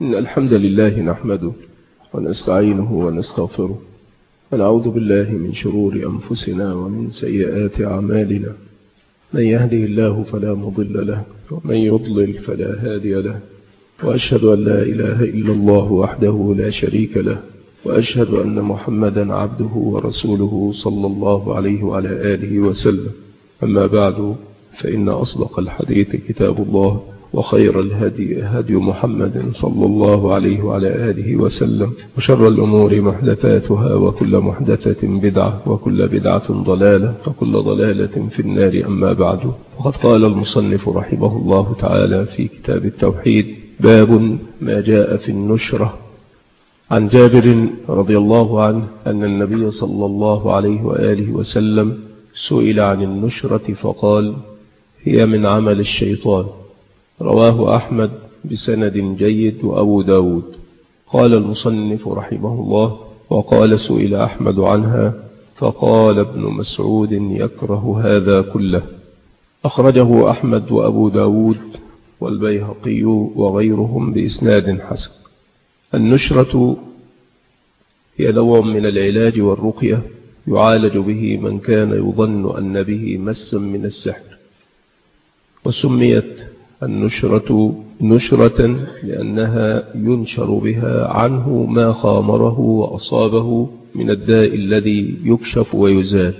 إن الحمد لله نحمده ونستعينه ونستغفره ونعوذ بالله من شرور أنفسنا ومن سيئات أعمالنا. من يهده الله فلا مضل له ومن يضلل فلا هادي له، وأشهد أن لا إله إلا الله وحده لا شريك له، وأشهد أن محمدا عبده ورسوله صلى الله عليه وعلى آله وسلم. أما بعد، فإن أصدق الحديث كتاب الله، وخير الهدي هدي محمد صلى الله عليه وعلى آله وسلم، وشر الأمور محدثاتها، وكل محدثة بدعة، وكل بدعة ضلالة، وكل ضلالة في النار. أما بعد، وقد قال المصنف رحمه الله تعالى في كتاب التوحيد: باب ما جاء في النشرة. عن جابر رضي الله عنه أن النبي صلى الله عليه وآله وسلم سئل عن النشرة فقال: هي من عمل الشيطان. رواه أحمد بسند جيد وأبو داود. قال المصنف رحمه الله: وقال سئل أحمد عنها فقال ابن مسعود: يكره هذا كله. أخرجه أحمد وأبو داود والبيهقي وغيرهم بإسناد حسن. النشرة هي نوع من العلاج والرقية يعالج به من كان يظن أن به مس من السحر، وسميت النشرة نشرة لأنها ينشر بها عنه ما خامره وأصابه من الداء الذي يكشف ويزال.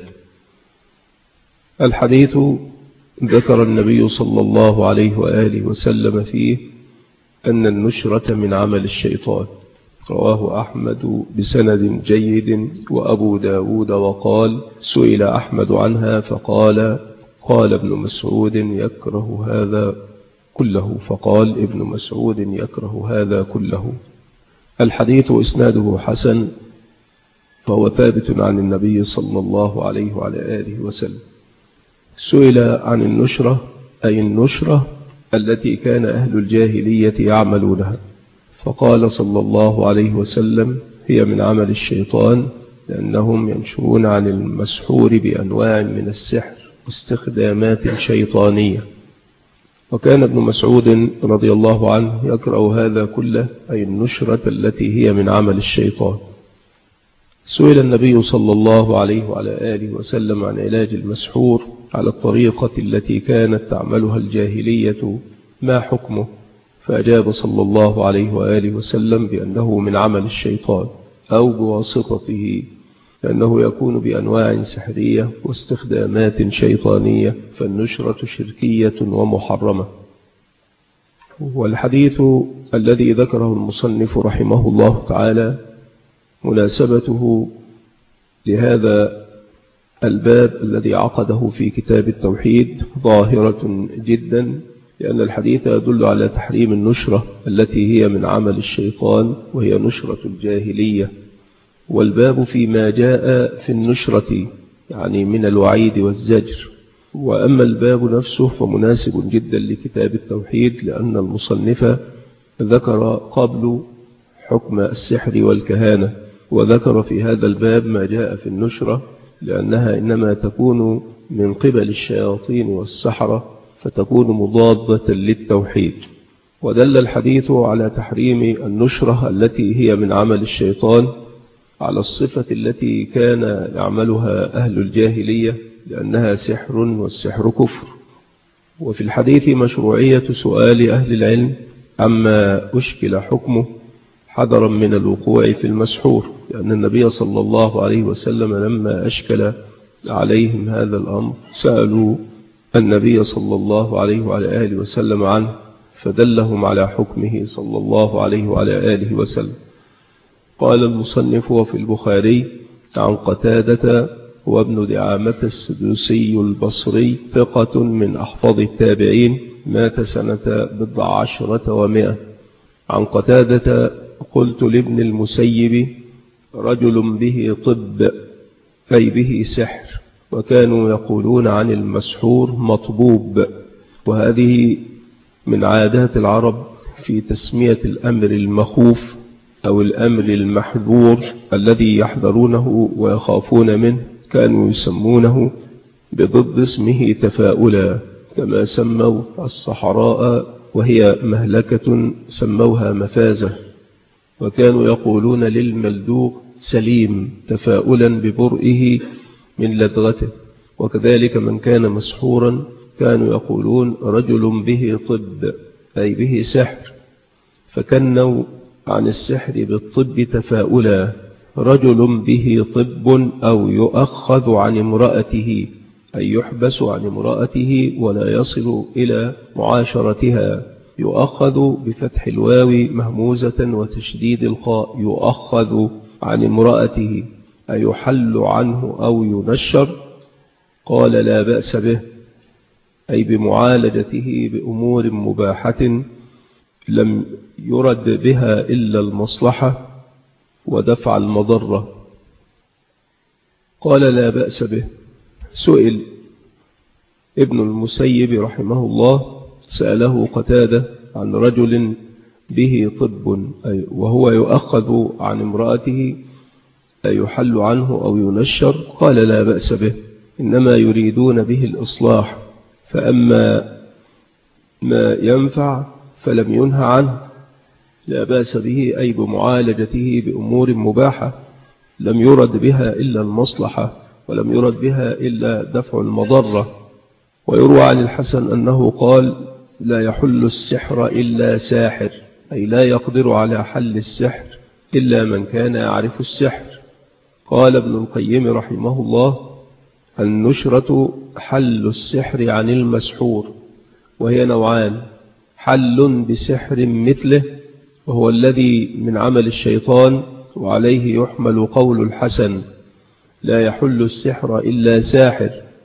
الحديث ذكر النبي صلى الله عليه وآله وسلم فيه أن النشرة من عمل الشيطان. رواه أحمد بسند جيد وأبو داود. وقال: سئل أحمد عنها فقال: قال ابن مسعود: يكره هذا كله. فقال ابن مسعود: يكره هذا كله. الحديث إسناده حسن، فهو ثابت عن النبي صلى الله عليه وعلى آله وسلم. سئل عن النشرة، أي النشرة التي كان أهل الجاهلية يعملونها، فقال صلى الله عليه وسلم: هي من عمل الشيطان، لأنهم ينشرون عن المسحور بأنواع من السحر واستخدامات شيطانية. وكان ابن مسعود رضي الله عنه يكره هذا كله، أي النشرة التي هي من عمل الشيطان. سئل النبي صلى الله عليه وعلى آله وسلم عن علاج المسحور على الطريقة التي كانت تعملها الجاهلية: ما حكمه؟ فأجاب صلى الله عليه وآله وسلم بأنه من عمل الشيطان أو بواسطته، لأنه يكون بأنواع سحرية واستخدامات شيطانية، فالنشرة شركية ومحرمة. والحديث الذي ذكره المصنف رحمه الله تعالى مناسبته لهذا الباب الذي عقده في كتاب التوحيد ظاهرة جدا، لأن الحديث يدل على تحريم النشرة التي هي من عمل الشيطان، وهي نشرة الجاهلية. والباب فيما جاء في النشرة، يعني من الوعيد والزجر. وأما الباب نفسه فمناسب جدا لكتاب التوحيد، لأن المصنف ذكر قبل حكم السحر والكهانة، وذكر في هذا الباب ما جاء في النشرة، لأنها إنما تكون من قبل الشياطين والسحرة، فتكون مضادة للتوحيد. ودل الحديث على تحريم النشرة التي هي من عمل الشيطان على الصفة التي كان يعملها أهل الجاهلية، لأنها سحر، والسحر كفر. وفي الحديث مشروعية سؤال أهل العلم عما أشكل حكمه حذرا من الوقوع في المسحور، لأن النبي صلى الله عليه وسلم لما أشكل عليهم هذا الأمر سألوا النبي صلى الله عليه وعلى آله وسلم عنه، فدلهم على حكمه صلى الله عليه وعلى آله وسلم. قال المصنف: وفي البخاري عن قتادة وابن دعامة السدوسي البصري ثقة من أحفظ التابعين، مات سنة 14 و100. عن قتادة: قلت لابن المسيب: رجل به طب، أي به سحر، وكانوا يقولون عن المسحور مطبوب. وهذه من عادات العرب في تسمية الأمر المخوف أو الأمر المحذور الذي يحذرونه ويخافون منه، كانوا يسمونه بضد اسمه تفاؤلا، كما سموا الصحراء وهي مهلكة سموها مفازة، وكانوا يقولون للملدوغ سليم تفاؤلا ببرئه من لدغته. وكذلك من كان مسحورا كانوا يقولون رجل به طب، أي به سحر، فكنوا عن السحر بالطب تفاؤلا، رجل به طب أو يؤخذ عن امرأته، أي يحبس عن امرأته ولا يصل إلى معاشرتها. يؤخذ بفتح الواو مهموزة وتشديد الخاء، يؤخذ عن امرأته أي يحل عنه أو ينشر. قال لا بأس به، أي بمعالجته بأمور مباحة لم يرد بها إلا المصلحة ودفع المضرة. قال لا بأس به. سئل ابن المسيب رحمه الله، سأله قتادة عن رجل به طب وهو يؤخذ عن امرأته أي يحل عنه أو ينشر، قال لا بأس به، إنما يريدون به الإصلاح، فأما ما ينفع فلم ينهى عنه. لا بأس به أي بمعالجته بأمور مباحة لم يرد بها إلا المصلحة ولم يرد بها إلا دفع المضرة. ويروى عن الحسن أنه قال لا يحل السحر إلا ساحر، أي لا يقدر على حل السحر إلا من كان يعرف السحر. قال ابن القيم رحمه الله النشرة حل السحر عن المسحور، وهي نوعان: حل بسحر مثله وهو الذي من عمل الشيطان، وعليه يحمل قول الحسن لا يحل السحر إلا ساحر،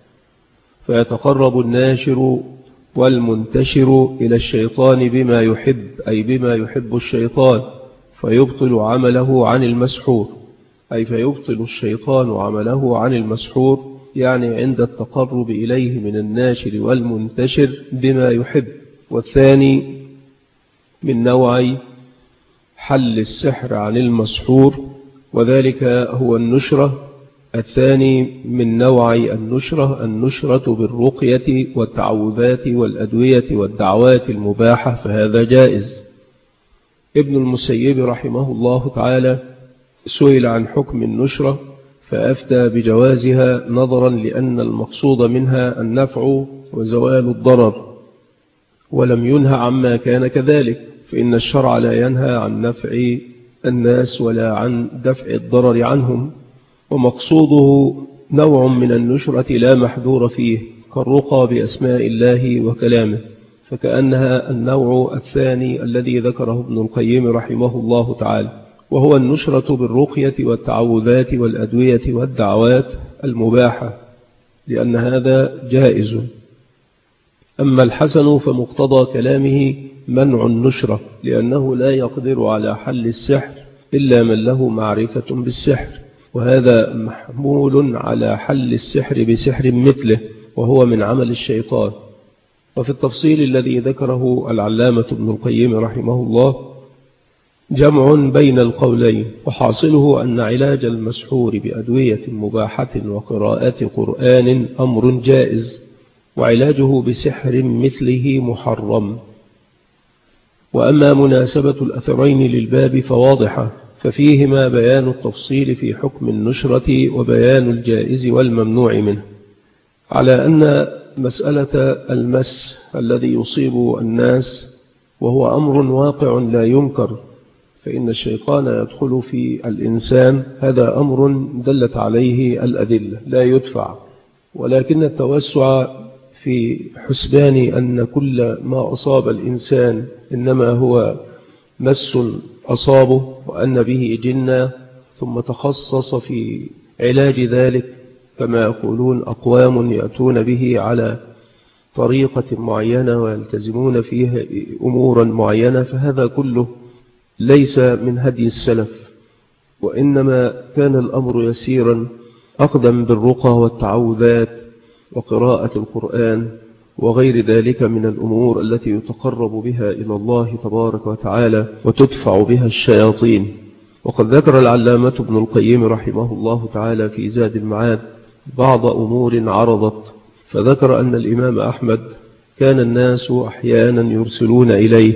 فيتقرب الناشر والمنتشر إلى الشيطان بما يحب، أي بما يحب الشيطان، فيبطل عمله عن المسحور، أي فيبطل الشيطان عمله عن المسحور، يعني عند التقرب إليه من الناشر والمنتشر بما يحب. والثاني من نوع حل السحر عن المسحور، وذلك هو النشرة. الثاني من نوع النشرة بالرقية والتعوذات والأدوية والدعوات المباحة، فهذا جائز. ابن المسيب رحمه الله تعالى سئل عن حكم النشرة فأفتى بجوازها، نظرا لأن المقصود منها النفع وزوال الضرر، ولم ينهى عما كان كذلك، فإن الشرع لا ينهى عن نفع الناس ولا عن دفع الضرر عنهم، ومقصوده نوع من النشرة لا محذور فيه، كالرقى بأسماء الله وكلامه، فكأنها النوع الثاني الذي ذكره ابن القيم رحمه الله تعالى، وهو النشرة بالرقية والتعوذات والأدوية والدعوات المباحة، لأن هذا جائز. أما الحسن فمقتضى كلامه منع النشرة، لأنه لا يقدر على حل السحر إلا من له معرفة بالسحر، وهذا محمول على حل السحر بسحر مثله، وهو من عمل الشيطان. وفي التفصيل الذي ذكره العلامة ابن القيم رحمه الله جمع بين القولين، وحاصله أن علاج المسحور بأدوية مباحة وقراءة قرآن أمر جائز، وعلاجه بسحر مثله محرم. وأما مناسبة الأثرين للباب فواضحة، ففيهما بيان التفصيل في حكم النشرة وبيان الجائز والممنوع منه، على أن مسألة المس الذي يصيب الناس وهو أمر واقع لا ينكر، فإن الشيطان يدخل في الإنسان، هذا أمر دلت عليه الأدلة لا يدفع، ولكن التوسع في حسبان أن كل ما أصاب الإنسان إنما هو مس أصابه وأن به جنة، ثم تخصص في علاج ذلك كما يقولون أقوام يأتون به على طريقة معينة ويلتزمون فيها أمورا معينة، فهذا كله ليس من هدي السلف، وإنما كان الأمر يسيرا أقدم بالرقى والتعوذات وقراءة القرآن وغير ذلك من الأمور التي يتقرب بها إلى الله تبارك وتعالى وتدفع بها الشياطين. وقد ذكر العلامة ابن القيم رحمه الله تعالى في زاد المعاد بعض أمور عرضت، فذكر أن الإمام أحمد كان الناس أحيانا يرسلون إليه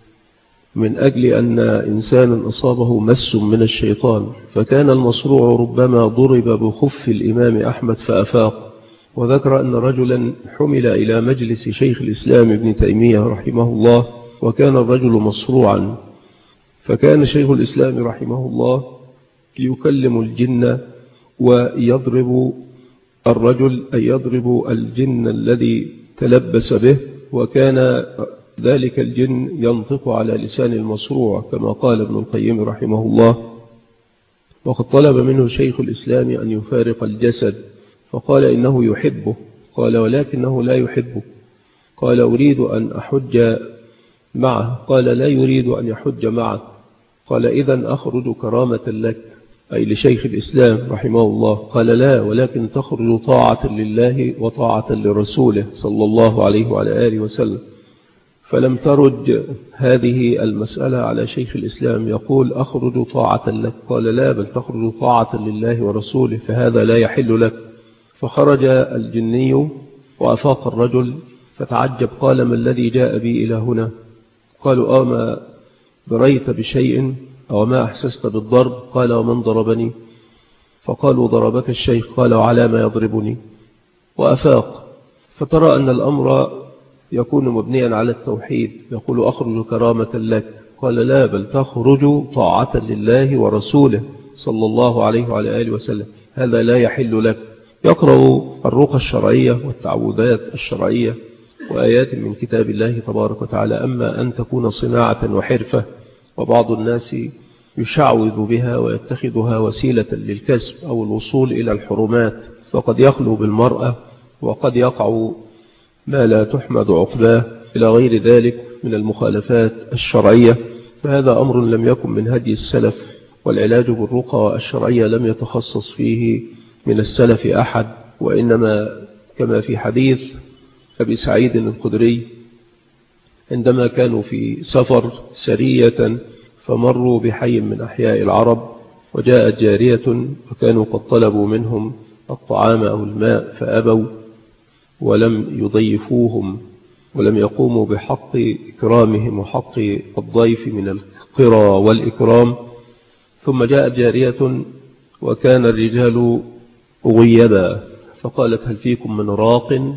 من أجل أن إنسانا أصابه مس من الشيطان، فكان المصروع ربما ضرب بخف الإمام أحمد فأفاق. وذكر أن رجلا حمل إلى مجلس شيخ الإسلام ابن تيمية رحمه الله، وكان الرجل مصروعا، فكان شيخ الإسلام رحمه الله يكلم الجن ويضرب الرجل، أي يضرب الجن الذي تلبس به، وكان ذلك الجن ينطق على لسان المصروع كما قال ابن القيم رحمه الله. وقد طلب منه شيخ الإسلام أن يفارق الجسد، فقال إنه يحبه، قال ولكنه لا يحبه. قال أريد أن أحج معه، قال لا يريد أن يحج معه. قال إذن أخرج كرامة لك، أي لشيخ الإسلام رحمه الله. قال لا، ولكن تخرج طاعة لله وطاعة لرسوله صلى الله عليه وعلى آله وسلم. فلم ترج هذه المسألة على شيخ الإسلام، يقول أخرج طاعة لك، قال لا، بل تخرج طاعة لله ورسوله، فهذا لا يحل لك. فخرج الجني وأفاق الرجل فتعجب، قال ما الذي جاء بي إلى هنا؟ قالوا ما دريت بشيء أو ما أحسست بالضرب؟ قال ومن ضربني؟ فقالوا ضربك الشيخ. قال وعلى ما يضربني؟ وأفاق. فترى أن الأمر يكون مبنيا على التوحيد، يقول أخرج كرامة لك، قال لا، بل تخرج طاعة لله ورسوله صلى الله عليه وعلى آله وسلم، هذا لا يحل لك. يقرأ الرقى الشرعية والتعوذات الشرعية وآيات من كتاب الله تبارك وتعالى. أما أن تكون صناعة وحرفة وبعض الناس يشعوذ بها ويتخذها وسيلة للكسب أو الوصول إلى الحرمات، فقد يخلو بالمرأة وقد يقع ما لا تحمد عقباه إلى غير ذلك من المخالفات الشرعية، فهذا أمر لم يكن من هدي السلف. والعلاج بالرقى الشرعية لم يتخصص فيه من السلف أحد، وإنما كما في حديث أبي سعيد الخدري عندما كانوا في سفر سرية فمروا بحي من أحياء العرب، وجاءت جارية وكانوا قد طلبوا منهم الطعام أو الماء فأبوا ولم يضيفوهم ولم يقوموا بحق إكرامهم وحق الضيف من القرى والإكرام. ثم جاءت جارية وكان الرجال غيبا، فقالت هل فيكم من راق؟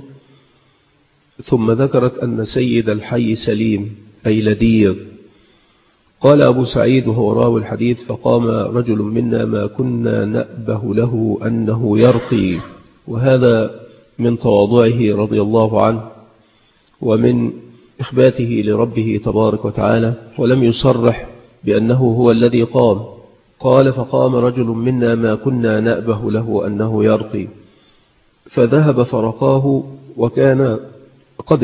ثم ذكرت أن سيد الحي سليم أي لذيذ. قال أبو سعيد وهو راوي الحديث فقام رجل منا ما كنا نأبه له أنه يرقي، وهذا من تواضعه رضي الله عنه ومن إخباته لربه تبارك وتعالى، ولم يصرح بأنه هو الذي قام. قال فقام رجل منا ما كنا نأبه له أنه يرقي، فذهب فرقاه، وكان قد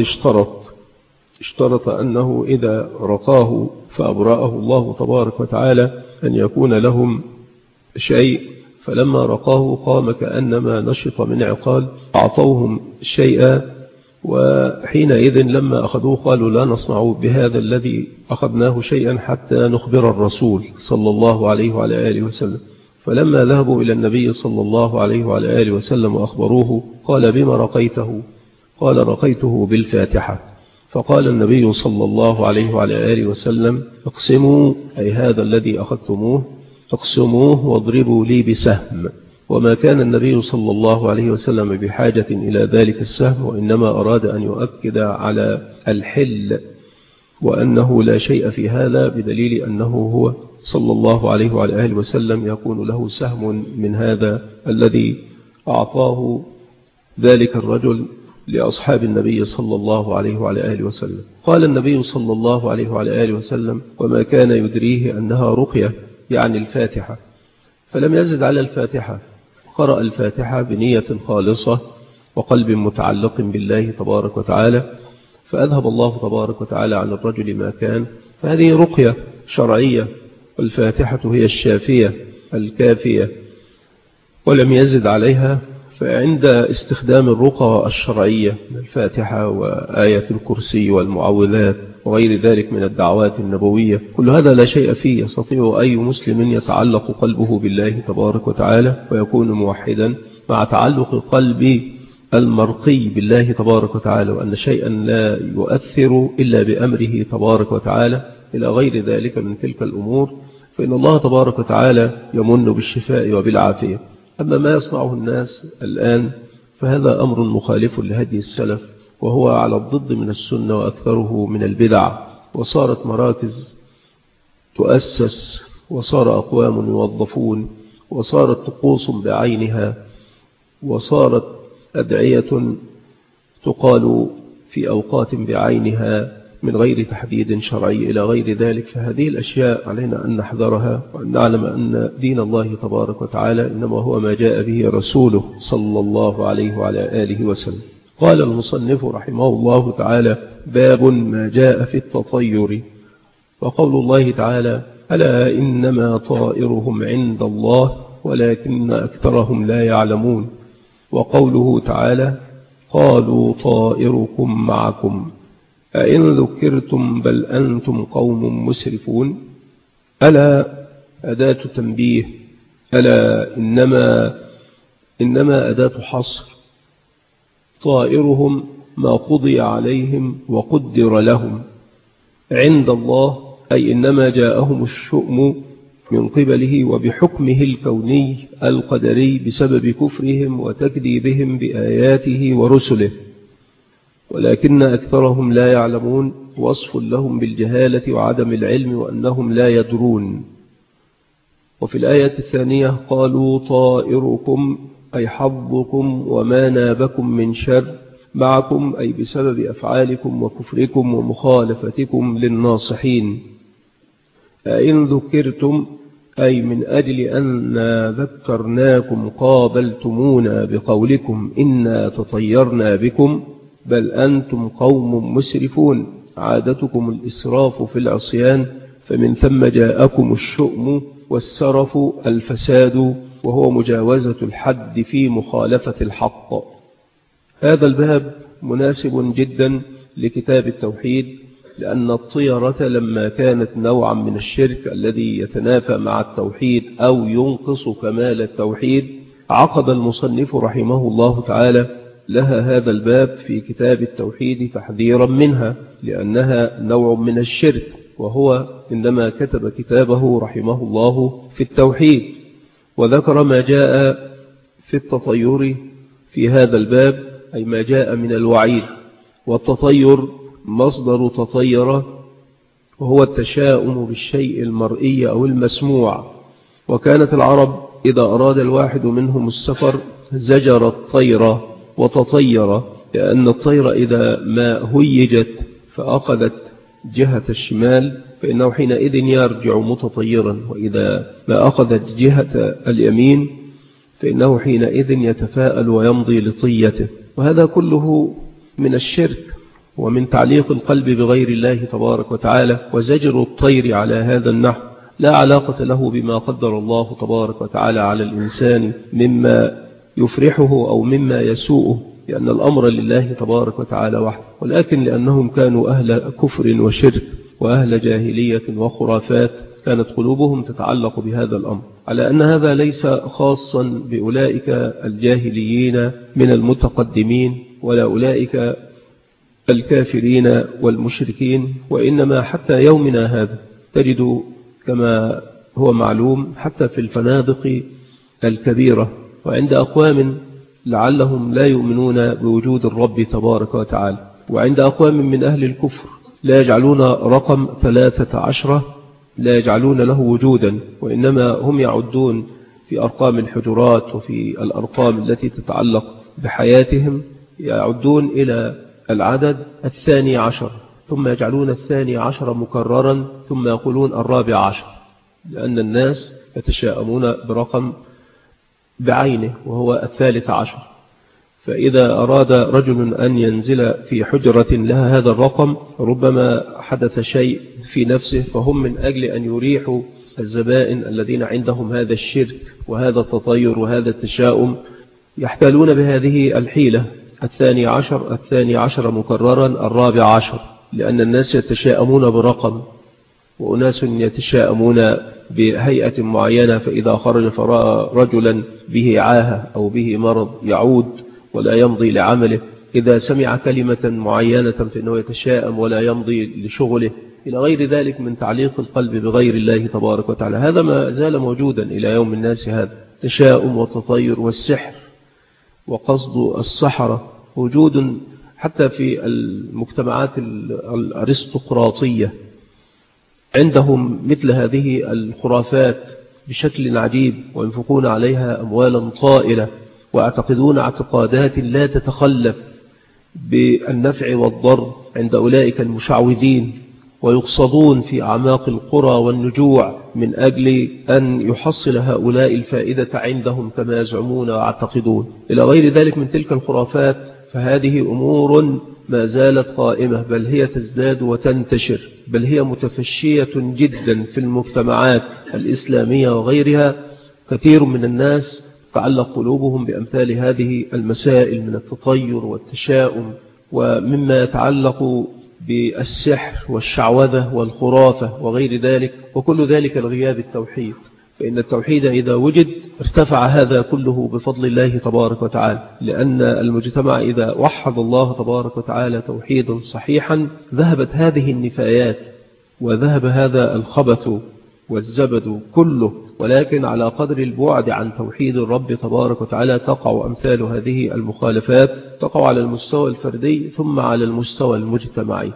اشترط أنه إذا رقاه فأبرأه الله تبارك وتعالى أن يكون لهم شيء. فلما رقاه قام كأنما نشط من عقال، أعطوهم شيئا، وحينئذ لما أخذوه قالوا لا نصنع بهذا الذي أخذناه شيئا حتى نخبر الرسول صلى الله عليه وعلى آله وسلم. فلما ذهبوا إلى النبي صلى الله عليه وعلى آله وسلم وأخبروه قال بما رقيته؟ قال رقيته بالفاتحة. فقال النبي صلى الله عليه وعلى آله وسلم اقسموا، أي هذا الذي أخذتموه اقسموه واضربوا لي بسهم. وما كان النبي صلى الله عليه وسلم بحاجة إلى ذلك السهم، وإنما أراد أن يؤكد على الحل وأنه لا شيء في هذا، بدليل أنه هو صلى الله عليه وعلى آله وسلم يكون له سهم من هذا الذي أعطاه ذلك الرجل لأصحاب النبي صلى الله عليه وعلى آله وسلم. قال النبي صلى الله عليه وعلى آله وسلم وما كان يدريه أنها رقية، يعني الفاتحة، فلم يزد على الفاتحة، قرأ الفاتحة بنية خالصة وقلب متعلق بالله تبارك وتعالى، فأذهب الله تبارك وتعالى عن الرجل ما كان. فهذه رقية شرعية، والفاتحة هي الشافية الكافية، ولم يزد عليها. فعند استخدام الرقى الشرعية من الفاتحة وآية الكرسي والمعوذات وغير ذلك من الدعوات النبوية، كل هذا لا شيء فيه، يستطيع أي مسلم يتعلق قلبه بالله تبارك وتعالى ويكون موحدا مع تعلق قلبي المرقي بالله تبارك وتعالى، وأن شيئا لا يؤثر إلا بأمره تبارك وتعالى إلى غير ذلك من تلك الأمور، فإن الله تبارك وتعالى يمن بالشفاء وبالعافية. أما ما يصنعه الناس الآن فهذا أمر مخالف لهدي السلف، وهو على الضد من السنة وأكثره من البدع، وصارت مراكز تؤسس، وصار أقوام يوظفون، وصارت طقوس بعينها، وصارت أدعية تقال في أوقات بعينها من غير تحديد شرعي إلى غير ذلك. فهذه الأشياء علينا أن نحذرها، وأن نعلم أن دين الله تبارك وتعالى إنما هو ما جاء به رسوله صلى الله عليه وعلى آله وسلم. قال المصنف رحمه الله تعالى: باب ما جاء في التطير. وقول الله تعالى: ألا إنما طائرهم عند الله ولكن أكثرهم لا يعلمون. وقوله تعالى: قالوا طائركم معكم أئن ذكرتم بل أنتم قوم مسرفون. ألا أداة تنبيه، ألا إنما أداة حصر. طائرهم ما قضي عليهم وقدر لهم. عند الله أي إنما جاءهم الشؤم من قبله وبحكمه الكوني القدري بسبب كفرهم وتكذيبهم بآياته ورسله، ولكن أكثرهم لا يعلمون، وصف لهم بالجهالة وعدم العلم وأنهم لا يدرون. وفي الآية الثانية: قالوا طائركم أي حظكم وما نابكم من شر معكم، أي بسبب أفعالكم وكفركم ومخالفتكم للناصحين. أئن ذكرتم أي من أجل أن ذكرناكم قابلتمونا بقولكم إنا تطيرنا بكم، بل أنتم قوم مسرفون، عادتكم الإسراف في العصيان، فمن ثم جاءكم الشؤم والسرف الفساد، وهو مجاوزة الحد في مخالفة الحق. هذا الباب مناسب جدا لكتاب التوحيد، لأن الطيرة لما كانت نوعا من الشرك الذي يتنافى مع التوحيد أو ينقص كمال التوحيد، عقد المصنف رحمه الله تعالى لها هذا الباب في كتاب التوحيد تحذيرا منها، لأنها نوع من الشرك، وهو إنما كتب كتابه رحمه الله في التوحيد. وذكر ما جاء في التطير في هذا الباب، أي ما جاء من الوعيد. والتطير مصدر تطير، وهو التشاؤم بالشيء المرئي أو المسموع. وكانت العرب إذا أراد الواحد منهم السفر زجر الطير وتطير، لأن الطير إذا ما هيجت فأخذت جهة الشمال فإنه حينئذ يرجع متطيرا، وإذا ما أخذت جهة اليمين فإنه حينئذ يتفاءل ويمضي لطيته. وهذا كله من الشرك ومن تعليق القلب بغير الله تبارك وتعالى. وزجر الطير على هذا النحو لا علاقة له بما قدر الله تبارك وتعالى على الإنسان مما يفرحه أو مما يسوءه، لأن الأمر لله تبارك وتعالى وحده، ولكن لأنهم كانوا أهل كفر وشرك وأهل جاهلية وخرافات كانت قلوبهم تتعلق بهذا الأمر، على أن هذا ليس خاصا بأولئك الجاهليين من المتقدمين ولا أولئك الكافرين والمشركين، وإنما حتى يومنا هذا تجد كما هو معلوم حتى في الفنادق الكبيرة وعند أقوام لعلهم لا يؤمنون بوجود الرب تبارك وتعالى، وعند أقوام من أهل الكفر لا يجعلون رقم 13 لا يجعلون له وجودا، وإنما هم يعدون في أرقام الحجرات وفي الأرقام التي تتعلق بحياتهم، يعدون إلى العدد 12، ثم يجعلون 12 مكررا، ثم يقولون 14، لأن الناس يتشاءمون برقم بعينه وهو 13. فإذا أراد رجل أن ينزل في حجرة لها هذا الرقم ربما حدث شيء في نفسه، فهم من أجل أن يريحوا الزبائن الذين عندهم هذا الشرك وهذا التطير وهذا التشاؤم يحتالون بهذه الحيلة 12 مكررا 14، لأن الناس يتشاءمون برقم وأناس يتشاءمون بهيئة معينة، فإذا خرج فرأى رجلا به عاهة أو به مرض يعود ولا يمضي لعمله، إذا سمع كلمة معينة فإنه يتشائم ولا يمضي لشغله، إلى غير ذلك من تعليق القلب بغير الله تبارك وتعالى. هذا ما زال موجودا إلى يوم الناس، هذا التشاؤم والتطير والسحر وقصد السحرة موجود حتى في المجتمعات الأرستقراطية، عندهم مثل هذه الخرافات بشكل عجيب، وينفقون عليها أموالا طائلة، ويعتقدون اعتقادات لا تتخلف بالنفع والضر عند أولئك المشعوذين، ويقصدون في أعماق القرى والنجوع من أجل أن يحصل هؤلاء الفائدة عندهم كما يزعمون ويعتقدون. إلى غير ذلك من تلك الخرافات، فهذه أمور ما زالت قائمة، بل هي تزداد وتنتشر، بل هي متفشية جدا في المجتمعات الإسلامية وغيرها. كثير من الناس تعلق قلوبهم بأمثال هذه المسائل من التطير والتشاؤم، ومما يتعلق بالسحر والشعوذة والخرافة وغير ذلك، وكل ذلك لغياب التوحيد. فإن التوحيد إذا وجد ارتفع هذا كله بفضل الله تبارك وتعالى، لأن المجتمع إذا وحد الله تبارك وتعالى توحيدا صحيحا ذهبت هذه النفايات وذهب هذا الخبث والزبد كله. ولكن على قدر البعد عن توحيد الرب تبارك وتعالى تقع أمثال هذه المخالفات، تقع على المستوى الفردي ثم على المستوى المجتمعي.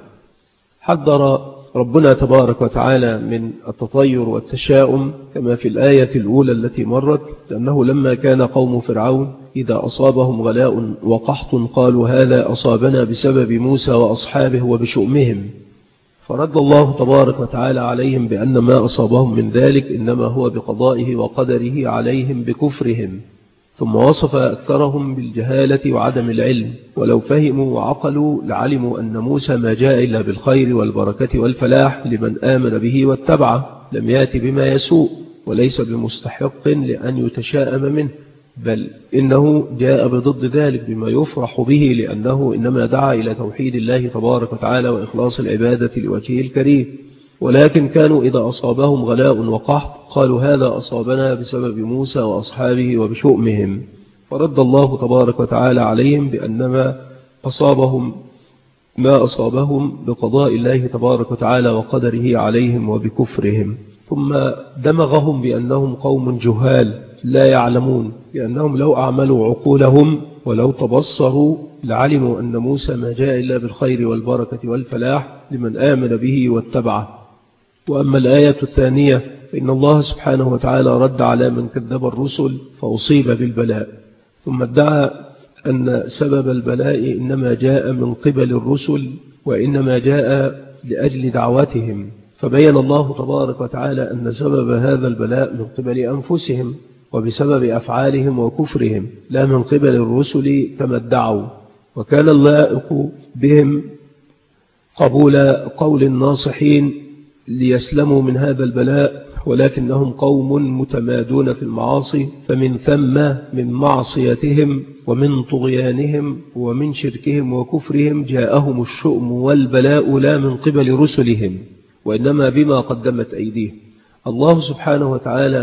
حذر ربنا تبارك وتعالى من التطير والتشاؤم كما في الآية الأولى التي مرت، أنه لما كان قوم فرعون إذا أصابهم غلاء وقحط قالوا هذا أصابنا بسبب موسى وأصحابه وبشؤمهم، فرد الله تبارك وتعالى عليهم بأن ما أصابهم من ذلك إنما هو بقضائه وقدره عليهم بكفرهم، ثم وصف أكثرهم بالجهالة وعدم العلم، ولو فهموا وعقلوا لعلموا أن موسى ما جاء إلا بالخير والبركة والفلاح لمن آمن به واتبعه، لم يأتي بما يسوء وليس بمستحق لأن يتشاءم منه، بل إنه جاء بضد ذلك بما يفرح به، لأنه إنما دعا إلى توحيد الله تبارك وتعالى وإخلاص العبادة لوجهه الكريم. ولكن كانوا إذا أصابهم غلاء وقحط قالوا هذا أصابنا بسبب موسى وأصحابه وبشؤمهم، فرد الله تبارك وتعالى عليهم بأنما أصابهم ما أصابهم بقضاء الله تبارك وتعالى وقدره عليهم وبكفرهم، ثم دمغهم بأنهم قوم جهال لا يعلمون، لأنهم لو أعملوا عقولهم ولو تبصروا لعلموا أن موسى ما جاء إلا بالخير والبركة والفلاح لمن آمن به واتبعه. وأما الآية الثانية فإن الله سبحانه وتعالى رد على من كذب الرسل فأصيب بالبلاء، ثم ادعى أن سبب البلاء إنما جاء من قبل الرسل وإنما جاء لأجل دعوتهم، فبين الله تبارك وتعالى أن سبب هذا البلاء من قبل أنفسهم وبسبب أفعالهم وكفرهم لا من قبل الرسل كما ادعوا. وكان اللائق بهم قبول قول الناصحين ليسلموا من هذا البلاء، ولكنهم قوم متمادون في المعاصي، فمن ثم من معصيتهم ومن طغيانهم ومن شركهم وكفرهم جاءهم الشؤم والبلاء لا من قبل رسلهم وإنما بما قدمت أيديهم. الله سبحانه وتعالى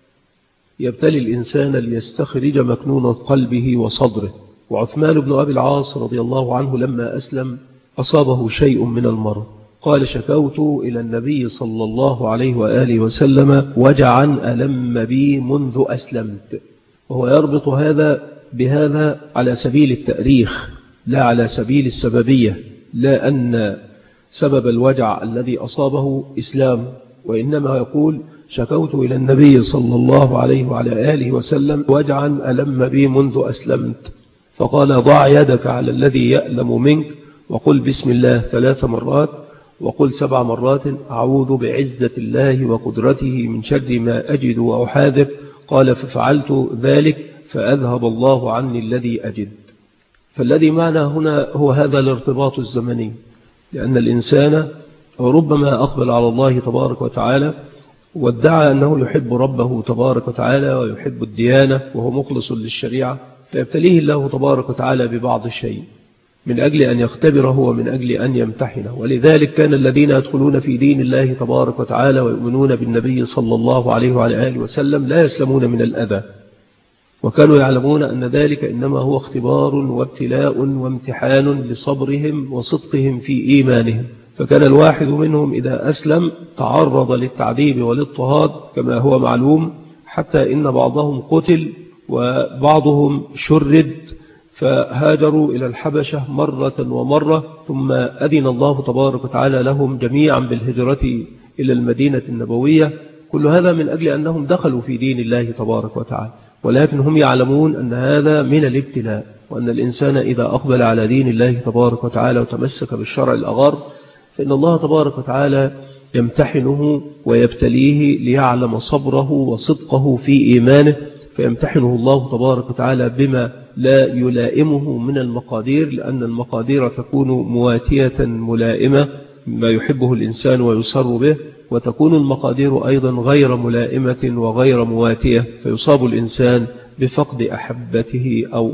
يبتلي الإنسان ليستخرج مكنون قلبه وصدره. وعثمان بن أبي العاص رضي الله عنه لما أسلم أصابه شيء من المرض، قال شكوت إلى النبي صلى الله عليه وآله وسلم وجعا ألم بي منذ أسلمت، وهو يربط هذا بهذا على سبيل التأريخ لا على سبيل السببية، لا أن سبب الوجع الذي أصابه إسلام، وإنما يقول شكوت إلى النبي صلى الله عليه وعلى آله وسلم وجعا ألم بي منذ أسلمت، فقال ضع يدك على الذي يألم منك وقل بسم الله 3 مرات وقل 7 مرات أعوذ بعزة الله وقدرته من شر ما أجد وأحاذر. قال ففعلت ذلك فأذهب الله عني الذي أجد. فالذي معنا هنا هو هذا الارتباط الزمني، لأن الإنسان ربما أقبل على الله تبارك وتعالى وادعى أنه يحب ربه تبارك وتعالى ويحب الديانة وهو مخلص للشريعة، فيبتليه الله تبارك وتعالى ببعض الشيء من أجل أن يختبره ومن أجل أن يمتحنه. ولذلك كان الذين يدخلون في دين الله تبارك وتعالى ويؤمنون بالنبي صلى الله عليه وعلى آله وسلم لا يسلمون من الأذى، وكانوا يعلمون أن ذلك إنما هو اختبار وابتلاء وامتحان لصبرهم وصدقهم في إيمانهم. فكان الواحد منهم إذا أسلم تعرض للتعذيب والاضطهاد كما هو معلوم، حتى إن بعضهم قتل وبعضهم شرد، فهاجروا إلى الحبشة مرة ومرة، ثم أذن الله تبارك وتعالى لهم جميعا بالهجرة إلى المدينة النبوية. كل هذا من أجل أنهم دخلوا في دين الله تبارك وتعالى، ولكن هم يعلمون أن هذا من الابتلاء، وأن الإنسان إذا أقبل على دين الله تبارك وتعالى وتمسك بالشرع الأغر فإن الله تبارك وتعالى يمتحنه ويبتليه ليعلم صبره وصدقه في إيمانه، فيمتحنه الله تبارك وتعالى بما لا يلائمه من المقادير، لأن المقادير تكون مواتية ملائمة ما يحبه الإنسان ويسر به، وتكون المقادير أيضا غير ملائمة وغير مواتية، فيصاب الإنسان بفقد أحبته أو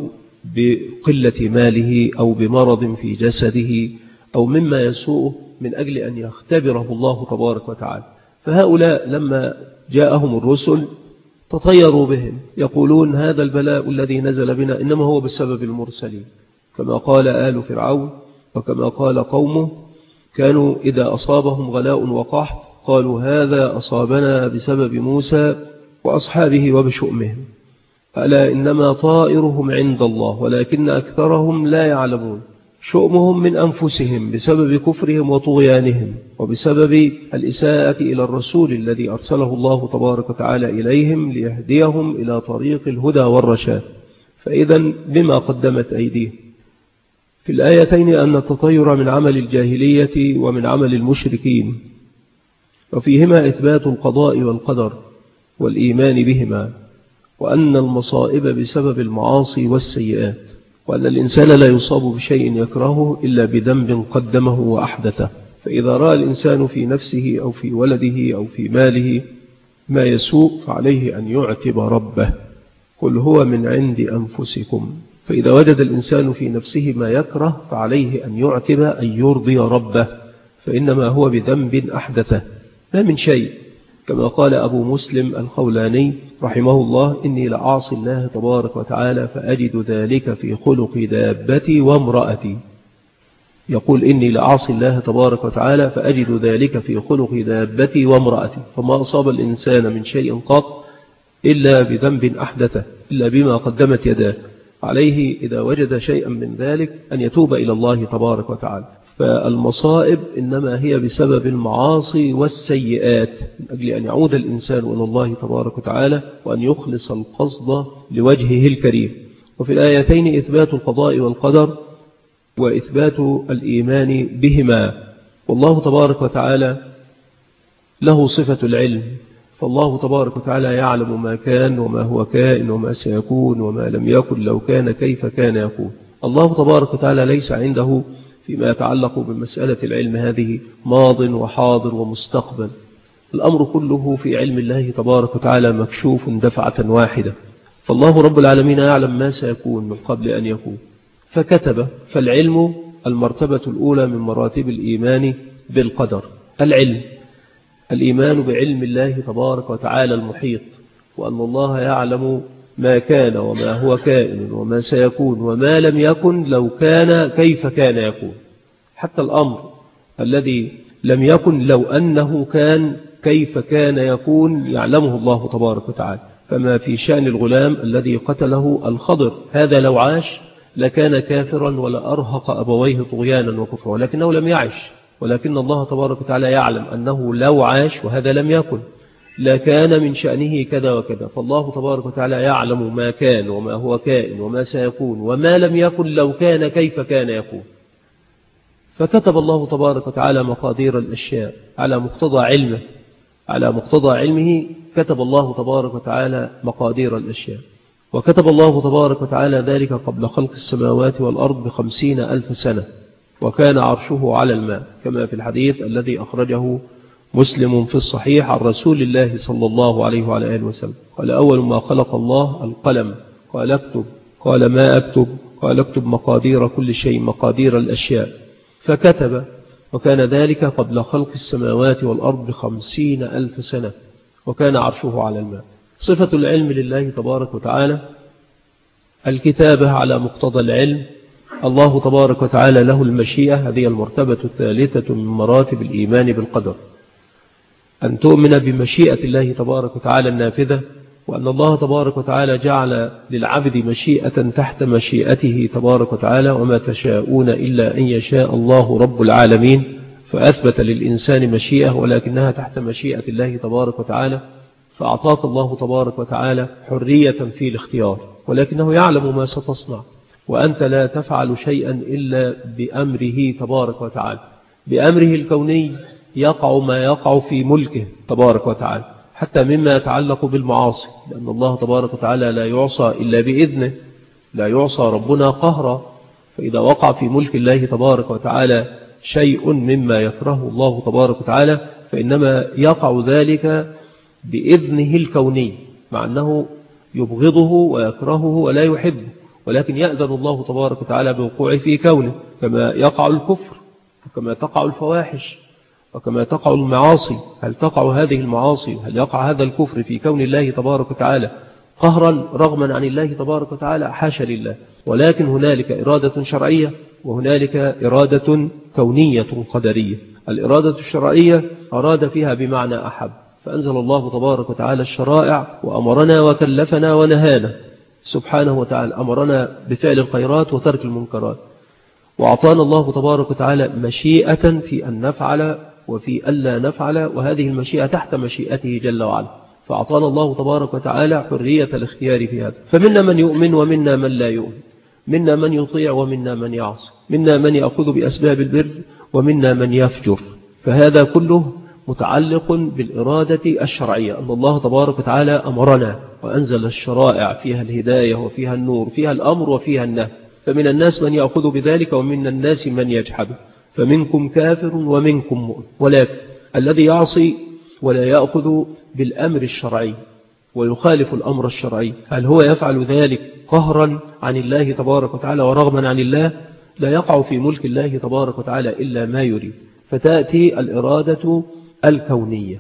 بقلة ماله أو بمرض في جسده أو مما يسوءه من أجل أن يختبره الله تبارك وتعالى. فهؤلاء لما جاءهم الرسل تطيروا بهم، يقولون هذا البلاء الذي نزل بنا إنما هو بسبب المرسلين، كما قال آل فرعون وكما قال قومه، كانوا إذا أصابهم غلاء وقحط قالوا هذا أصابنا بسبب موسى وأصحابه وبشؤمهم، ألا إنما طائرهم عند الله ولكن أكثرهم لا يعلمون. شؤمهم من أنفسهم بسبب كفرهم وطغيانهم وبسبب الإساءة إلى الرسول الذي أرسله الله تبارك وتعالى إليهم ليهديهم إلى طريق الهدى والرشاد. فإذا بما قدمت أيديهم في الآيتين أن التطير من عمل الجاهلية ومن عمل المشركين، وفيهما إثبات القضاء والقدر والإيمان بهما، وأن المصائب بسبب المعاصي والسيئات، وأن الإنسان لا يصاب بشيء يكرهه إلا بذنب قدمه وأحدثه. فإذا رأى الإنسان في نفسه أو في ولده أو في ماله ما يسوء فعليه أن يعتب ربه، قل هو من عند أنفسكم. فإذا وجد الإنسان في نفسه ما يكره فعليه أن يعتب أن يرضي ربه، فإنما هو بذنب أحدثه لا من شيء، كما قال أبو مسلم الخولاني رحمه الله إني لأعصي الله تبارك وتعالى فأجد ذلك في خلق دابتي وامرأتي. يقول إني لأعصي الله تبارك وتعالى فأجد ذلك في خلق دابتي وامرأتي، فما أصاب الإنسان من شيء قط إلا بذنب أحدثه، إلا بما قدمت يداه، عليه إذا وجد شيئا من ذلك أن يتوب إلى الله تبارك وتعالى. فالمصائب إنما هي بسبب المعاصي والسيئات، من أجل أن يعود الإنسان إلى الله تبارك وتعالى وأن يخلص القصد لوجهه الكريم. وفي الآيتين إثبات القضاء والقدر وإثبات الإيمان بهما. والله تبارك وتعالى له صفة العلم، فالله تبارك وتعالى يعلم ما كان وما هو كائن وما سيكون وما لم يكن لو كان كيف كان يكون. الله تبارك وتعالى ليس عنده فيما يتعلق بمسألة العلم هذه ماض وحاضر ومستقبل، الأمر كله في علم الله تبارك وتعالى مكشوف دفعة واحدة. فالله رب العالمين يعلم ما سيكون من قبل أن يكون فكتب. فالعلم المرتبة الأولى من مراتب الإيمان بالقدر، العلم، الإيمان بعلم الله تبارك وتعالى المحيط، وأن الله يعلم ما كان وما هو كائن وما سيكون وما لم يكن لو كان كيف كان يكون. حتى الأمر الذي لم يكن لو أنه كان كيف كان يكون يعلمه الله تبارك وتعالى. فما في شأن الغلام الذي قتله الخضر، هذا لو عاش لكان كافرا ولا أرهق أبويه طغيانا وكفرا، ولكنه لم يعش، ولكن الله تبارك وتعالى يعلم أنه لو عاش وهذا لم يكن لكان من شأنه كذا وكذا. فالله تبارك وتعالى يعلم ما كان وما هو كائن وما سيكون وما لم يكن لو كان كيف كان يكون. فكتب الله تبارك وتعالى مقادير الأشياء على مقتضى علمه، على مقتضى علمه كتب الله تبارك وتعالى مقادير الأشياء. وكتب الله تبارك وتعالى ذلك قبل خلق السماوات والأرض ب50,000 سنة، وكان عرشه على الماء، كما في الحديث الذي أخرجه مسلم في الصحيح عن رسول الله صلى الله عليه وعلى آله وسلم قال أول ما خلق الله القلم، قال اكتب، قال ما أكتب، قال اكتب مقادير كل شيء، مقادير الأشياء، فكتب. وكان ذلك قبل خلق السماوات والأرض ب50,000 سنة، وكان عرشه على الماء. صفة العلم لله تبارك وتعالى الكتابة على مقتضى العلم. الله تبارك وتعالى له المشيئة، هذه المرتبة الثالثة من مراتب الإيمان بالقدر، أن تؤمن بمشيئة الله تبارك وتعالى النافذة، وأن الله تبارك وتعالى جعل للعبد مشيئة تحت مشيئته تبارك وتعالى، وما تشاءون إلا أن يشاء الله رب العالمين. فأثبت للإنسان مشيئة ولكنها تحت مشيئة الله تبارك وتعالى، فأعطاك الله تبارك وتعالى حرية في الاختيار، ولكنه يعلم ما ستصنع، وأنت لا تفعل شيئا إلا بأمره تبارك وتعالى. بأمره الكوني يقع ما يقع في ملكه تبارك وتعالى، حتى مما يتعلق بالمعاصي، لأن الله تبارك وتعالى لا يعصى إلا بإذنه، لا يعصى ربنا قهرا. فإذا وقع في ملك الله تبارك وتعالى شيء مما يكره الله تبارك وتعالى فإنما يقع ذلك بإذنه الكوني، مع أنه يبغضه ويكرهه ولا يحبه، ولكن يأذن الله تبارك وتعالى بوقوعه في كونه، كما يقع الكفر وكما تقع الفواحش وكما تقع المعاصي. هل تقع هذه المعاصي هل يقع هذا الكفر في كون الله تبارك وتعالى قهرا رغما عن الله تبارك وتعالى؟ حاشا لله. ولكن هنالك إرادة شرعية وهنالك إرادة كونية قدرية. الإرادة الشرعية أراد فيها بمعنى أحب، فأنزل الله تبارك وتعالى الشرائع وأمرنا وكلفنا ونهانا سبحانه وتعالى، أمرنا بفعل الخيرات وترك المنكرات، وأعطانا الله تبارك وتعالى مشيئة في أن نفعل وفي ألا نفعل، وهذه المشيئة تحت مشيئته جل وعلا. فأعطانا الله تبارك وتعالى حرية الاختيار في هذا، فمنا من يؤمن ومنا من لا يؤمن، منا من يطيع ومنا من يعصي، منا من يأخذ بأسباب البر ومنا من يفجر. فهذا كله متعلق بالإرادة الشرعية، أن الله تبارك وتعالى أمرنا وأنزل الشرائع فيها الهداية وفيها النور، فيها الأمر وفيها النهي. فمن الناس من يأخذ بذلك ومن الناس من يجحد، فمنكم كافر ومنكم مؤمن. ولكن الذي يعصي ولا يأخذ بالأمر الشرعي ويخالف الأمر الشرعي، هل هو يفعل ذلك قهرا عن الله تبارك وتعالى ورغما عن الله؟ لا يقع في ملك الله تبارك وتعالى إلا ما يريد. فتأتي الإرادة الكونية،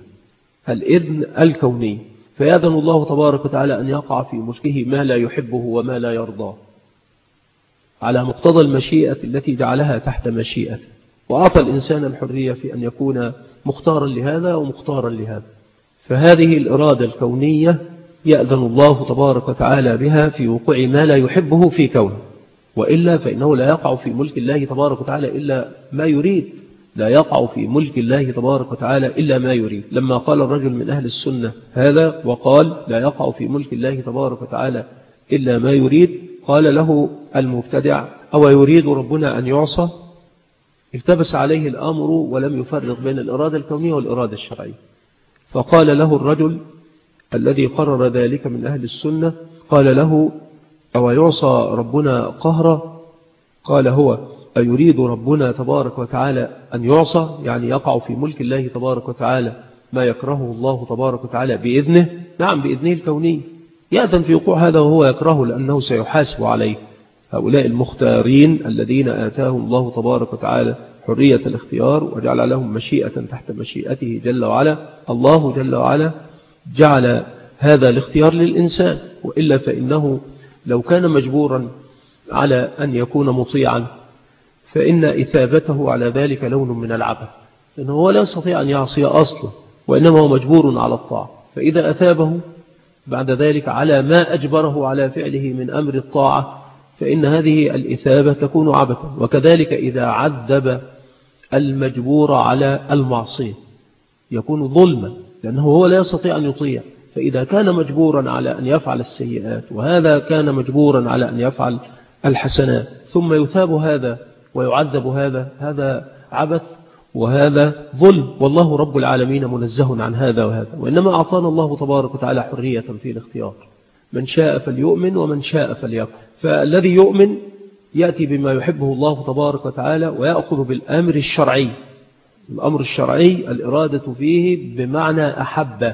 الإذن الكوني، فيأذن الله تبارك وتعالى أن يقع في ملكه ما لا يحبه وما لا يرضاه على مقتضى المشيئة التي جعلها تحت مشيئة، وأعطى الإنسان الحرية في أن يكون مختارا لهذا ومختارا لهذا. فهذه الإرادة الكونية يأذن الله تبارك وتعالى بها في وقوع ما لا يحبه في كونه، وإلا فإنه لا يقع في ملك الله تبارك وتعالى إلا ما يريد، لا يقع في ملك الله تبارك وتعالى إلا ما يريد. لما قال الرجل من أهل السنة هذا وقال لا يقع في ملك الله تبارك وتعالى إلا ما يريد، قال له المبتدع أو يريد ربنا أن يعصى؟ التبس عليه الأمر ولم يفرق بين الإرادة الكونية والإرادة الشرعية. فقال له الرجل الذي قرر ذلك من أهل السنة، قال له أو يعصى ربنا قهرا؟ قال هو أيريد ربنا تبارك وتعالى أن يعصى، يعني يقع في ملك الله تبارك وتعالى ما يكرهه الله تبارك وتعالى بإذنه؟ نعم، بإذنه الكوني يأذن في وقوع هذا وهو يكرهه لأنه سيحاسب عليه. هؤلاء المختارين الذين آتاهم الله تبارك وتعالى حرية الاختيار وجعل لهم مشيئة تحت مشيئته جل وعلا، الله جل وعلا جعل هذا الاختيار للإنسان، وإلا فإنه لو كان مجبورا على أن يكون مطيعا فإن إثابته على ذلك لون من العبث، لأنه هو لا يستطيع أن يعصي أصلا، وإنما هو مجبور على الطاعة. فإذا أثابه بعد ذلك على ما أجبره على فعله من أمر الطاعة فإن هذه الإثابة تكون عبثا. وكذلك إذا عذب المجبور على المعصية يكون ظلما، لأنه هو لا يستطيع أن يطيع. فإذا كان مجبورا على أن يفعل السيئات وهذا كان مجبورا على أن يفعل الحسنات ثم يثاب هذا ويعذب هذا عبث وهذا ظلم، والله رب العالمين منزه عن هذا وهذا. وإنما أعطانا الله تبارك وتعالى حرية في الاختيار، من شاء فليؤمن ومن شاء فليكفر. فالذي يؤمن يأتي بما يحبه الله تبارك وتعالى ويأخذ بالأمر الشرعي. الأمر الشرعي الإرادة فيه بمعنى أحب،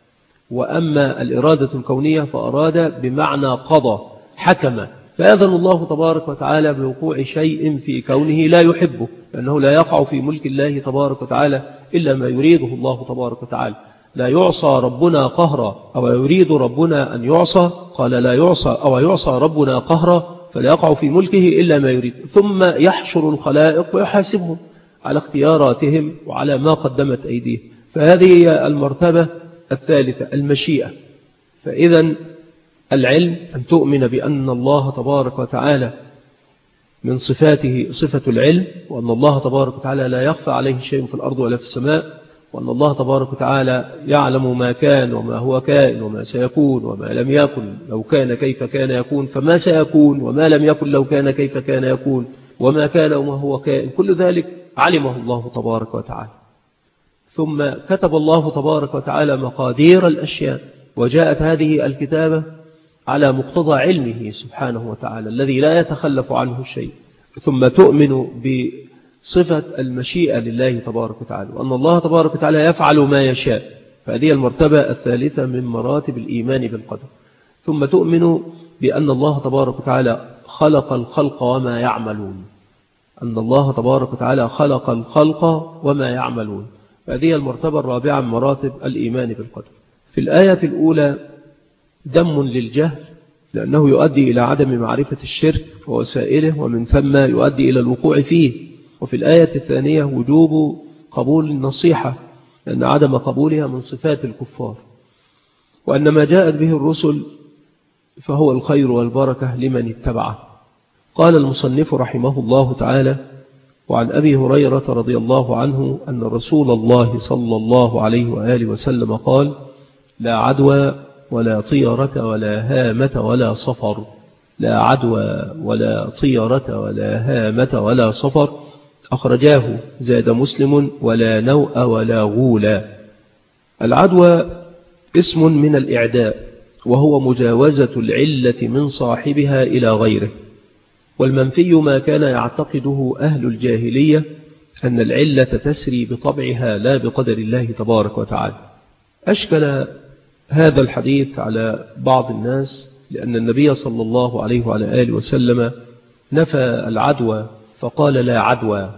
وأما الإرادة الكونية فأراد بمعنى قضى حكم. فأذن الله تبارك وتعالى بوقوع شيء في كونه لا يحبه، لأنه لا يقع في ملك الله تبارك وتعالى إلا ما يريده الله تبارك وتعالى. لا يعصى ربنا قهرا أو يريد ربنا أن يعصى؟ قال لا يعصى أو يعصى ربنا قهرا فلا يقع في ملكه إلا ما يريد، ثم يحشر الخلائق ويحاسبهم على اختياراتهم وعلى ما قدمت أيديهم. فهذه هي المرتبة الثالثة، المشيئة. فإذا العلم أن تؤمن بأن الله تبارك وتعالى من صفاته صفة العلم، وأن الله تبارك وتعالى لا يخفى عليه شيء في الأرض ولا في السماء، وأن الله تبارك وتعالى يعلم ما كان وما هو كائن وما سيكون وما لم يكن، لو كان كيف كان يكون، فما سيكون، وما لم يكن لو كان كيف كان يكون، وما كان وما هو كائن، كل ذلك علمه الله تبارك وتعالى. ثم كتب الله تبارك وتعالى مقادير الأشياء، وجاءت هذه الكتابة على مقتضى علمه سبحانه وتعالى الذي لا يتخلف عنه شيء. ثم تؤمن بصفة المشيئة لله تبارك وتعالى، وأن الله تبارك وتعالى يفعل ما يشاء، فهذه المرتبة الثالثة من مراتب الإيمان بالقدر. ثم تؤمن بأن الله تبارك وتعالى خلق الخلق وما يعملون، أن الله تبارك وتعالى خلق الخلق وما يعملون، فهذه المرتبة الرابعة من مراتب الإيمان بالقدر. في الآية الأولى دم للجهل، لأنه يؤدي إلى عدم معرفة الشرك ووسائله، ومن ثم يؤدي إلى الوقوع فيه. وفي الآية الثانية وجوب قبول النصيحة، لأن عدم قبولها من صفات الكفار، وأن ما جاءت به الرسل فهو الخير والبركة لمن اتبعه. قال المصنف رحمه الله تعالى: وعن أبي هريرة رضي الله عنه أن رسول الله صلى الله عليه وآله وسلم قال: لا عدوى ولا طيرة ولا هامة ولا صفر. لا عدوى ولا طيرة ولا هامة ولا صفر، أخرجاه، زاد مسلم: ولا نوء ولا غولا. العدوى اسم من الإعداء، وهو مجاوزة العلة من صاحبها إلى غيره. والمنفي ما كان يعتقده أهل الجاهلية أن العلة تسري بطبعها لا بقدر الله تبارك وتعالى. أشكل هذا الحديث على بعض الناس، لأن النبي صلى الله عليه وعلى آله وسلم نفى العدوى فقال لا عدوى،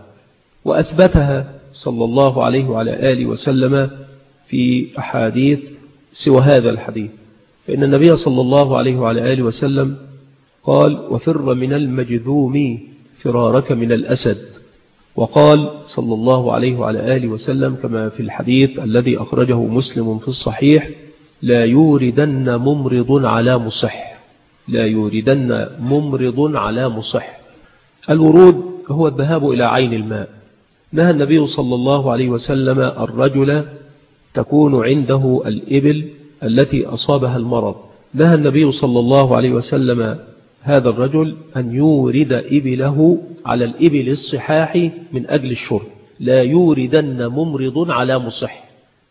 وأثبتها صلى الله عليه وعلى آله وسلم في أحاديث سوى هذا الحديث. فإن النبي صلى الله عليه وعلى آله وسلم قال: وفر من المجذوم فرارك من الأسد. وقال صلى الله عليه وعلى آله وسلم كما في الحديث الذي أخرجه مسلم في الصحيح: لا يوردن ممرض على مصح. لا يوردن ممرض على مصح. الورود هو الذهاب إلى عين الماء. نهى النبي صلى الله عليه وسلم الرجل تكون عنده الإبل التي أصابها المرض، نهى النبي صلى الله عليه وسلم هذا الرجل أن يورد إبله على الإبل الصحاح من أجل الشرب. لا يوردن ممرض على مصح،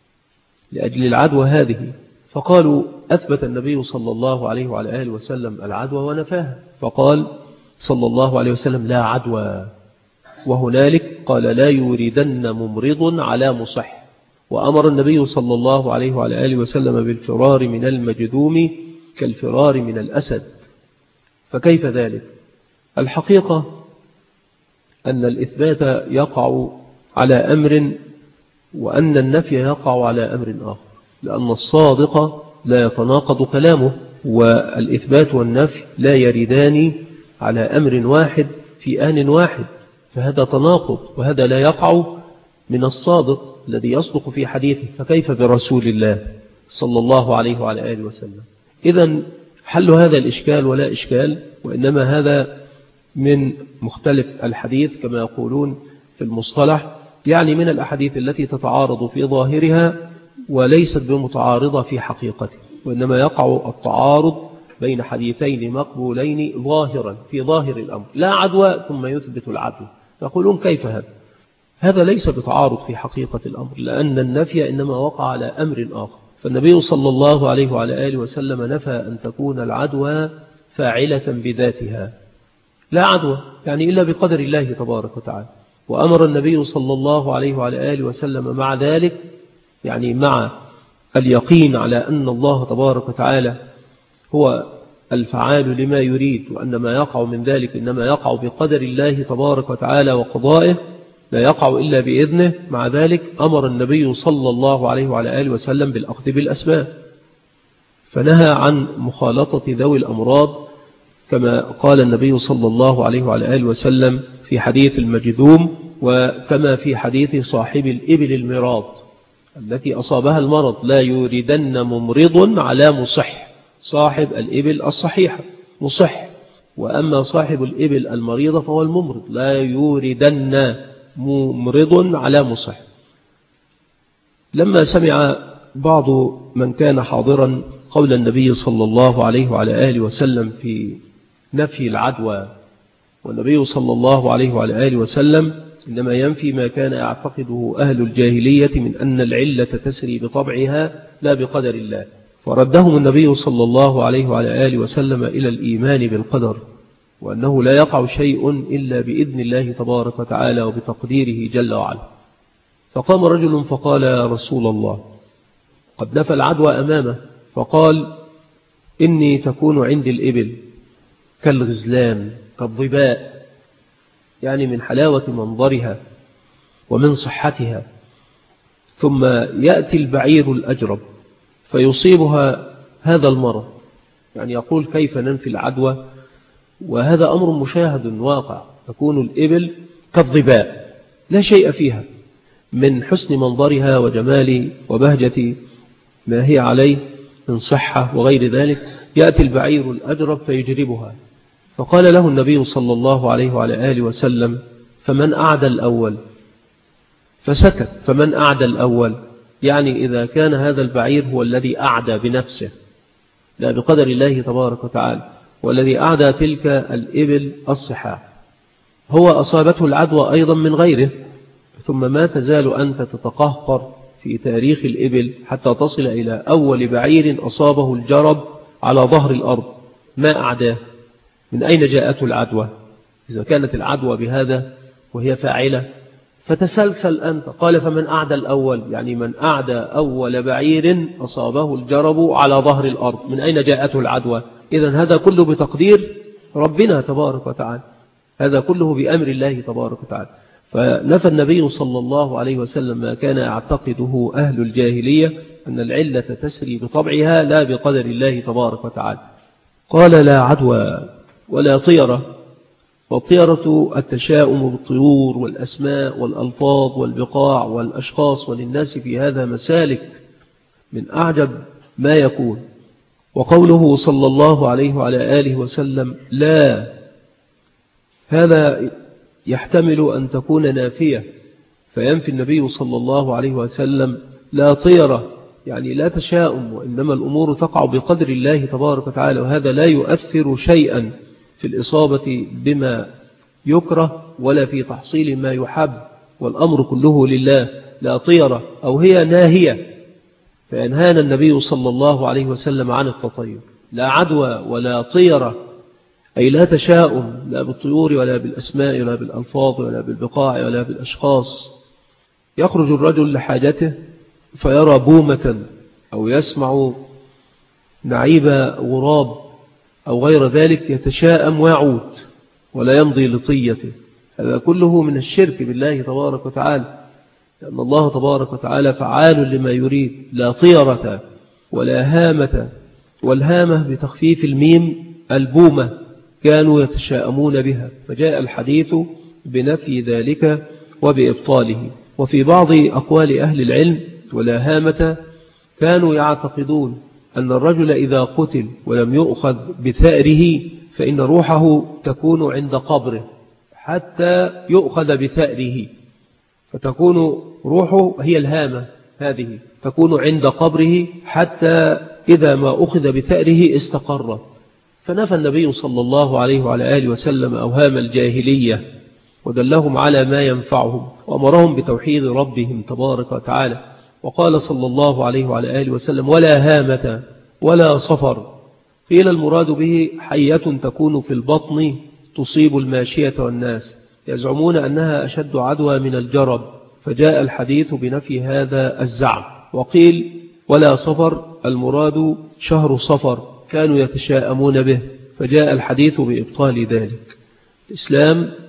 لأجل العدوى هذه. فقالوا: أثبت النبي صلى الله عليه وعلى آله وسلم العدوى ونفاها، فقال صلى الله عليه وسلم: لا عدوى. وهنالك قال: لا يوردن ممرض على مصح. وأمر النبي صلى الله عليه وعلى آله وسلم بالفرار من المجذوم كالفرار من الأسد. فكيف ذلك؟ الحقيقة أن الإثبات يقع على أمر، وأن النفي يقع على أمر آخر، لأن الصادق لا يتناقض كلامه، والإثبات والنفي لا يردان على أمر واحد في آن واحد، فهذا تناقض، وهذا لا يقع من الصادق الذي يصدق في حديثه، فكيف برسول الله صلى الله عليه وعلى آله وسلم؟ إذن حل هذا الإشكال ولا إشكال، وإنما هذا من مختلف الحديث كما يقولون في المصطلح، يعني من الأحاديث التي تتعارض في ظاهرها وليست بمتعارضة في حقيقته، وإنما يقع التعارض بين حديثين مقبولين ظاهرا في ظاهر الأمر. لا عدوى ثم يثبت العدوى، يقولون كيف هذا؟ هذا ليس بتعارض في حقيقة الأمر، لأن النفي إنما وقع على أمر آخر. فالنبي صلى الله عليه وعلى آله وسلم نفى أن تكون العدوى فاعلة بذاتها، لا عدوى يعني إلا بقدر الله تبارك وتعالى. وأمر النبي صلى الله عليه وعلى آله وسلم مع ذلك، يعني مع اليقين على أن الله تبارك وتعالى هو الفعال لما يريد، وأن ما يقع من ذلك إنما يقع بقدر الله تبارك وتعالى وقضائه، لا يقع إلا بإذنه. مع ذلك أمر النبي صلى الله عليه وعلى آله وسلم بالأخذ بالأسباب، فنهى عن مخالطة ذوي الأمراض كما قال النبي صلى الله عليه وعلى آله وسلم في حديث المجذوم، وكما في حديث صاحب الإبل المراض التي أصابها المرض: لا يوردن ممرض على مصح. صاحب الإبل الصحيحة مصح، وأما صاحب الإبل المريضة فهو الممرض. لا يوردن ممرض على مصح. لما سمع بعض من كان حاضرا قول النبي صلى الله عليه وعلى آله وسلم في نفي العدوى، والنبي صلى الله عليه وعلى آله وسلم إنما ينفي ما كان يعتقده أهل الجاهلية من أن العلة تسري بطبعها لا بقدر الله، فردهم النبي صلى الله عليه وعلى آله وسلم إلى الإيمان بالقدر، وأنه لا يقع شيء إلا بإذن الله تبارك وتعالى وبتقديره جل وعلا. فقام رجل فقال: يا رسول الله، قد نفى العدوى أمامه، فقال: إني تكون عندي الإبل كالغزلان كالظباء، يعني من حلاوة منظرها ومن صحتها، ثم يأتي البعير الأجرب فيصيبها هذا المرض. يعني يقول: كيف ننفي العدوى وهذا أمر مشاهد واقع؟ تكون الإبل كالظباء لا شيء فيها من حسن منظرها وجمال وبهجة ما هي عليه من صحة وغير ذلك، يأتي البعير الأجرب فيجربها. فقال له النبي صلى الله عليه وعلى آله وسلم: فمن أعدى الأول؟ فسكت. فمن أعدى الأول؟ يعني إذا كان هذا البعير هو الذي أعدى بنفسه لا بقدر الله تبارك وتعالى، والذي أعدى تلك الإبل الصحاح، هو أصابته العدوى أيضا من غيره، ثم ما تزال أنت تتقهقر في تاريخ الإبل حتى تصل إلى أول بعير أصابه الجرب على ظهر الأرض، ما أعداه؟ من أين جاءته العدوى؟ إذا كانت العدوى بهذا وهي فاعلة فتسلسل أنت. قال: فمن أعدى الأول؟ يعني من أعدى أول بعير أصابه الجرب على ظهر الأرض، من أين جاءته العدوى؟ إذن هذا كله بتقدير ربنا تبارك وتعالى، هذا كله بأمر الله تبارك وتعالى. فنفى النبي صلى الله عليه وسلم ما كان يعتقده أهل الجاهلية أن العلة تسري بطبعها لا بقدر الله تبارك وتعالى. قال: لا عدوى ولا طيرة. والطيرة التشاؤم بالطيور والأسماء والألفاظ والبقاع والأشخاص، وللناس في هذا مسالك من أعجب ما يكون. وقوله صلى الله عليه وعلى آله وسلم لا، هذا يحتمل أن تكون نافية، فينفي النبي صلى الله عليه وسلم لا طيرة، يعني لا تشاؤم، وإنما الأمور تقع بقدر الله تبارك وتعالى، وهذا لا يؤثر شيئا في الإصابة بما يكره ولا في تحصيل ما يحب، والأمر كله لله. لا طيرة أو هي ناهية، فينهانا النبي صلى الله عليه وسلم عن التطير. لا عدوى ولا طيرة، أي لا تشاؤم، لا بالطيور ولا بالأسماء ولا بالألفاظ ولا بالبقاع ولا بالأشخاص. يخرج الرجل لحاجته فيرى بومة أو يسمع نعيب غراب أو غير ذلك يتشاءم ويعود ولا يمضي لطيته. هذا كله من الشرك بالله تبارك وتعالى، لأن الله تبارك وتعالى فعال لما يريد. لا طيرة ولا هامة، والهامة بتخفيف الميم البومة، كانوا يتشاءمون بها، فجاء الحديث بنفي ذلك وبإبطاله. وفي بعض أقوال أهل العلم ولا هامة كانوا يعتقدون أن الرجل إذا قتل ولم يؤخذ بثأره فإن روحه تكون عند قبره حتى يؤخذ بثأره، فتكون روحه هي الهامة هذه، تكون عند قبره حتى إذا ما أخذ بثأره استقر. فنفى النبي صلى الله عليه وعلى آله وسلم أوهام الجاهلية ودلهم على ما ينفعهم وأمرهم بتوحيد ربهم تبارك وتعالى. وقال صلى الله عليه وعلى آله وسلم ولا هامة ولا صفر. قيل المراد به حية تكون في البطن تصيب الماشية والناس، يزعمون أنها أشد عدوى من الجرب، فجاء الحديث بنفي هذا الزعم. وقيل ولا صفر المراد شهر صفر كانوا يتشاءمون به، فجاء الحديث بإبطال ذلك. الإسلام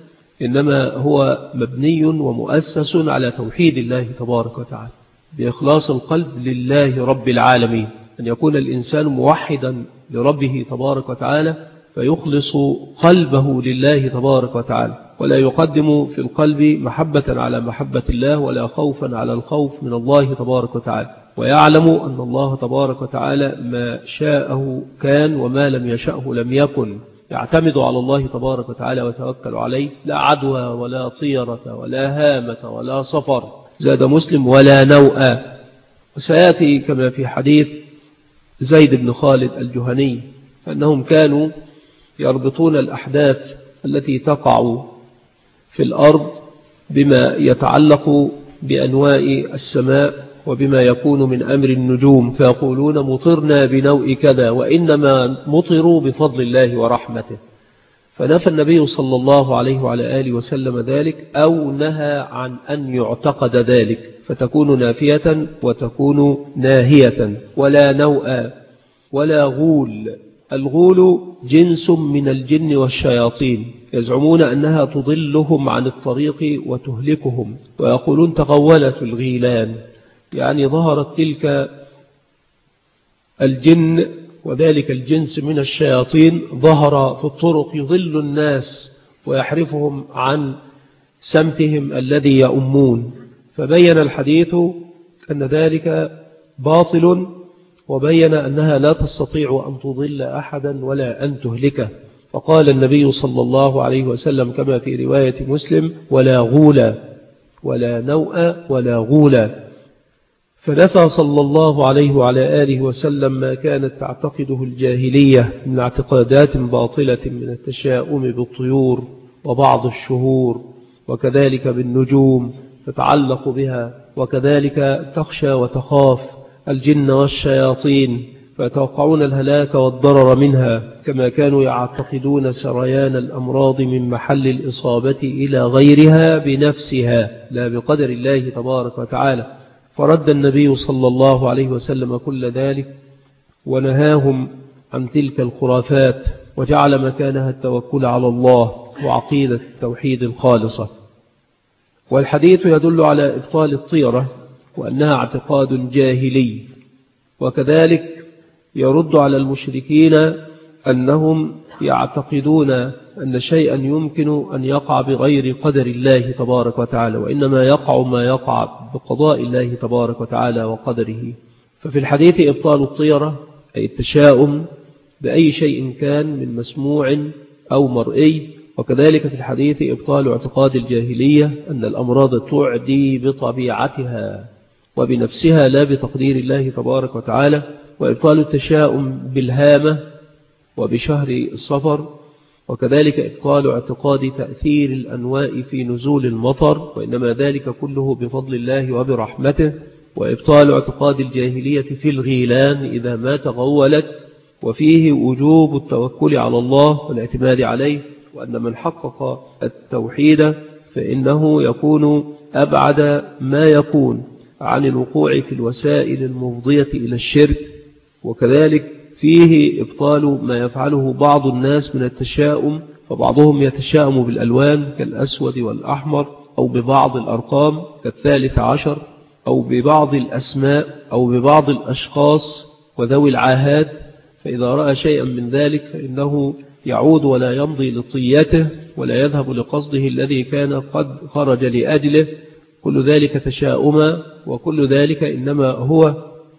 إنما هو مبني ومؤسس على توحيد الله تبارك وتعالى بإخلاص القلب لله رب العالمين، أن يكون الإنسان موحدا لربه تبارك وتعالى فيخلص قلبه لله تبارك وتعالى، ولا يقدم في القلب محبة على محبة الله ولا خوفا على الخوف من الله تبارك وتعالى، ويعلم أن الله تبارك وتعالى ما شاءه كان وما لم يشأه لم يكن، يعتمد على الله تبارك وتعالى ويتوكل عليه، لا عدوى ولا طيرة ولا هامة ولا صفر، زاد مسلم ولا نوء. وسيأتي كما في حديث زيد بن خالد الجهني أنهم كانوا يربطون الأحداث التي تقع في الأرض بما يتعلق بأنواء السماء وبما يكون من أمر النجوم، فيقولون مطرنا بنوء كذا، وإنما مطروا بفضل الله ورحمته. فنفى النبي صلى الله عليه وعلى آله وسلم ذلك، أو نهى عن أن يعتقد ذلك، فتكون نافية وتكون ناهية. ولا نوء ولا غول. الغول جنس من الجن والشياطين، يزعمون أنها تضلهم عن الطريق وتهلكهم، ويقولون تغولت الغيلان، يعني ظهرت تلك الجن وذلك الجنس من الشياطين ظهر في الطرق يضل الناس ويحرفهم عن سمتهم الذي يؤمون. فبين الحديث أن ذلك باطل، وبين أنها لا تستطيع أن تضل أحدا ولا أن تهلكه. فقال النبي صلى الله عليه وسلم كما في رواية مسلم ولا غولا ولا نوء ولا غولا. فنفى صلى الله عليه وعلى آله وسلم ما كانت تعتقده الجاهلية من اعتقادات باطلة من التشاؤم بالطيور وبعض الشهور، وكذلك بالنجوم تتعلق بها، وكذلك تخشى وتخاف الجن والشياطين فيتوقعون الهلاك والضرر منها، كما كانوا يعتقدون سريان الأمراض من محل الإصابة إلى غيرها بنفسها لا بقدر الله تبارك وتعالى. فرد النبي صلى الله عليه وسلم كل ذلك ونهاهم عن تلك الخرافات، وجعل مكانها التوكل على الله وعقيدة التوحيد الخالصة. والحديث يدل على إبطال الطيرة وأنها اعتقاد جاهلي، وكذلك يرد على المشركين أنهم يعتقدون أن شيئا يمكن أن يقع بغير قدر الله تبارك وتعالى، وإنما يقع ما يقع بقضاء الله تبارك وتعالى وقدره. ففي الحديث إبطال الطيرة أي التشاؤم بأي شيء كان من مسموع أو مرئي، وكذلك في الحديث إبطال اعتقاد الجاهلية أن الأمراض تعدي بطبيعتها وبنفسها لا بتقدير الله تبارك وتعالى، وإبطال التشاؤم بالهامة وبشهر الصفر، وكذلك إبطال اعتقاد تأثير الأنواء في نزول المطر، وإنما ذلك كله بفضل الله وبرحمته، وإبطال اعتقاد الجاهلية في الغيلان إذا ما تغولت، وفيه وجوب التوكل على الله والاعتماد عليه، وأن من حقق التوحيد فإنه يكون أبعد ما يكون عن الوقوع في الوسائل المفضية إلى الشرك. وكذلك فيه إبطال ما يفعله بعض الناس من التشاؤم، فبعضهم يتشاءم بالألوان كالأسود والأحمر، أو ببعض الأرقام كال13، أو ببعض الأسماء، أو ببعض الأشخاص وذوي العاهات، فإذا رأى شيئا من ذلك فإنه يعود ولا يمضي لطيته ولا يذهب لقصده الذي كان قد خرج لأجله. كل ذلك تشاؤما، وكل ذلك إنما هو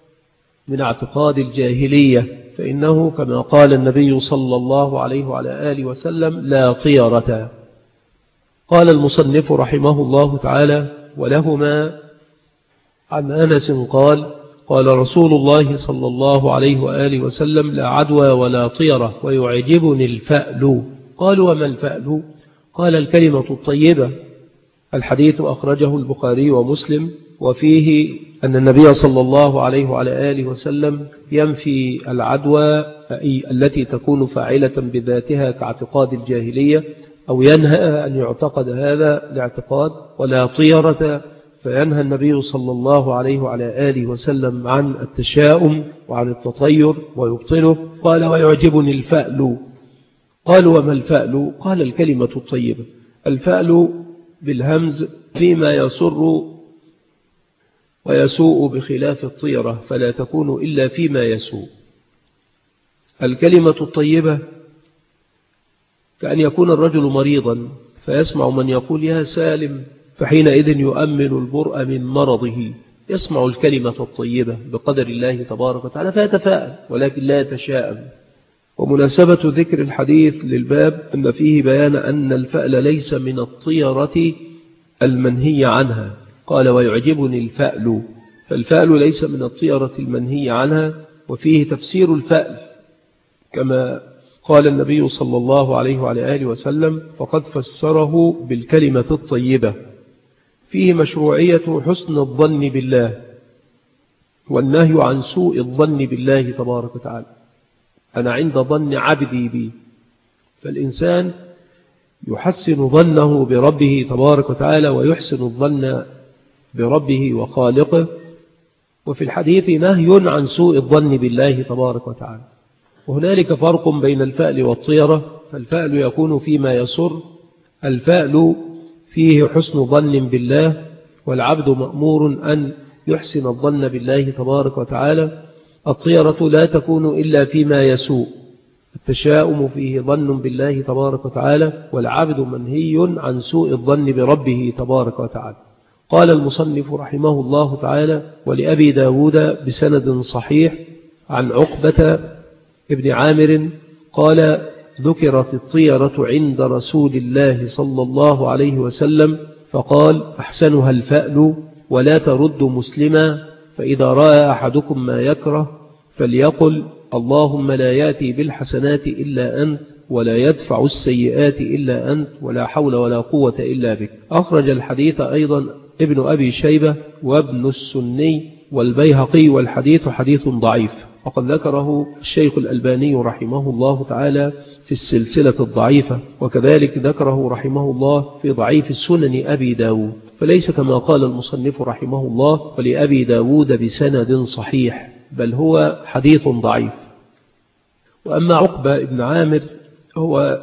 من اعتقاد الجاهلية، فإنه كما قال النبي صلى الله عليه وعلى آله وسلم لا طيرة. قال المصنف رحمه الله تعالى ولهما عن أنس قال قال رسول الله صلى الله عليه وآله وسلم لا عدوى ولا طيرة ويعجبني الفأل. قالوا وما الفأل؟ قال الكلمة الطيبة. الحديث أخرجه البخاري ومسلم، وفيه أن النبي صلى الله عليه وعلى آله وسلم ينفي العدوى التي تكون فاعلة بذاتها كاعتقاد الجاهلية، أو ينهى أن يعتقد هذا الاعتقاد، ولا طيرة، فينهى النبي صلى الله عليه وعلى آله وسلم عن التشاؤم وعن التطير ويبطله. قال ويعجبني الفأل. قالوا وما الفأل؟ قال الكلمة الطيبة. الفأل بالهمز فيما يسر ويسوء بخلاف الطيرة، فلا تكون إلا فيما يسوء. الكلمة الطيبة كأن يكون الرجل مريضا فيسمع من يقول يا سالم، فحينئذ يؤمل البرء من مرضه، يسمع الكلمة الطيبة بقدر الله تبارك وتعالى فيتفاءل ولكن لا يتشاءم. ومناسبة ذكر الحديث للباب أن فيه بيان أن الفأل ليس من الطيرة المنهي عنها، قال ويعجبني الفأل، فالفأل ليس من الطيرة المنهي عنها. وفيه تفسير الفأل كما قال النبي صلى الله عليه وعلى آله وسلم، فقد فسره بالكلمة الطيبة. فيه مشروعية حسن الظن بالله والنهي عن سوء الظن بالله تبارك وتعالى. أنا عند ظن عبدي بي، فالإنسان يحسن ظنه بربه تبارك وتعالى ويحسن الظن بربه وخالقه. وفي الحديث نهي عن سوء الظن بالله تبارك وتعالى. وهنالك فرق بين الفأل والطيرة، فالفأل يكون فيما يسر، الفأل فيه حسن ظن بالله، والعبد مأمور أن يحسن الظن بالله تبارك وتعالى. الطيرة لا تكون إلا فيما يسوء، التشاؤم فيه ظن بالله تبارك وتعالى، والعبد منهي عن سوء الظن بربه تبارك وتعالى. قال المصنف رحمه الله تعالى ولأبي داود بسند صحيح عن عقبة ابن عامر قال ذكرت الطيرة عند رسول الله صلى الله عليه وسلم فقال أحسنها الفأل ولا ترد مسلما، فإذا رأى أحدكم ما يكره فليقل اللهم لا يأتي بالحسنات إلا أنت ولا يدفع السيئات إلا أنت ولا حول ولا قوة إلا بك. أخرج الحديث أيضا ابن أبي شيبة وابن السني والبيهقي، والحديث حديث ضعيف، وقد ذكره الشيخ الألباني رحمه الله تعالى في السلسلة الضعيفة، وكذلك ذكره رحمه الله في ضعيف السنن أبي داود، فليس كما قال المصنف رحمه الله ولأبي داود بسند صحيح، بل هو حديث ضعيف. وأما عقبة ابن عامر هو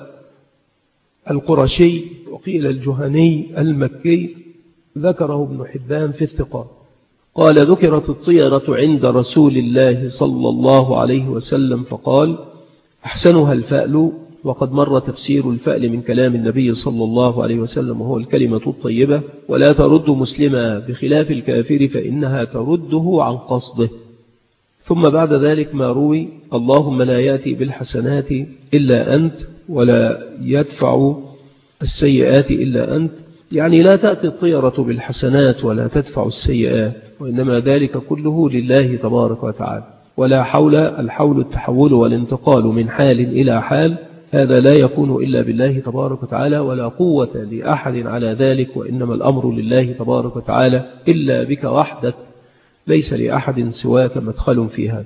القرشي وقيل الجهني المكي، ذكره ابن حبان في الثقات. قال ذكرت الطيرة عند رسول الله صلى الله عليه وسلم فقال أحسنها الفأل، وقد مر تفسير الفأل من كلام النبي صلى الله عليه وسلم وهو الكلمة الطيبة، ولا ترد مسلما بخلاف الكافر فإنها ترده عن قصده. ثم بعد ذلك ما روي اللهم لا يأتي بالحسنات إلا أنت ولا يدفع السيئات إلا أنت، يعني لا تأتي الطيرة بالحسنات ولا تدفع السيئات، وإنما ذلك كله لله تبارك وتعالى. ولا حول، الحول التحول والانتقال من حال إلى حال، هذا لا يكون إلا بالله تبارك وتعالى، ولا قوة لأحد على ذلك، وإنما الأمر لله تبارك وتعالى إلا بك وحدك، ليس لأحد سواك مدخل في هذا.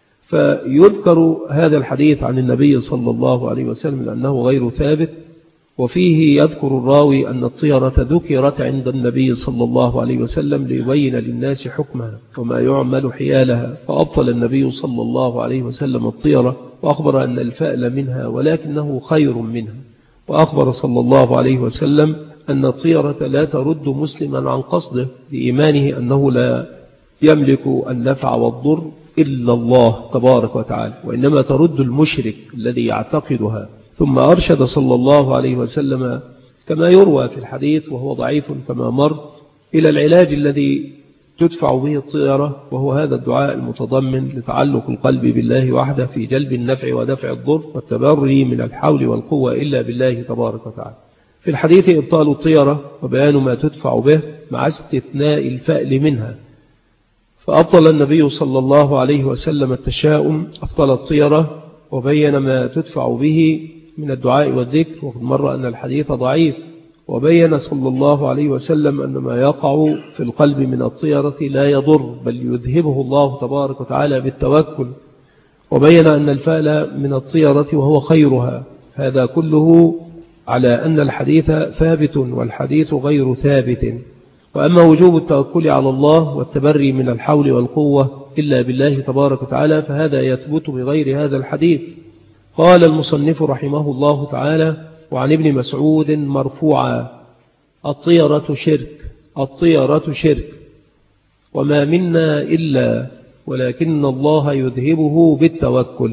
فيذكر هذا الحديث عن النبي صلى الله عليه وسلم لأنه غير ثابت، وفيه يذكر الراوي أن الطيرة ذكرت عند النبي صلى الله عليه وسلم ليبين للناس حكمها وما يعمل حيالها، فأبطل النبي صلى الله عليه وسلم الطيرة وأخبر أن الفأل منها ولكنه خير منها، وأخبر صلى الله عليه وسلم أن الطيرة لا ترد مسلما عن قصده لإيمانه أنه لا يملك النفع والضر إلا الله تبارك وتعالى، وإنما ترد المشرك الذي يعتقدها. ثم أرشد صلى الله عليه وسلم كما يروى في الحديث وهو ضعيف كما مر إلى العلاج الذي تدفع به الطيرة، وهو هذا الدعاء المتضمن لتعلق القلب بالله وحده في جلب النفع ودفع الضر والتبري من الحول والقوة إلا بالله تبارك وتعالى. في الحديث إبطال الطيرة وبيان ما تدفع به مع استثناء الفأل منها، فأبطل النبي صلى الله عليه وسلم التشاؤم، أبطل الطيرة وبين ما تدفع به من الدعاء والذكر، وقد مر أن الحديث ضعيف، وبين صلى الله عليه وسلم أن ما يقع في القلب من الطيرة لا يضر بل يذهبه الله تبارك وتعالى بالتوكل، وبين أن الفأل من الطيرة وهو خيرها. هذا كله على أن الحديث ثابت والحديث غير ثابت. وأما وجوب التوكل على الله والتبري من الحول والقوة إلا بالله تبارك وتعالى فهذا يثبت بغير هذا الحديث. قال المصنف رحمه الله تعالى وعن ابن مسعود مرفوعا: الطيرة شرك، الطيرة شرك، وما منا إلا ولكن الله يذهبه بالتوكل.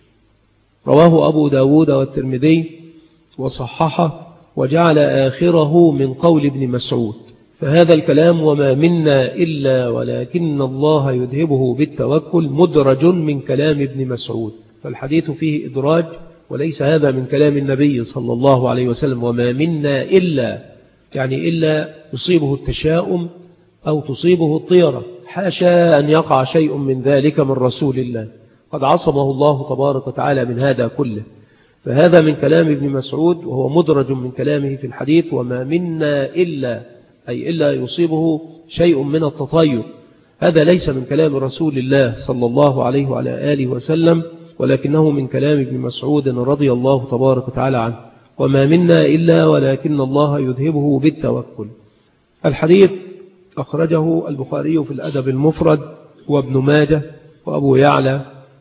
رواه أبو داود والترمذي وصححه، وجعل آخره من قول ابن مسعود. فهذا الكلام وما منا إلا ولكن الله يذهبه بالتوكل مدرج من كلام ابن مسعود، فالحديث فيه إدراج، وليس هذا من كلام النبي صلى الله عليه وسلم. وما منا إلا يعني إلا يصيبه التشاؤم أو تصيبه الطيرة، حاشا أن يقع شيء من ذلك من رسول الله، قد عصمه الله تبارك وتعالى من هذا كله. فهذا من كلام ابن مسعود، وهو مدرج من كلامه في الحديث: وما منا إلا، أي إلا يصيبه شيء من التطير. هذا ليس من كلام رسول الله صلى الله عليه وعلى آله وسلم، ولكنه من كلام ابن مسعود رضي الله تبارك وتعالى عنه: وما منا إلا ولكن الله يذهبه بالتوكل. الحديث أخرجه البخاري في الأدب المفرد وابن ماجه وأبو يعلى.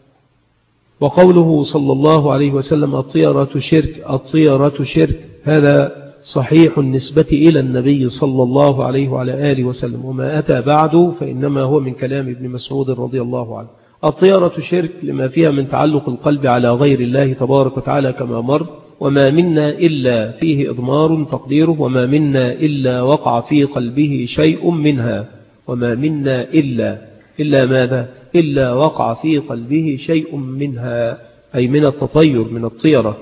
وقوله صلى الله عليه وسلم: الطيرة شرك، الطيرة شرك، هذا صحيح النسبة إلى النبي صلى الله عليه وعلى آله وسلم، وما أتى بعد فإنما هو من كلام ابن مسعود رضي الله عنه. الطيرة شرك لما فيها من تعلق القلب على غير الله تبارك وتعالى كما مر. وما منا إلا فيه إضمار تقديره: وما منا إلا وقع في قلبه شيء منها. وما منا إلا ماذا؟ إلا وقع في قلبه شيء منها، أي من التطير، من الطيرة.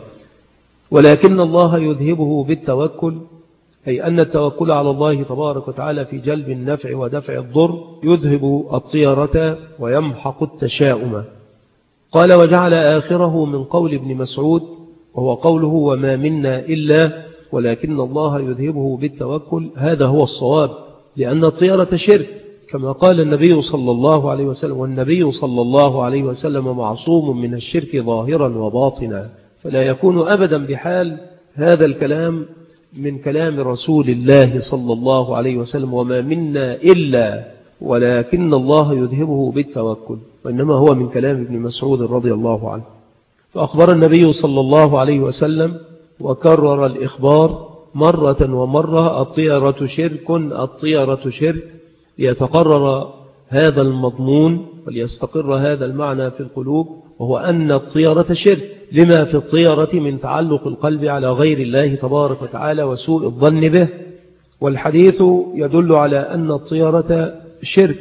ولكن الله يذهبه بالتوكل، أي أن التوكل على الله تبارك وتعالى في جلب النفع ودفع الضر يذهب الطيرة ويمحق التشاؤم. قال: وجعل آخره من قول ابن مسعود، وهو قوله: وما منا إلا ولكن الله يذهبه بالتوكل. هذا هو الصواب، لأن الطيرة شرك كما قال النبي صلى الله عليه وسلم، والنبي صلى الله عليه وسلم معصوم من الشرك ظاهرا وباطنا، فلا يكون أبدا بحال هذا الكلام من كلام رسول الله صلى الله عليه وسلم: وما منا إلا ولكن الله يذهبه بالتوكل، وإنما هو من كلام ابن مسعود رضي الله عنه. فأخبر النبي صلى الله عليه وسلم وكرر الإخبار مرة ومرة: الطيرة شرك، الطيرة شرك، ليتقرر هذا المضمون وليستقر هذا المعنى في القلوب، وهو أن الطيرة شرك لما في الطيرة من تعلق القلب على غير الله تبارك وتعالى وسوء الظن به. والحديث يدل على أن الطيرة شرك.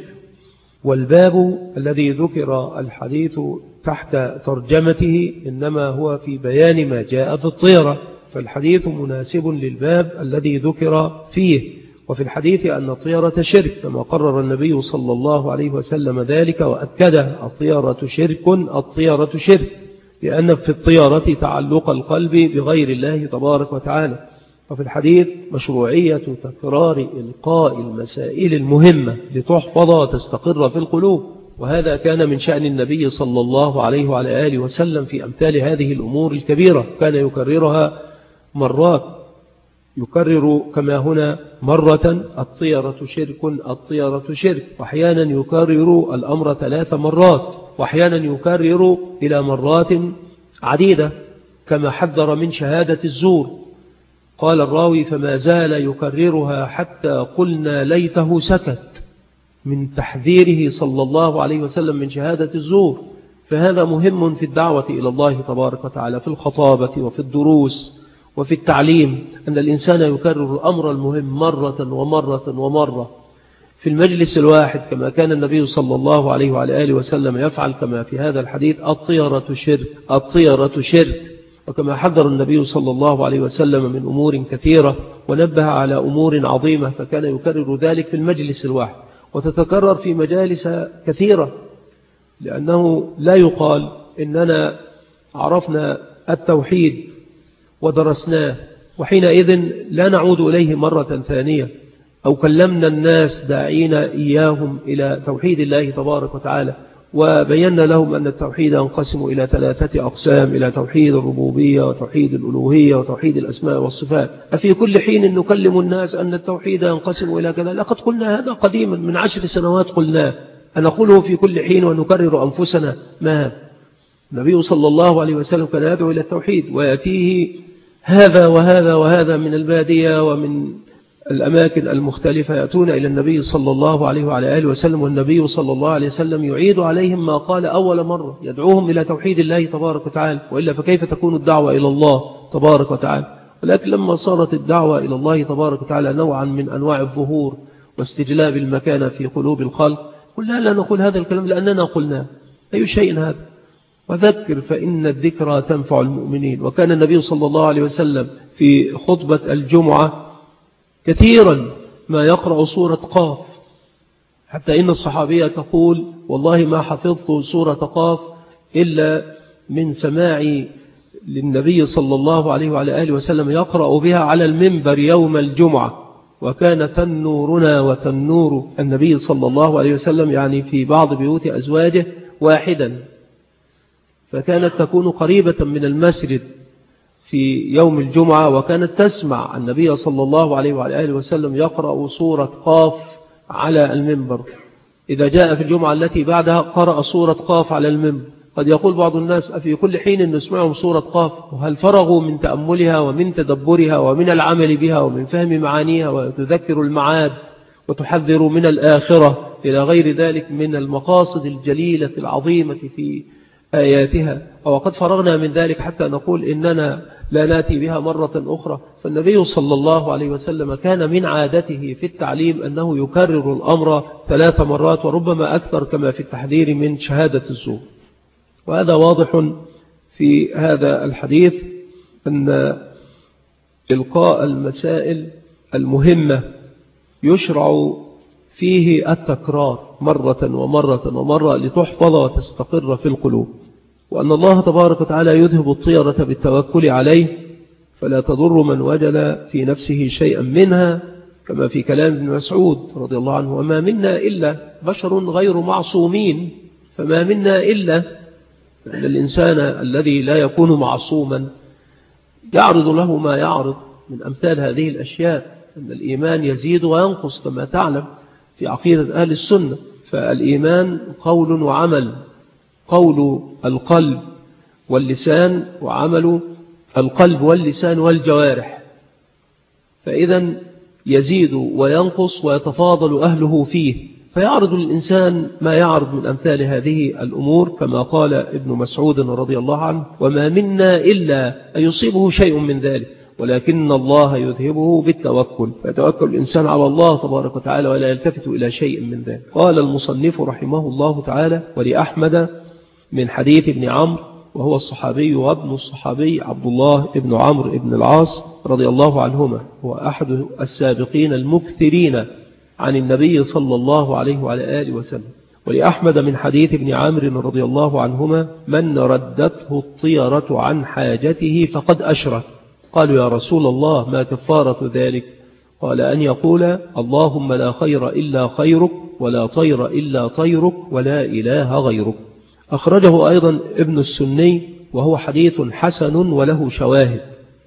والباب الذي ذكر الحديث تحت ترجمته إنما هو في بيان ما جاء في الطيرة، فالحديث مناسب للباب الذي ذكر فيه. وفي الحديث أن الطيرة شرك كما قرر النبي صلى الله عليه وسلم ذلك وأكد: الطيرة شرك، الطيرة شرك، لأن في الطيرة تعلق القلب بغير الله تبارك وتعالى. وفي الحديث مشروعية تكرار إلقاء المسائل المهمة لتحفظ وتستقر في القلوب، وهذا كان من شأن النبي صلى الله عليه وعلى آله وسلم في أمثال هذه الأمور الكبيرة، كان يكررها مرات، يكرر كما هنا مرة: الطيرة شرك، الطيرة شرك، وأحيانا يكرر الأمر 3 مرات، وأحيانا يكرر إلى مرات عديدة، كما حذر من شهادة الزور. قال الراوي: فما زال يكررها حتى قلنا ليته سكت، من تحذيره صلى الله عليه وسلم من شهادة الزور. فهذا مهم في الدعوة إلى الله تبارك وتعالى، في الخطابة وفي الدروس وفي التعليم، أن الإنسان يكرر الأمر المهم مرة ومرة ومرة في المجلس الواحد، كما كان النبي صلى الله عليه وعلى آله وسلم يفعل، كما في هذا الحديث: الطيرة شرك، الطيرة شرك. وكما حذر النبي صلى الله عليه وسلم من أمور كثيرة ونبه على أمور عظيمة، فكان يكرر ذلك في المجلس الواحد، وتتكرر في مجالس كثيرة، لأنه لا يقال إننا عرفنا التوحيد ودرسناه وحينئذ لا نعود إليه مرة ثانية، أو كلمنا الناس داعين إياهم إلى توحيد الله تبارك وتعالى، وبينا لهم أن التوحيد ينقسم إلى 3 أقسام: إلى توحيد الربوبية وتوحيد الألوهية وتوحيد الأسماء والصفات. أفي كل حين نكلم الناس أن التوحيد ينقسم إلى كذا؟ لقد قلنا هذا قديما، من 10 سنوات قلناه، أنقوله في كل حين ونكرر أنفسنا. ما النبي صلى الله عليه وسلم كان يدعو إلى التوحيد، ويأتيه هذا وهذا وهذا من البادية ومن الأماكن المختلفة يأتون إلى النبي صلى الله عليه وعلى آله وسلم، والنبي صلى الله عليه وسلم يعيد عليهم ما قال أول مرة، يدعوهم إلى توحيد الله تبارك وتعالى، وإلا فكيف تكون الدعوة إلى الله تبارك وتعالى؟ ولكن لما صارت الدعوة إلى الله تبارك وتعالى نوعا من أنواع الظهور واستجلاب المكانة في قلوب الخلق، قلنا لا نقول هذا الكلام لأننا قلنا أي شيء هذا، وذكر فإن الذكرى تنفع المؤمنين. وكان النبي صلى الله عليه وسلم في خطبة الجمعة كثيرا ما يقرأ سورة قاف، حتى إن الصحابية تقول والله ما حفظت سورة قاف إلا من سماعي للنبي صلى الله عليه وعلى آله وسلم يقرأ بها على المنبر يوم الجمعة، وكان تنورنا وتنور النبي صلى الله عليه وسلم يعني في بعض بيوت أزواجه واحدا، فكانت تكون قريبة من المسجد في يوم الجمعة، وكانت تسمع النبي صلى الله عليه وعلى آله وسلم يقرأ سورة قاف على المنبر. إذا جاء في الجمعة التي بعدها قرأ سورة قاف على المنبر. قد يقول بعض الناس أفي كل حين نسمعهم سورة قاف، وهل فرغوا من تأملها ومن تدبرها ومن العمل بها ومن فهم معانيها، وتذكر المعاد وتحذر من الآخرة إلى غير ذلك من المقاصد الجليلة العظيمة في آياتها؟ وقد فرغنا من ذلك حتى نقول إننا لا ناتي بها مرة أخرى. فالنبي صلى الله عليه وسلم كان من عادته في التعليم أنه يكرر الأمر 3 مرات وربما أكثر، كما في التحذير من شهادة الزور. وهذا واضح في هذا الحديث أن إلقاء المسائل المهمة يشرع فيه التكرار مرة ومرة ومرة لتحفظ وتستقر في القلوب، وأن الله تبارك وتعالى يذهب الطيرة بالتوكل عليه، فلا تضر من وجد في نفسه شيئا منها، كما في كلام ابن مسعود رضي الله عنه: وما منا إلا بشر غير معصومين. فما منا إلا أن الإنسان الذي لا يكون معصوما يعرض له ما يعرض من أمثال هذه الأشياء، أن الإيمان يزيد وينقص كما تعلم في عقيدة أهل السنة. فالإيمان قول وعمل، قول القلب واللسان، وعمل القلب واللسان والجوارح، فإذا يزيد وينقص ويتفاضل أهله فيه، فيعرض الإنسان ما يعرض من أمثال هذه الأمور، كما قال ابن مسعود رضي الله عنه: وما منا إلا أن يصيبه شيء من ذلك ولكن الله يذهبه بالتوكل. فيتوكل الإنسان على الله تبارك وتعالى ولا يلتفت إلى شيء من ذلك. قال المصنف رحمه الله تعالى: ولأحمد من حديث ابن عمرو، وهو الصحابي وابن الصحابي عبد الله ابن عمرو ابن العاص رضي الله عنهما، هو أحد السابقين المكثرين عن النبي صلى الله عليه وعلى آله وسلم. ولأحمد من حديث ابن عمرو رضي الله عنهما: من ردته الطيرة عن حاجته فقد أشرك. قالوا: يا رسول الله ما كفارة ذلك؟ قال: أن يقول: اللهم لا خير إلا خيرك، ولا طير إلا طيرك، ولا إله غيرك. أخرجه أيضا ابن السني، وهو حديث حسن وله شواهد.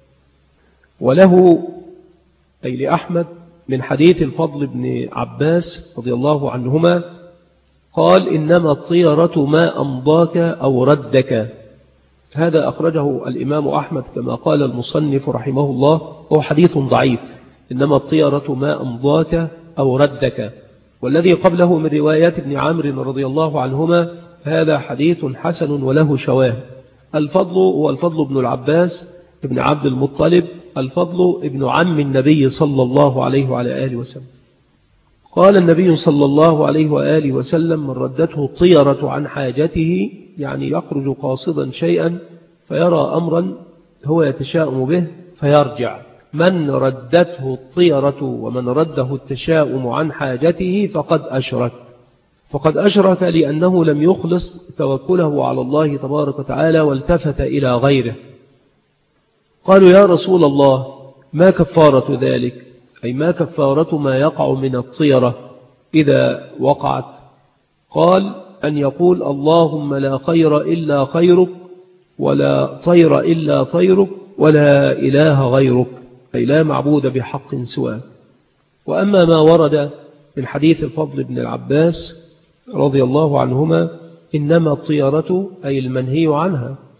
وله أي لأحمد من حديث الفضل بن عباس رضي الله عنهما قال: إنما الطيرة ما أمضاك أو ردك. هذا أخرجه الإمام أحمد كما قال المصنف رحمه الله، هو حديث ضعيف: إنما الطيرة ما أمضاك أو ردك. والذي قبله من روايات ابن عمرو رضي الله عنهما هذا حديث حسن وله شواهد. الفضل هو الفضل بن العباس ابن عبد المطلب، الفضل ابن عم النبي صلى الله عليه وعلى آله وسلم. قال النبي صلى الله عليه وآله وسلم: من ردته الطيرة عن حاجته، يعني يخرج قاصدا شيئا فيرى أمرا هو يتشاءم به فيرجع. من ردته الطيرة ومن رده التشاؤم عن حاجته فقد أشرك. فقد أشرك لأنه لم يخلص توكله على الله تبارك وتعالى والتفت إلى غيره. قالوا: يا رسول الله ما كفارة ذلك؟ أي ما كفارة ما يقع من الطيرة إذا وقعت؟ قال: أن يقول: اللهم لا خير إلا خيرك، ولا طير إلا طيرك، ولا إله غيرك، أي لا معبود بحق سواك. وأما ما ورد من حديث الفضل بن العباس رضي الله عنهما: إنما الطيرة أي المنهي عنها،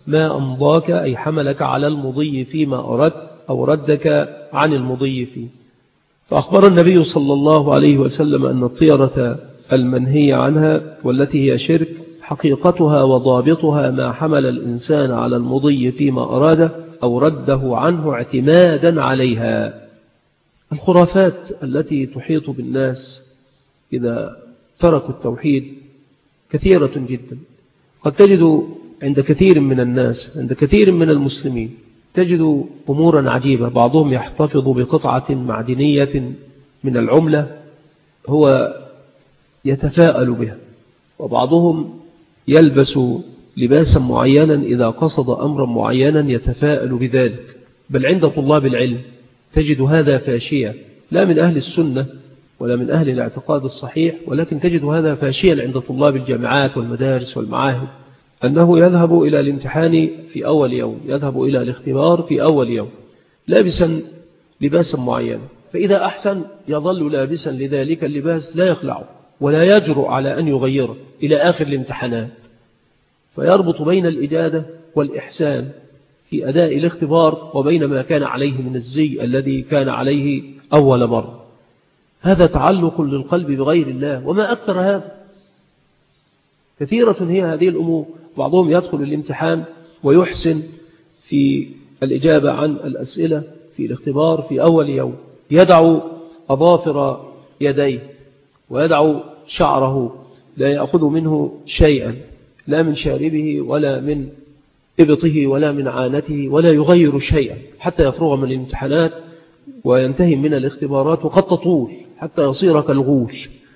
ما أمضاك أي حملك على المضي فيما أردت أو ردك عن المضي فيه. فأخبر النبي صلى الله عليه وسلم أن الطيرة المنهي عنها والتي هي شرك حقيقتها وضابطها ما حمل الإنسان على المضي فيما أراده أو رده عنه اعتمادا عليها. الخرافات التي تحيط بالناس إذا تركوا التوحيد كثيرة جدا. قد تجد عند كثير من الناس، عند كثير من المسلمين، تجد أمورا عجيبة. بعضهم يحتفظ بقطعة معدنية من العملة هو يتفاءل بها، وبعضهم يلبس لباسا معينا إذا قصد أمرا معينا يتفاءل بذلك. بل عند طلاب العلم تجد هذا فاشيا، لا من أهل السنة ولا من أهل الاعتقاد الصحيح، ولكن تجد هذا فاشيا عند طلاب الجامعات والمدارس والمعاهد، أنه يذهب إلى الامتحان في أول يوم، يذهب إلى الاختبار في أول يوم لابسا لباسا معينا، فإذا أحسن يظل لابسا لذلك اللباس لا يخلعه ولا يجرؤ على أن يغيره إلى آخر الامتحانات، فيربط بين الإجادة والإحسان في أداء الاختبار وبين ما كان عليه من الزي الذي كان عليه أول مرة. هذا تعلق للقلب بغير الله، وما أكثر هذا. كثيرة هي هذه الأمور. بعضهم يدخل الامتحان ويحسن في الإجابة عن الأسئلة في الاختبار في أول يوم، يدع أظافر يديه ويدع شعره، لا يأخذ منه شيئا، لا من شاربه ولا من إبطه ولا من عانته، ولا يغير شيئا حتى يفرغ من الامتحانات وينتهي من الاختبارات، وقد تطول حتى يصير كالغول،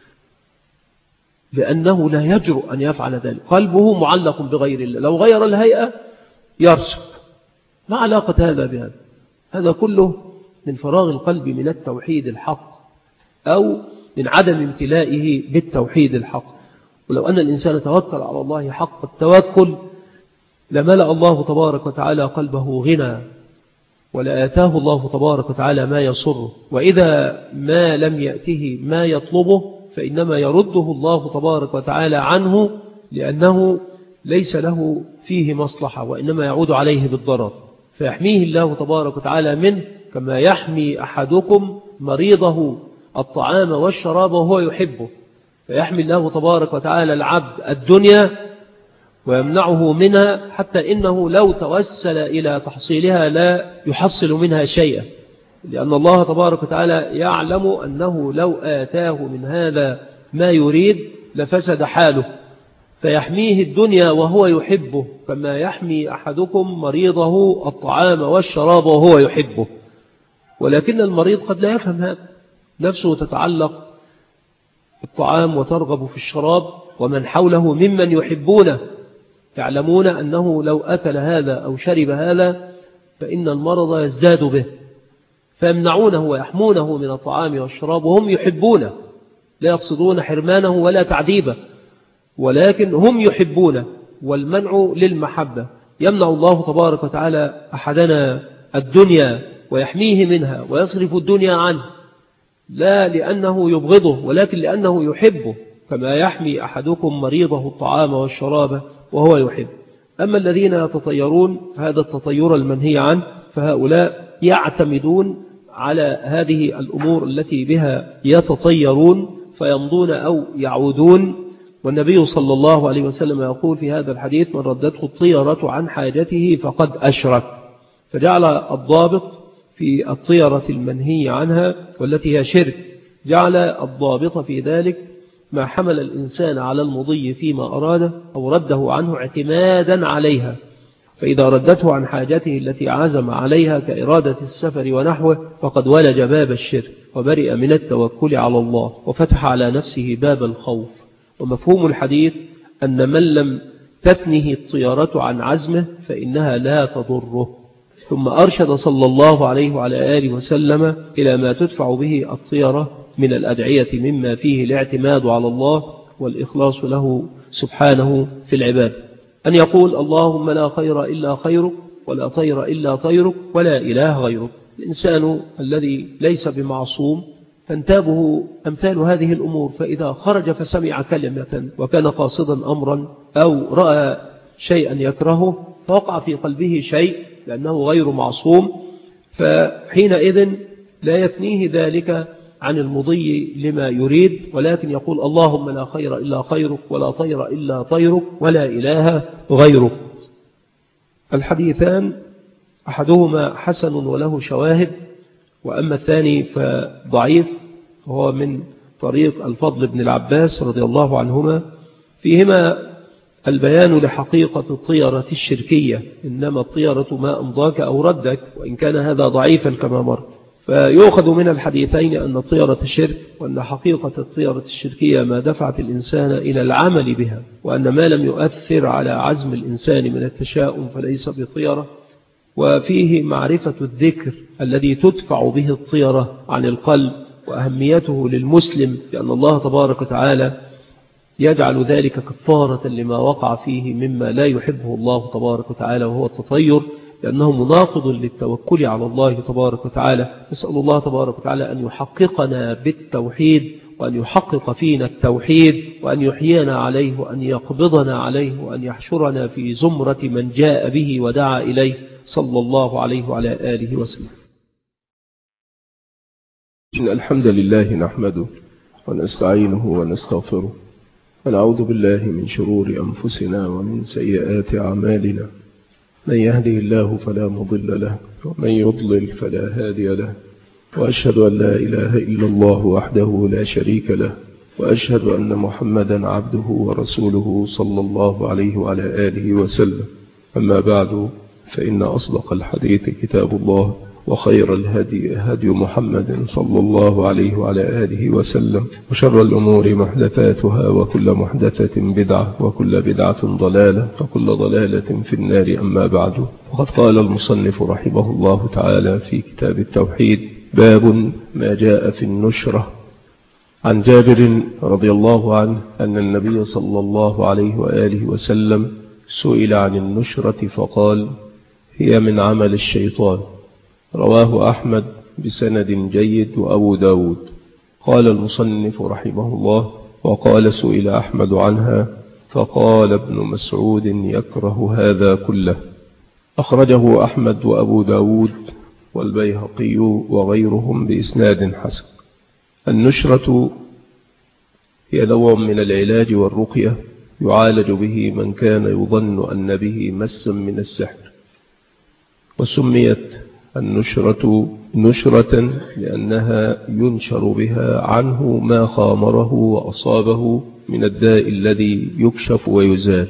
لأنه لا يجرؤ أن يفعل ذلك. قلبه معلق بغير الله، لو غير الهيئة يرسب. ما علاقة هذا بهذا؟ هذا كله من فراغ القلب من التوحيد الحق أو من عدم امتلائه بالتوحيد الحق. ولو أن الإنسان توكل على الله حق التوكل لملأ الله تبارك وتعالى قلبه غنى، ولآتاه الله تبارك وتعالى ما يسره، وإذا ما لم يأته ما يطلبه فإنما يرده الله تبارك وتعالى عنه، لأنه ليس له فيه مصلحة وإنما يعود عليه بالضرر، فيحميه الله تبارك وتعالى منه، كما يحمي أحدكم مريضه الطعام والشراب وهو يحبه. فيحمي الله تبارك وتعالى العبد الدنيا ويمنعه منها، حتى إنه لو توسل إلى تحصيلها لا يحصل منها شيئا، لأن الله تبارك وتعالى يعلم أنه لو آتاه من هذا ما يريد لفسد حاله، فيحميه الدنيا وهو يحبه، كما يحمي أحدكم مريضه الطعام والشراب وهو يحبه. ولكن المريض قد لا يفهم هذا، نفسه تتعلق بالطعام وترغب في الشراب، ومن حوله ممن يحبونه يعلمون أنه لو أكل هذا أو شرب هذا فإن المرض يزداد به، فيمنعونه ويحمونه من الطعام والشراب وهم يحبونه، لا يقصدون حرمانه ولا تعذيبه، ولكن هم يحبونه، والمنع للمحبة. يمنع الله تبارك وتعالى أحدنا الدنيا ويحميه منها ويصرف الدنيا عنه، لا لأنه يبغضه ولكن لأنه يحبه، كما يحمي أحدكم مريضه الطعام والشراب وهو يحب. أما الذين يتطيرون هذا التطير المنهي عنه، فهؤلاء يعتمدون على هذه الأمور التي بها يتطيرون فيمضون أو يعودون. والنبي صلى الله عليه وسلم يقول في هذا الحديث: من ردته الطيرة عن حاجته فقد أشرك. فجعل الضابط في الطيرة المنهي عنها والتي هي شرك، جعل الضابط في ذلك ما حمل الإنسان على المضي فيما أراده أو رده عنه اعتمادا عليها، فإذا ردته عن حاجته التي عزم عليها كإرادة السفر ونحوه فقد ولج باب الشرك وبرئ من التوكل على الله وفتح على نفسه باب الخوف. ومفهوم الحديث أن من لم تثنه الطيرة عن عزمه فإنها لا تضره. ثم أرشد صلى الله عليه وعلى آله وسلم إلى ما تدفع به الطيرة من الأدعية مما فيه الاعتماد على الله والإخلاص له سبحانه في العباد، أن يقول: اللهم لا خير إلا خيرك ولا طير إلا طيرك ولا إله غيرك. الإنسان الذي ليس بمعصوم تنتابه أمثال هذه الأمور، فإذا خرج فسمع كلمة وكان قاصدا أمرا أو رأى شيئا يكرهه فوقع في قلبه شيء لأنه غير معصوم، فحينئذ لا يثنيه ذلك عن المضي لما يريد، ولكن يقول اللهم لا خير إلا خيرك ولا طير إلا طيرك ولا إله غيرك. الحديثان أحدهما حسن وله شواهد، وأما الثاني فضعيف، وهو من طريق الفضل بن العباس رضي الله عنهما، فيهما البيان لحقيقة الطيرة الشركية، إنما الطيرة ما أمضاك أو ردك، وإن كان هذا ضعيفا كما مر. فيؤخذ من الحديثين أن الطيرة شرك، وأن حقيقة الطيرة الشركية ما دفعت الإنسان إلى العمل بها، وأن ما لم يؤثر على عزم الإنسان من التشاؤم فليس بطيرة. وفيه معرفة الذكر الذي تدفع به الطيرة عن القلب، وأهميته للمسلم، لأن الله تبارك وتعالى يجعل ذلك كفارة لما وقع فيه مما لا يحبه الله تبارك وتعالى، وهو التطير، لأنه مناقض للتوكل على الله تبارك وتعالى. نسأل الله تبارك وتعالى أن يحققنا بالتوحيد، وأن يحقق فينا التوحيد، وأن يحيينا عليه، وأن يقبضنا عليه، وأن يحشرنا في زمرة من جاء به ودعا إليه صلى الله عليه وعلى آله وسلم. إن الحمد لله نحمده ونستعينه ونستغفره، ونعوذ بالله من شرور أنفسنا ومن سيئات أعمالنا. من يهده الله فلا مضل له، ومن يضلل فلا هادي له، وأشهد أن لا إله إلا الله وحده لا شريك له، وأشهد أن محمدا عبده ورسوله صلى الله عليه وعلى آله وسلم. أما بعد، فإن أصدق الحديث كتاب الله، وخير الهدي هدي محمد صلى الله عليه وعلى آله وسلم، وشر الأمور محدثاتها، وكل محدثة بدعة، وكل بدعة ضلالة، وكل ضلالة في النار. أما بعد، وقد قال المصنف رحمه الله تعالى في كتاب التوحيد: باب ما جاء في النشرة. عن جابر رضي الله عنه أن النبي صلى الله عليه وآله وسلم سئل عن النشرة فقال: هي من عمل الشيطان. رواه أحمد بسند جيد وأبو داود. قال المصنف رحمه الله: وقال سئل أحمد عنها فقال ابن مسعود: يكره هذا كله. أخرجه أحمد وأبو داود والبيهقي وغيرهم بإسناد حسن. النشرة هي نوع من العلاج والرقية يعالج به من كان يظن أن به مس من السحر، وسميت النشرة نشرة لأنها ينشر بها عنه ما خامره وأصابه من الداء الذي يكشف ويزال.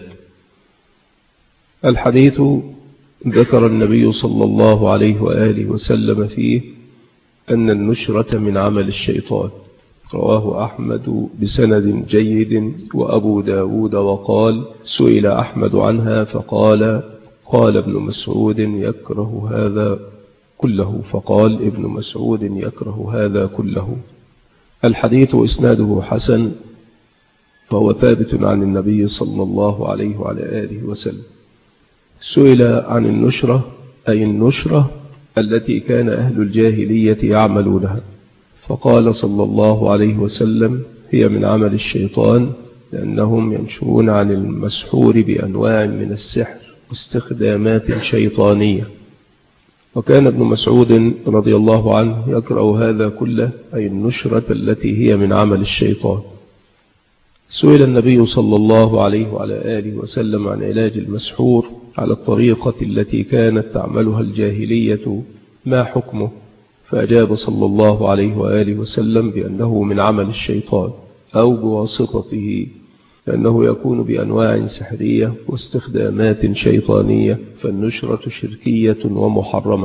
الحديث ذكر النبي صلى الله عليه وآله وسلم فيه أن النشرة من عمل الشيطان. رواه أحمد بسند جيد وأبو داود. وقال: سئل أحمد عنها فقال: قال ابن مسعود: يكره هذا كله. فقال ابن مسعود: يكره هذا كله. الحديث إسناده حسن، فهو ثابت عن النبي صلى الله عليه وعلى آله وسلم. سئل عن النشرة، أي النشرة التي كان أهل الجاهلية يعملونها، فقال صلى الله عليه وسلم: هي من عمل الشيطان، لأنهم ينشرون عن المسحور بأنواع من السحر واستخدامات شيطانية. وكان ابن مسعود رضي الله عنه يكره هذا كله، أي النشرة التي هي من عمل الشيطان. سئل النبي صلى الله عليه وعلى آله وسلم عن علاج المسحور على الطريقة التي كانت تعملها الجاهلية، ما حكمه؟ فأجاب صلى الله عليه وآله وسلم بأنه من عمل الشيطان أو بواسطته، لأنه يكون بأنواع سحرية واستخدامات شيطانية، فالنشرة شركية ومحرمة.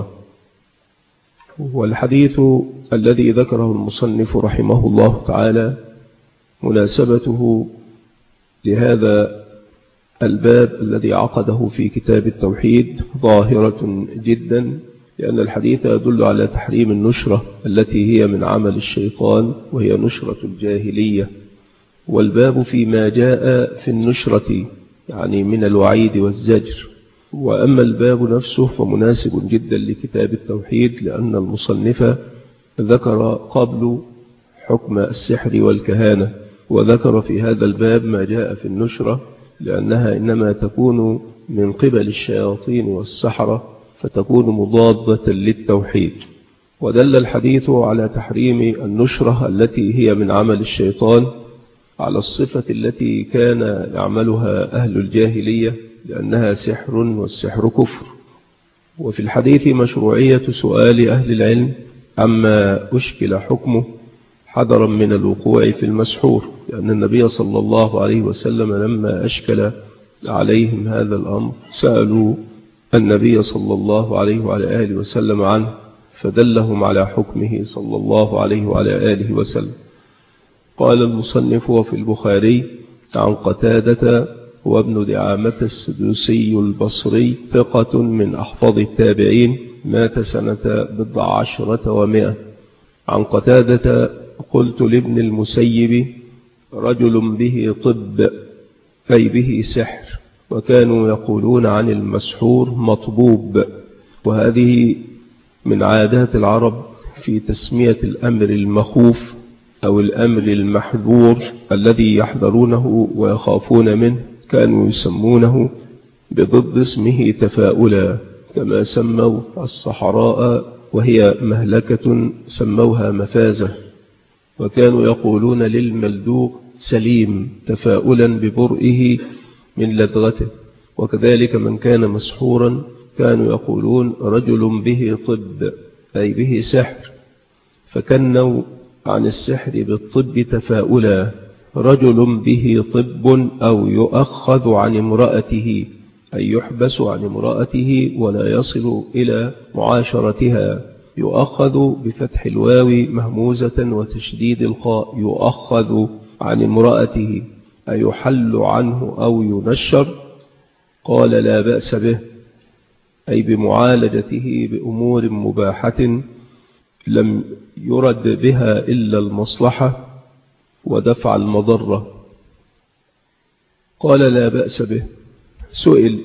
والحديث الذي ذكره المصنف رحمه الله تعالى مناسبته لهذا الباب الذي عقده في كتاب التوحيد ظاهرة جدا، لأن الحديث يدل على تحريم النشرة التي هي من عمل الشيطان، وهي نشرة الجاهلية. والباب فيما جاء في النشرة، يعني من الوعيد والزجر. وأما الباب نفسه فمناسب جدا لكتاب التوحيد، لأن المصنف ذكر قبل حكم السحر والكهانة، وذكر في هذا الباب ما جاء في النشرة، لأنها إنما تكون من قبل الشياطين والسحرة فتكون مضادة للتوحيد. ودل الحديث على تحريم النشرة التي هي من عمل الشيطان على الصفة التي كان يعملها أهل الجاهلية لأنها سحر والسحر كفر. وفي الحديث مشروعية سؤال أهل العلم عما أشكل حكمه حذرا من الوقوع في المسحور، لأن النبي صلى الله عليه وسلم لما أشكل عليهم هذا الأمر سألوا النبي صلى الله عليه وعلى آله وسلم عنه فدلهم على حكمه صلى الله عليه وعلى آله وسلم. قال المصنف: وفي البخاري عن قتادة وابن دعامة السدوسي البصري ثقة من أحفظ التابعين، مات سنة 14 و100. عن قتادة: قلت لابن المسيب: رجل به طب أي به سحر، وكانوا يقولون عن المسحور مطبوب. وهذه من عادات العرب في تسمية الأمر المخوف أو الأمر المحذور الذي يحذرونه ويخافون منه، كانوا يسمونه بضد اسمه تفاؤلا، كما سموا الصحراء وهي مهلكة سموها مفازة. وكانوا يقولون للملدوغ سليم تفاؤلا ببرئه من لدغته. وكذلك من كان مسحورا كانوا يقولون رجل به طب أي به سحر، فكنوا عن السحر بالطب تفاؤلا: رجل به طب أو يؤخذ عن امرأته أي يحبس عن امرأته ولا يصل إلى معاشرتها. يؤخذ بفتح الواو مهموزة وتشديد الخاء، يؤخذ عن امرأته أي يحل عنه أو ينشر. قال: لا بأس به أي بمعالجته بأمور مباحة لم يرد بها إلا المصلحة ودفع المضرة. قال: لا بأس به. سئل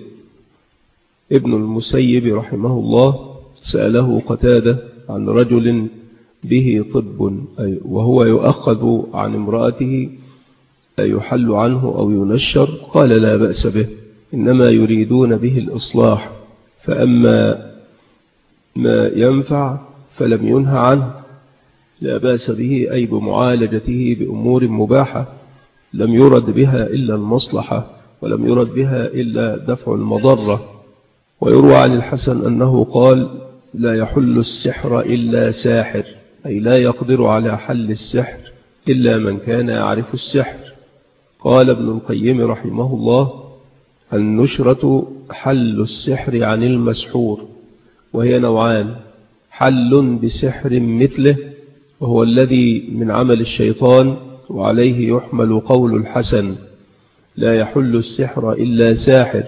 ابن المسيب رحمه الله، سأله قتادة عن رجل به طب وهو يؤخذ عن امرأته أي يحل عنه أو ينشر. قال: لا بأس به، إنما يريدون به الإصلاح، فأما ما ينفع فلم ينهى عنه. لا بأس به أي بمعالجته بأمور مباحة لم يرد بها إلا المصلحة ولم يرد بها إلا دفع المضرة. ويروى عن الحسن أنه قال: لا يحل السحر إلا ساحر، أي لا يقدر على حل السحر إلا من كان يعرف السحر. قال ابن القيم رحمه الله: النشرة حل السحر عن المسحور، وهي نوعان: حل بسحر مثله وهو الذي من عمل الشيطان، وعليه يحمل قول الحسن: لا يحل السحر إلا ساحر،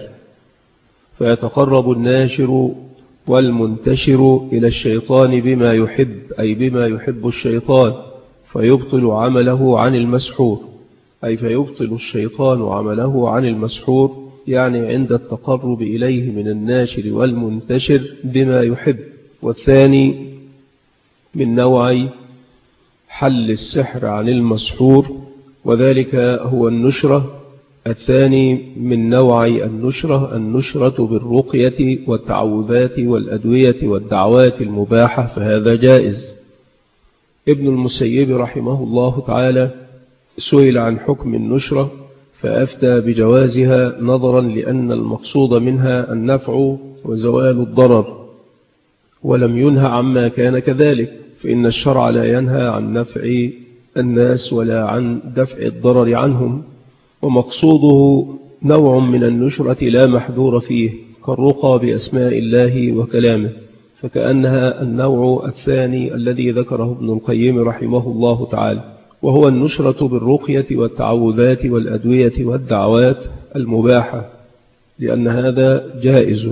فيتقرب الناشر والمنتشر إلى الشيطان بما يحب أي بما يحب الشيطان، فيبطل عمله عن المسحور، أي فيبطل الشيطان عمله عن المسحور، يعني عند التقرب إليه من الناشر والمنتشر بما يحب. والثاني من نوع حل السحر عن المسحور، وذلك هو النشرة. الثاني من نوع النشرة بالرقية والتعوذات والأدوية والدعوات المباحة، فهذا جائز. ابن المسيب رحمه الله تعالى سئل عن حكم النشرة فأفتى بجوازها، نظرا لأن المقصود منها النفع وزوال الضرر، ولم ينهى عما كان كذلك، فإن الشرع لا ينهى عن نفع الناس ولا عن دفع الضرر عنهم، ومقصوده نوع من النشرة لا محذور فيه، كالرقى بأسماء الله وكلامه، فكأنها النوع الثاني الذي ذكره ابن القيم رحمه الله تعالى، وهو النشرة بالرقية والتعوذات والأدوية والدعوات المباحة، لأن هذا جائز.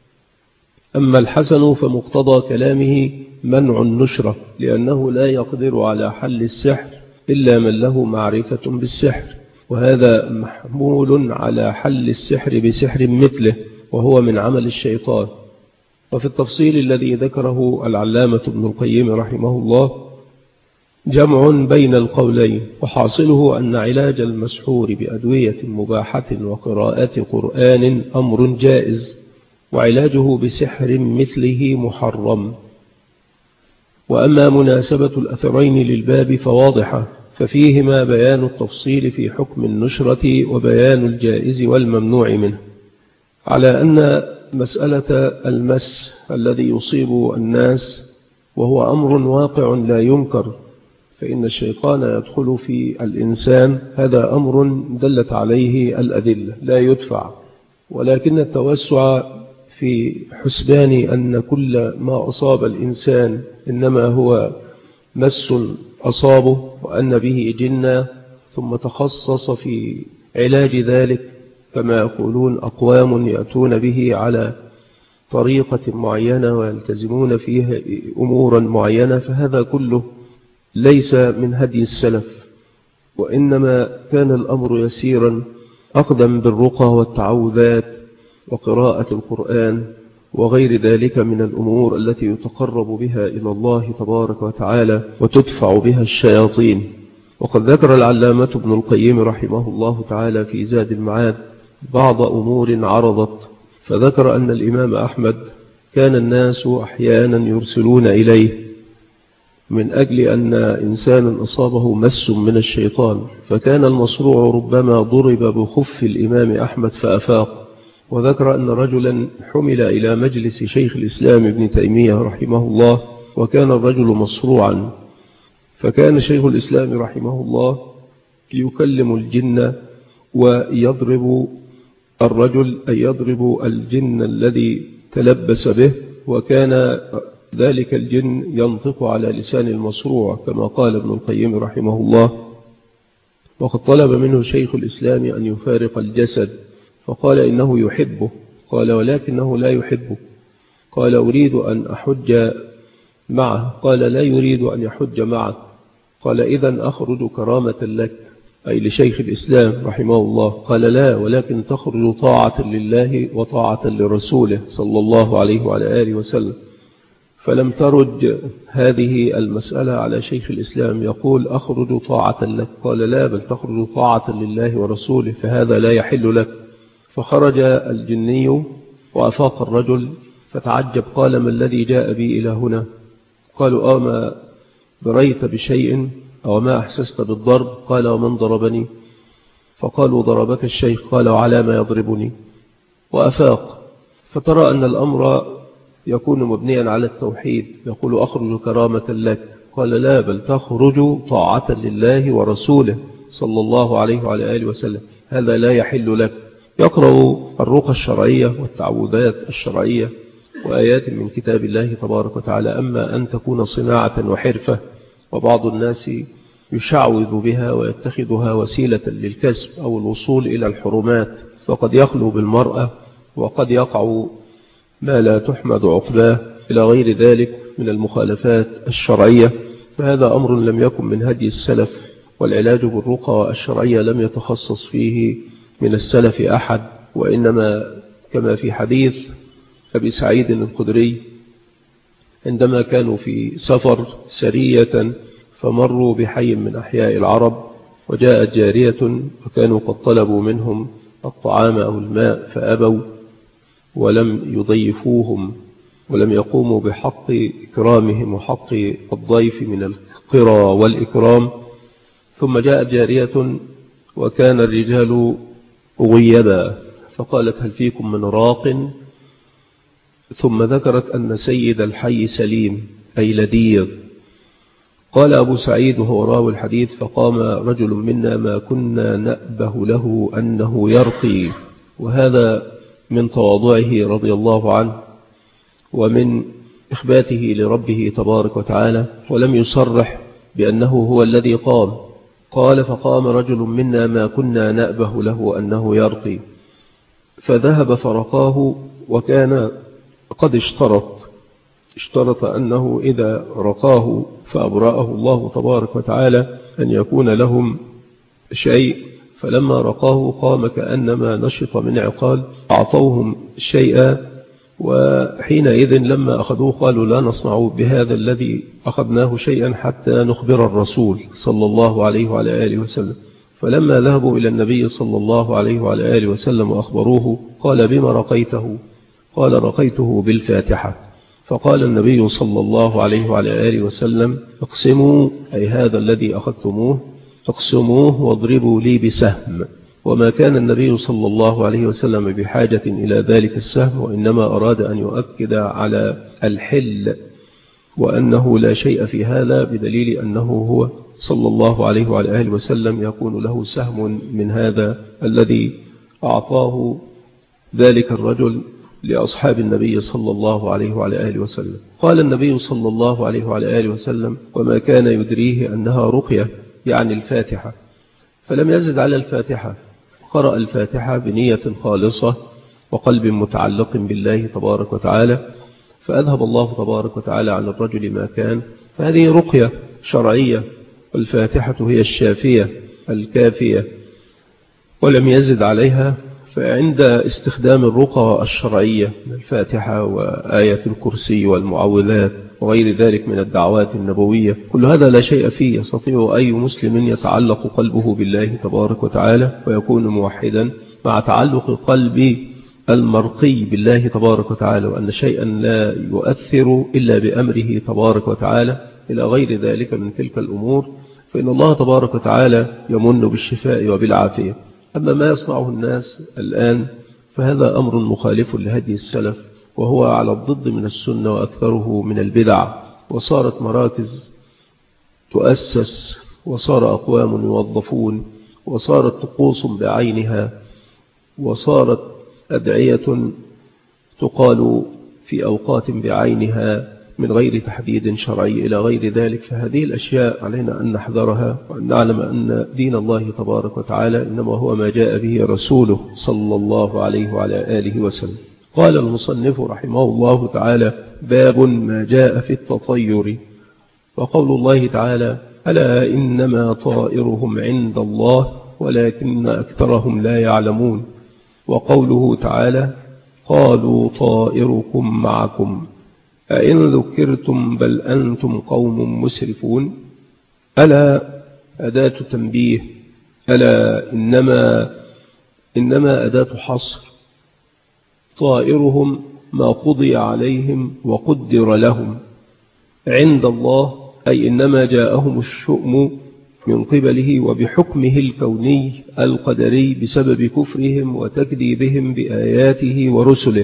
أما الحسن فمقتضى كلامه منع النشرة، لأنه لا يقدر على حل السحر إلا من له معرفة بالسحر، وهذا محمول على حل السحر بسحر مثله وهو من عمل الشيطان. وفي التفصيل الذي ذكره العلامة ابن القيم رحمه الله جمع بين القولين، وحاصله أن علاج المسحور بأدوية مباحة وقراءة قرآن أمر جائز، وعلاجه بسحر مثله محرم. وأما مناسبة الأثرين للباب فواضحة، ففيهما بيان التفصيل في حكم النشرة وبيان الجائز والممنوع منه، على أن مسألة المس الذي يصيب الناس وهو أمر واقع لا ينكر، فإن الشيطان يدخل في الإنسان، هذا أمر دلت عليه الأدلة لا يدفع، ولكن التوسع في حسبان أن كل ما أصاب الإنسان إنما هو مس أصابه وأن به جنة، ثم تخصص في علاج ذلك كما يقولون أقوام يأتون به على طريقة معينة ويلتزمون فيها أمورا معينة، فهذا كله ليس من هدي السلف، وإنما كان الأمر يسيرا أقدم بالرقى والتعوذات وقراءة القرآن وغير ذلك من الأمور التي يتقرب بها إلى الله تبارك وتعالى وتدفع بها الشياطين. وقد ذكر العلامة ابن القيم رحمه الله تعالى في زاد المعاد بعض أمور عرضت، فذكر أن الإمام أحمد كان الناس أحيانا يرسلون إليه من أجل أن إنسانا أصابه مس من الشيطان، فكان المصروع ربما ضرب بخف الإمام أحمد فأفاق. وذكر أن رجلا حمل إلى مجلس شيخ الإسلام ابن تيمية رحمه الله، وكان الرجل مصروعا، فكان شيخ الإسلام رحمه الله يكلم الجن ويضرب الرجل، أي يضرب الجن الذي تلبس به، وكان ذلك الجن ينطق على لسان المصروع كما قال ابن القيم رحمه الله. وقد طلب منه شيخ الإسلام أن يفارق الجسد، فقال إنه يحبه، قال ولكنه لا يحبه، قال أريد أن أحج معه، قال لا يريد أن يحج معه، قال إذن أخرج كرامة لك، أي لشيخ الإسلام رحمه الله، قال لا، ولكن تخرج طاعة لله وطاعة لرسوله صلى الله عليه وعلى آله وسلم. فلم ترج هذه المسألة على شيخ الإسلام يقول أخرج طاعة لك، قال لا، بل تخرج طاعة لله ورسوله، فهذا لا يحل لك. فخرج الجني وأفاق الرجل فتعجب، قال ما الذي جاء بي إلى هنا؟ قالوا أما ضريت بشيء أو ما أحسست بالضرب؟ قال ومن ضربني؟ فقالوا ضربك الشيخ، قال وعلى ما يضربني؟ وأفاق. فترى أن الأمر يكون مبنيا على التوحيد، يقول أخرج كرامة لك، قال لا، بل تخرج طاعة لله ورسوله صلى الله عليه وعلى آله وسلم، هذا لا يحل لك. يقرأ الرقى الشرعية والتعوذات الشرعية وآيات من كتاب الله تبارك وتعالى. أما أن تكون صناعة وحرفة وبعض الناس يشعوذ بها ويتخذها وسيلة للكسب أو الوصول إلى الحرمات، فقد يخلو بالمرأة وقد يقع ما لا تحمد عقباه إلى غير ذلك من المخالفات الشرعية، فهذا أمر لم يكن من هدي السلف، والعلاج بالرقى الشرعية لم يتخصص فيه من السلف أحد، وإنما كما في حديث أبي سعيد الخدري عندما كانوا في سفر سرية فمروا بحي من أحياء العرب، وجاءت جارية وكانوا قد طلبوا منهم الطعام أو الماء فأبوا ولم يضيفوهم ولم يقوموا بحق إكرامهم وحق الضيف من القرى والإكرام. ثم جاءت جارية وكان الرجال غيبا، فقالت هل فيكم من راق؟ ثم ذكرت أن سيد الحي سليم أي لديغ. قال أبو سعيد وهو راوي الحديث فقام رجل منا ما كنا نأبه له أنه يرقي، وهذا من تواضعه رضي الله عنه ومن إخباته لربه تبارك وتعالى، ولم يصرح بأنه هو الذي قام. قال فقام رجل منا ما كنا نأبه له أنه يرقي، فذهب فرقاه، وكان قد اشترط أنه إذا رقاه فأبرأه الله تبارك وتعالى أن يكون لهم شيء، فلما رقاه قام كأنما نشط من عقال، أعطوهم شيئا وحينئذ لما أخذوه قالوا لا نصنع بهذا الذي أخذناه شيئا حتى نخبر الرسول صلى الله عليه وعلى آله وسلم. فلما ذهبوا إلى النبي صلى الله عليه وعلى آله وسلم وأخبروه قال بما رقيته؟ قال رقيته بالفاتحة. فقال النبي صلى الله عليه وعلى آله وسلم اقسموا، أي هذا الذي أخذتموه اقسموه واضربوا لي بسهم. وما كان النبي صلى الله عليه وسلم بحاجة إلى ذلك السهم، وإنما أراد أن يؤكد على الحل وأنه لا شيء في هذا، بدليل أنه هو صلى الله عليه وعلى آله وسلم يكون له سهم من هذا الذي أعطاه ذلك الرجل لأصحاب النبي صلى الله عليه وعلى آله وسلم. قال النبي صلى الله عليه وعلى آله وسلم وما كان يدريه أنها رقية، يعني الفاتحة، فلم يزد على الفاتحة، قرأ الفاتحة بنية خالصة وقلب متعلق بالله تبارك وتعالى، فأذهب الله تبارك وتعالى عن الرجل ما كان. فهذه رقية شرعية، والفاتحة هي الشافية الكافية، ولم يزد عليها. فعند استخدام الرقى الشرعية الفاتحة وآية الكرسي والمعوذات وغير ذلك من الدعوات النبوية، كل هذا لا شيء فيه. يستطيع أي مسلم يتعلق قلبه بالله تبارك وتعالى ويكون موحدا مع تعلق قلبي المرقي بالله تبارك وتعالى، وأن شيئا لا يؤثر إلا بأمره تبارك وتعالى إلى غير ذلك من تلك الأمور، فإن الله تبارك وتعالى يمن بالشفاء وبالعافية. أما ما يصنعه الناس الآن فهذا أمر مخالف لهدي السلف، وهو على الضد من السنة وأكثره من البدع، وصارت مراكز تؤسس، وصار أقوام يوظفون، وصارت طقوس بعينها، وصارت أدعية تقال في أوقات بعينها من غير تحديد شرعي إلى غير ذلك. فهذه الأشياء علينا أن نحذرها، وأن نعلم أن دين الله تبارك وتعالى إنما هو ما جاء به رسوله صلى الله عليه وعلى آله وسلم. قال المصنف رحمه الله تعالى باب ما جاء في التطير. وقول الله تعالى ألا إنما طائرهم عند الله ولكن أكثرهم لا يعلمون. وقوله تعالى قالوا طائركم معكم أئن ذكرتم بل أنتم قوم مسرفون. ألا أداة تنبيه، ألا إنما أداة حصر. طائرهم ما قضي عليهم وقدر لهم. عند الله أي إنما جاءهم الشؤم من قبله وبحكمه الكوني القدري بسبب كفرهم وتكذيبهم بآياته ورسله،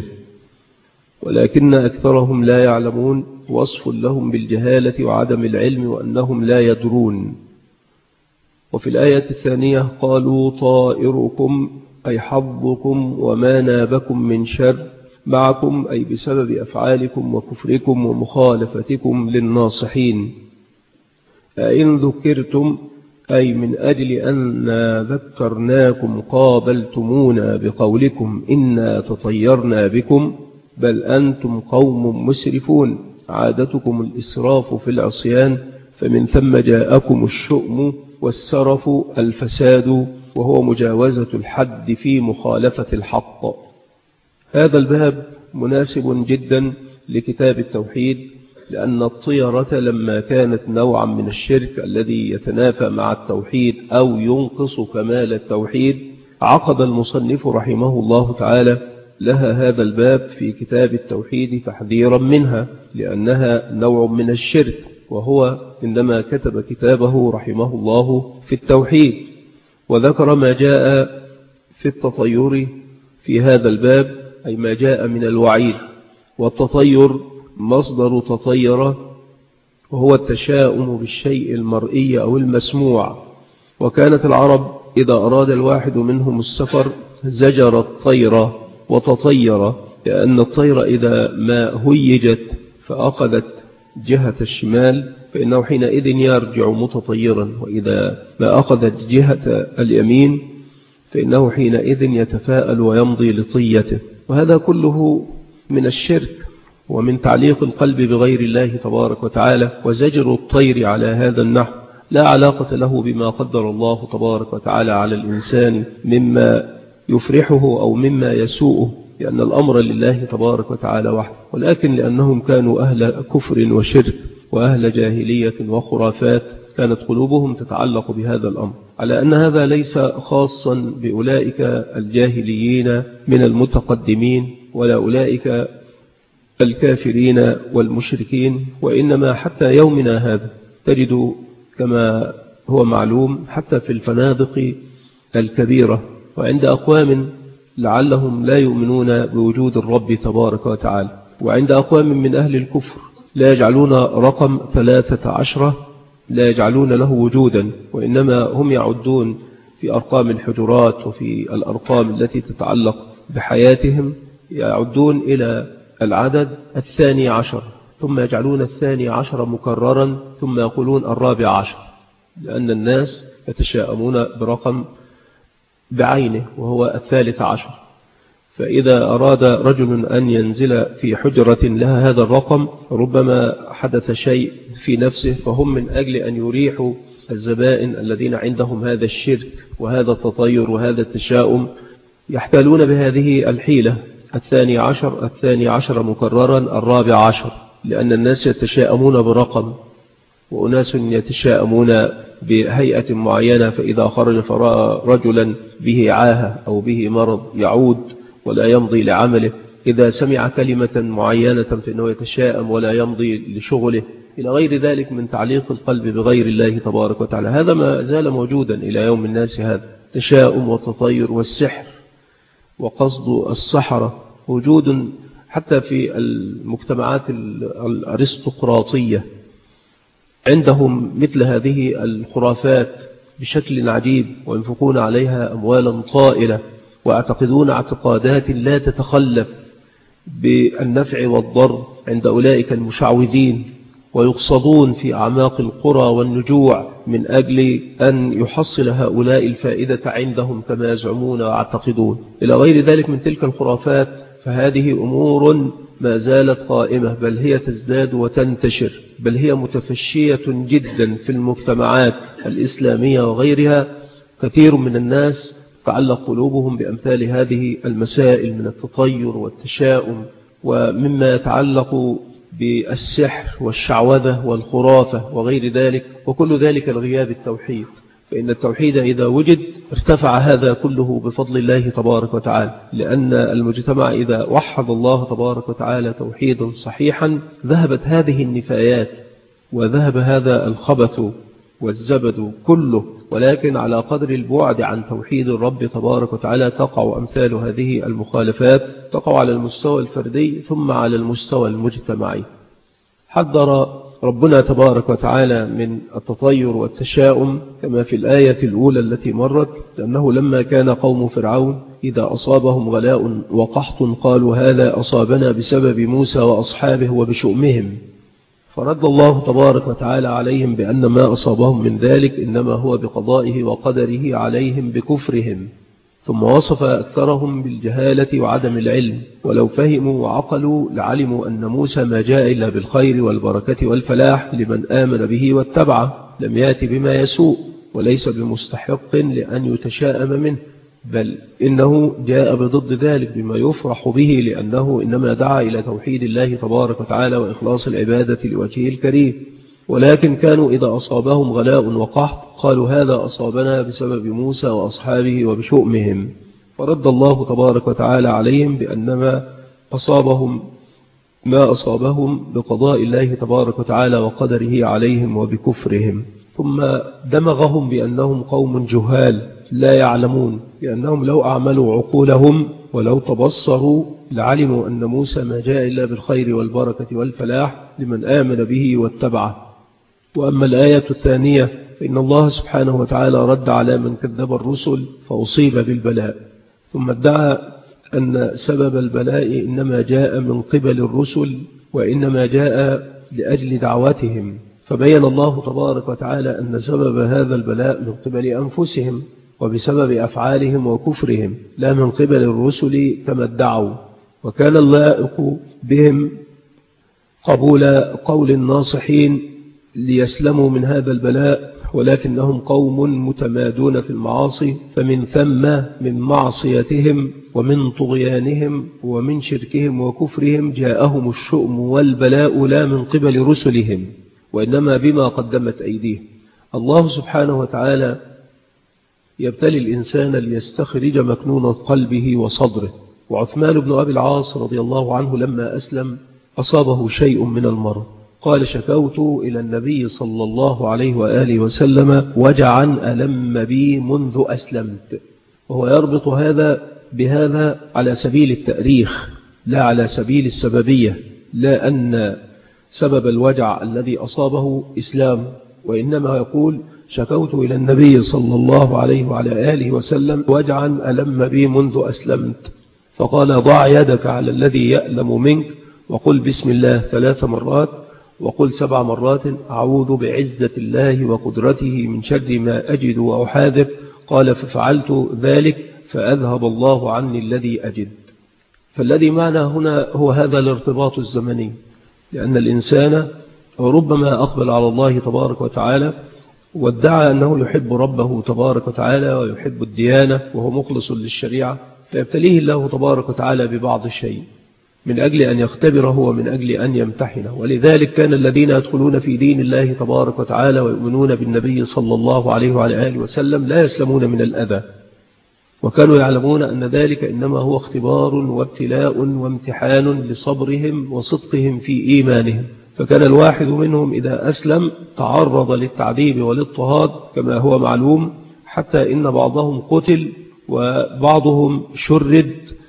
ولكن أكثرهم لا يعلمون، وصف لهم بالجهالة وعدم العلم وأنهم لا يدرون. وفي الآية الثانية قالوا طائركم أي حظكم وما نابكم من شر معكم، أي بسبب أفعالكم وكفركم ومخالفتكم للناصحين. أئن ذكرتم أي من أجل أن ذكرناكم قابلتمونا بقولكم إنا تطيرنا بكم بل أنتم قوم مسرفون، عادتكم الإسراف في العصيان، فمن ثم جاءكم الشؤم والسرف الفساد، وهو مجاوزة الحد في مخالفة الحق. هذا الباب مناسب جدا لكتاب التوحيد، لأن الطيرة لما كانت نوعا من الشرك الذي يتنافى مع التوحيد أو ينقص كمال التوحيد، عقد المصنف رحمه الله تعالى لها هذا الباب في كتاب التوحيد تحذيرا منها، لأنها نوع من الشرك، وهو إنما كتب كتابه رحمه الله في التوحيد. وذكر ما جاء في التطير في هذا الباب، أي ما جاء من الوعيد. والتطير مصدر تطير، وهو التشاؤم بالشيء المرئي أو المسموع. وكانت العرب إذا أراد الواحد منهم السفر زجر الطير وتطير، لأن الطير إذا ما هيجت فأخذت جهة الشمال فإنه حينئذ يرجع متطيرا، وإذا ما أخذت جهة اليمين فإنه حينئذ يتفاءل ويمضي لطيته. وهذا كله من الشرك ومن تعليق القلب بغير الله تبارك وتعالى. وزجر الطير على هذا النحو لا علاقة له بما قدر الله تبارك وتعالى على الإنسان مما يفرحه أو مما يسوءه، لأن الأمر لله تبارك وتعالى وحده، ولكن لأنهم كانوا أهل كفر وشرك وأهل جاهلية وخرافات كانت قلوبهم تتعلق بهذا الأمر، على أن هذا ليس خاصا بأولئك الجاهليين من المتقدمين ولا أولئك الكافرين والمشركين، وإنما حتى يومنا هذا تجد كما هو معلوم حتى في الفنادق الكبيرة وعند أقوام لعلهم لا يؤمنون بوجود الرب تبارك وتعالى، وعند أقوام من أهل الكفر لا يجعلون رقم 13 لا يجعلون له وجودا، وإنما هم يعدون في أرقام الحجرات وفي الأرقام التي تتعلق بحياتهم يعدون إلى العدد 12، ثم يجعلون 12 مكررا ثم يقولون 14، لأن الناس يتشاءمون برقم بعينه وهو 13. فإذا أراد رجل أن ينزل في حجرة لها هذا الرقم ربما حدث شيء في نفسه، فهم من أجل أن يريحوا الزبائن الذين عندهم هذا الشرك وهذا التطير وهذا التشاؤم يحتالون بهذه الحيلة 12 مكررا 14، لأن الناس يتشاءمون برقم وأناس يتشاءمون بهيئة معينة، فإذا خرج فرأى رجلا به عاهة أو به مرض يعود ولا يمضي لعمله، إذا سمع كلمة معينة فإنه يتشاءم ولا يمضي لشغله، إلى غير ذلك من تعليق القلب بغير الله تبارك وتعالى. هذا ما زال موجودا إلى يوم الناس، هذا تشاؤم والتطير والسحر وقصد السحرة موجود حتى في المجتمعات الأرستقراطية، عندهم مثل هذه الخرافات بشكل عجيب وينفقون عليها أموالا طائلة ويعتقدون اعتقادات لا تتخلف بالنفع والضر عند أولئك المشعوذين، ويقصدون في أعماق القرى والنجوع من أجل أن يحصل هؤلاء الفائدة عندهم كما يزعمون ويعتقدون. إلى غير ذلك من تلك الخرافات فهذه أمور ما زالت قائمة، بل هي تزداد وتنتشر، بل هي متفشية جدا في المجتمعات الإسلامية وغيرها. كثير من الناس تعلق قلوبهم بأمثال هذه المسائل من التطير والتشاؤم ومما يتعلق بالسحر والشعوذة والخرافة وغير ذلك، وكل ذلك لغياب التوحيد. فإن التوحيد إذا وجد ارتفع هذا كله بفضل الله تبارك وتعالى، لأن المجتمع إذا وحد الله تبارك وتعالى توحيدا صحيحا ذهبت هذه النفايات وذهب هذا الخبث والزبد كله، ولكن على قدر البعد عن توحيد الرب تبارك وتعالى تقع أمثال هذه المخالفات، تقع على المستوى الفردي ثم على المستوى المجتمعي. حذر ربنا تبارك وتعالى من التطير والتشاؤم كما في الآية الأولى التي مرت، لأنه لما كان قوم فرعون إذا أصابهم غلاء وقحط قالوا هذا أصابنا بسبب موسى وأصحابه وبشؤمهم، فرد الله تبارك وتعالى عليهم بأن ما أصابهم من ذلك إنما هو بقضائه وقدره عليهم بكفرهم، ثم وصف أكثرهم بالجهالة وعدم العلم، ولو فهموا وعقلوا لعلموا أن موسى ما جاء إلا بالخير والبركة والفلاح لمن آمن به واتبعه، لم يأتي بما يسوء وليس بمستحق لأن يتشاءم منه، بل إنه جاء بضد ذلك بما يفرح به، لأنه إنما دعا إلى توحيد الله تبارك وتعالى وإخلاص العبادة لوجهه الكريم. ولكن كانوا إذا أصابهم غلاء وقحط قالوا هذا أصابنا بسبب موسى وأصحابه وبشؤمهم، فرد الله تبارك وتعالى عليهم بأنما أصابهم ما أصابهم بقضاء الله تبارك وتعالى وقدره عليهم وبكفرهم، ثم دمغهم بأنهم قوم جهال لا يعلمون، لأنهم لو أعملوا عقولهم ولو تبصروا لعلموا أن موسى ما جاء إلا بالخير والبركة والفلاح لمن آمن به واتبعه. وأما الآية الثانية فإن الله سبحانه وتعالى رد على من كذب الرسل فأصيب بالبلاء، ثم ادعى أن سبب البلاء إنما جاء من قبل الرسل وإنما جاء لأجل دعوتهم، فبين الله تبارك وتعالى أن سبب هذا البلاء من قبل أنفسهم وبسبب أفعالهم وكفرهم لا من قبل الرسل كما ادعوا، وكان اللائق بهم قبول قول الناصحين ليسلموا من هذا البلاء ولكنهم قوم متمادون في المعاصي، فمن ثم من معصيتهم ومن طغيانهم ومن شركهم وكفرهم جاءهم الشؤم والبلاء لا من قبل رسلهم وإنما بما قدمت أيديهم. الله سبحانه وتعالى يبتلي الإنسان ليستخرج مكنون قلبه وصدره. وعثمان بن أبي العاص رضي الله عنه لما أسلم أصابه شيء من المرض، قال: شكوت إلى النبي صلى الله عليه وآله وسلم وجعا ألم بي منذ أسلمت. وهو يربط هذا بهذا على سبيل التأريخ لا على سبيل السببية، لا أن سبب الوجع الذي أصابه إسلام، وإنما يقول: شكوت إلى النبي صلى الله عليه وعلى آله وسلم وجعا ألم بي منذ أسلمت، فقال: ضع يدك على الذي يألم منك وقل بسم الله 3 مرات وقل 7 مرات أعوذ بعزة الله وقدرته من شر ما أجد وأحاذر. قال: ففعلت ذلك فأذهب الله عني الذي أجد. فالذي معنا هنا هو هذا الارتباط الزمني، لأن الإنسان ربما أقبل على الله تبارك وتعالى وادعى أنه يحب ربه تبارك وتعالى ويحب الديانة وهو مخلص للشريعة، فيبتليه الله تبارك وتعالى ببعض الشيء من أجل أن يختبره ومن أجل أن يمتحنه. ولذلك كان الذين يدخلون في دين الله تبارك وتعالى ويؤمنون بالنبي صلى الله عليه وعلى آله وسلم لا يسلمون من الأذى، وكانوا يعلمون أن ذلك إنما هو اختبار وابتلاء وامتحان لصبرهم وصدقهم في إيمانهم. فكان الواحد منهم إذا أسلم تعرض للتعذيب والاضطهاد كما هو معلوم، حتى إن بعضهم قتل وبعضهم شرد،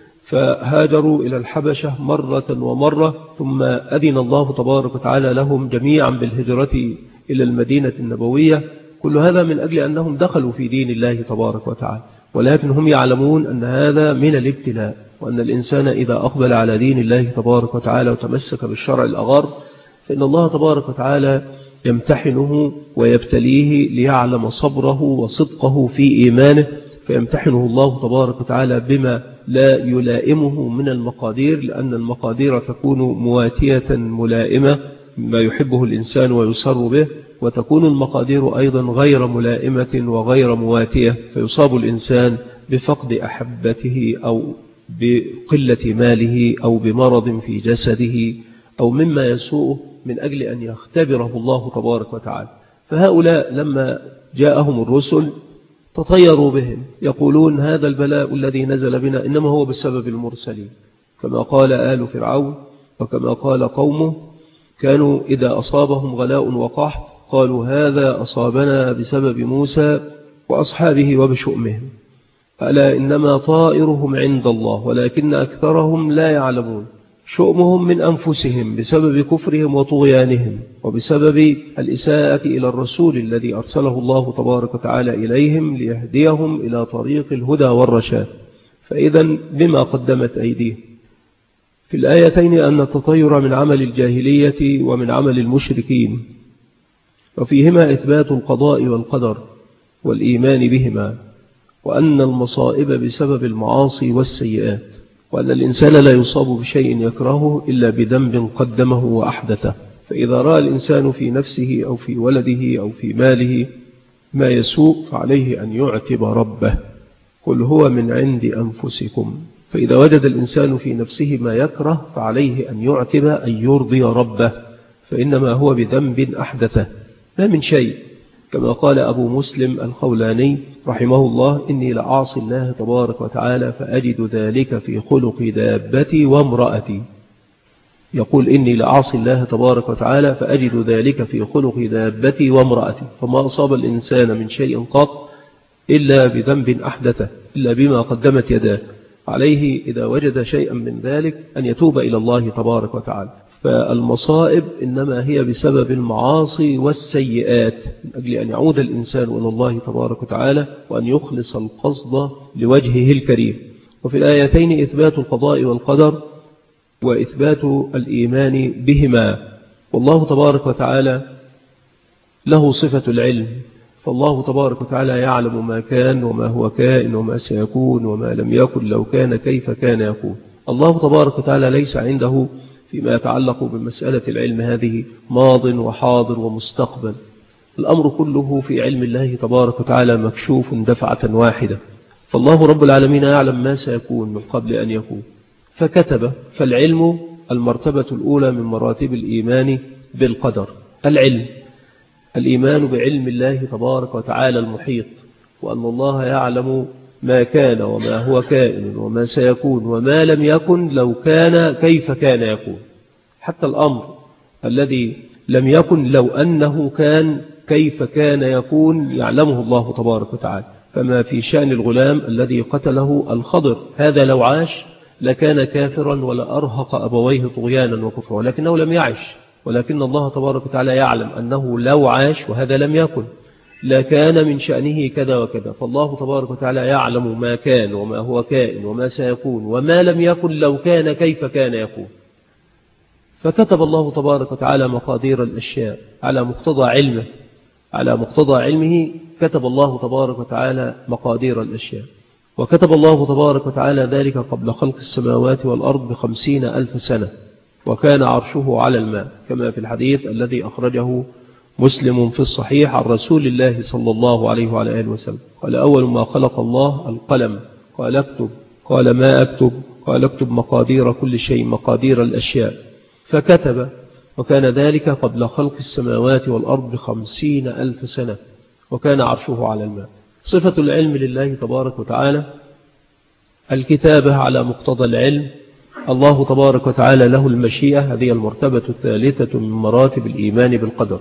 فهاجروا إلى الحبشة مرة ومرة، ثم أذن الله تبارك وتعالى لهم جميعا بالهجرة إلى المدينة النبوية. كل هذا من أجل أنهم دخلوا في دين الله تبارك وتعالى، ولكن هم يعلمون أن هذا من الابتلاء، وأن الإنسان إذا أقبل على دين الله تبارك وتعالى وتمسك بالشرع الأغر فإن الله تبارك وتعالى يمتحنه ويبتليه ليعلم صبره وصدقه في إيمانه، فيمتحنه الله تبارك وتعالى بما لا يلائمه من المقادير، لأن المقادير تكون مواتية ملائمة ما يحبه الإنسان ويسر به، وتكون المقادير أيضا غير ملائمة وغير مواتية، فيصاب الإنسان بفقد أحبته أو بقلة ماله أو بمرض في جسده أو مما يسوءه من أجل أن يختبره الله تبارك وتعالى. فهؤلاء لما جاءهم الرسل تطيروا بهم يقولون: هذا البلاء الذي نزل بنا إنما هو بسبب المرسلين، كما قال آل فرعون وكما قال قومه، كانوا إذا أصابهم غلاء وقحط قالوا: هذا أصابنا بسبب موسى وأصحابه وبشؤمهم، ألا إنما طائرهم عند الله ولكن أكثرهم لا يعلمون. شؤمهم من أنفسهم بسبب كفرهم وطغيانهم وبسبب الإساءة إلى الرسول الذي أرسله الله تبارك وتعالى إليهم ليهديهم إلى طريق الهدى والرشاد. فإذا بما قدمت أيديهم. في الآيتين أن التطير من عمل الجاهلية ومن عمل المشركين، وفيهما إثبات القضاء والقدر والإيمان بهما، وأن المصائب بسبب المعاصي والسيئات، وأن الإنسان لا يصاب بشيء يكرهه إلا بذنب قدمه وأحدثه. فإذا رأى الإنسان في نفسه أو في ولده أو في ماله ما يسوء فعليه أن يعتب ربه، قل هو من عند أنفسكم. فإذا وجد الإنسان في نفسه ما يكره فعليه أن يعتب أن يرضي ربه، فإنما هو بذنب أحدثه لا من شيء، كما قال أبو مسلم الخولاني رحمه الله: إني لأعصي الله تبارك وتعالى فأجد ذلك في خلق دابتي وامرأتي. يقول: إني لأعصي الله تبارك وتعالى فأجد ذلك في خلق دابتي وامرأتي. فما أصاب الإنسان من شيء قط إلا بذنب أحدثه، إلا بما قدمت يداه، عليه إذا وجد شيئا من ذلك أن يتوب إلى الله تبارك وتعالى. فالمصائب إنما هي بسبب المعاصي والسيئات، من أجل أن يعود الإنسان إلى الله تبارك وتعالى وأن يخلص القصد لوجهه الكريم. وفي الآيتين إثبات القضاء والقدر وإثبات الإيمان بهما. والله تبارك وتعالى له صفة العلم، فالله تبارك وتعالى يعلم ما كان وما هو كائن وما سيكون وما لم يكن لو كان كيف كان يكون. الله تبارك وتعالى ليس عنده فيما يتعلق بمسألة العلم هذه ماض وحاضر ومستقبل، الأمر كله في علم الله تبارك وتعالى مكشوف دفعة واحدة، فالله رب العالمين يعلم ما سيكون من قبل أن يكون فكتب. فالعلم المرتبة الأولى من مراتب الإيمان بالقدر، العلم، الإيمان بعلم الله تبارك وتعالى المحيط، وأن الله يعلم ما كان وما هو كائن وما سيكون وما لم يكن لو كان كيف كان يكون. حتى الأمر الذي لم يكن لو أنه كان كيف كان يكون يعلمه الله تبارك وتعالى. كما في شأن الغلام الذي قتله الخضر، هذا لو عاش لكان كافرا ولا أرهق أبويه طغيانا وكفرا، ولكنه لم يعش، ولكن الله تبارك وتعالى يعلم أنه لو عاش وهذا لم يكن لكان من شأنه كذا وكذا. فالله تبارك وتعالى يعلم ما كان وما هو كائن وما سيكون وما لم يكن لو كان كيف كان يكون. فكتب الله تبارك وتعالى مقادير الأشياء على مقتضى علمه، على مقتضى علمه كتب الله تبارك وتعالى مقادير الأشياء. وكتب الله تبارك وتعالى ذلك قبل خلق السماوات والأرض ب50,000 سنة، وكان عرشه على الماء، كما في الحديث الذي أخرجه مسلم في الصحيح عن رسول الله صلى الله عليه وعلى آله وسلم قال: أول ما خلق الله القلم، قال اكتب، قال ما أكتب، قال اكتب مقادير كل شيء، مقادير الأشياء، فكتب. وكان ذلك قبل خلق السماوات والأرض ب50,000 سنة، وكان عرشه على الماء. صفة العلم لله تبارك وتعالى الكتابة على مقتضى العلم. الله تبارك وتعالى له المشيئة، هذه المرتبة الثالثة من مراتب الإيمان بالقدر،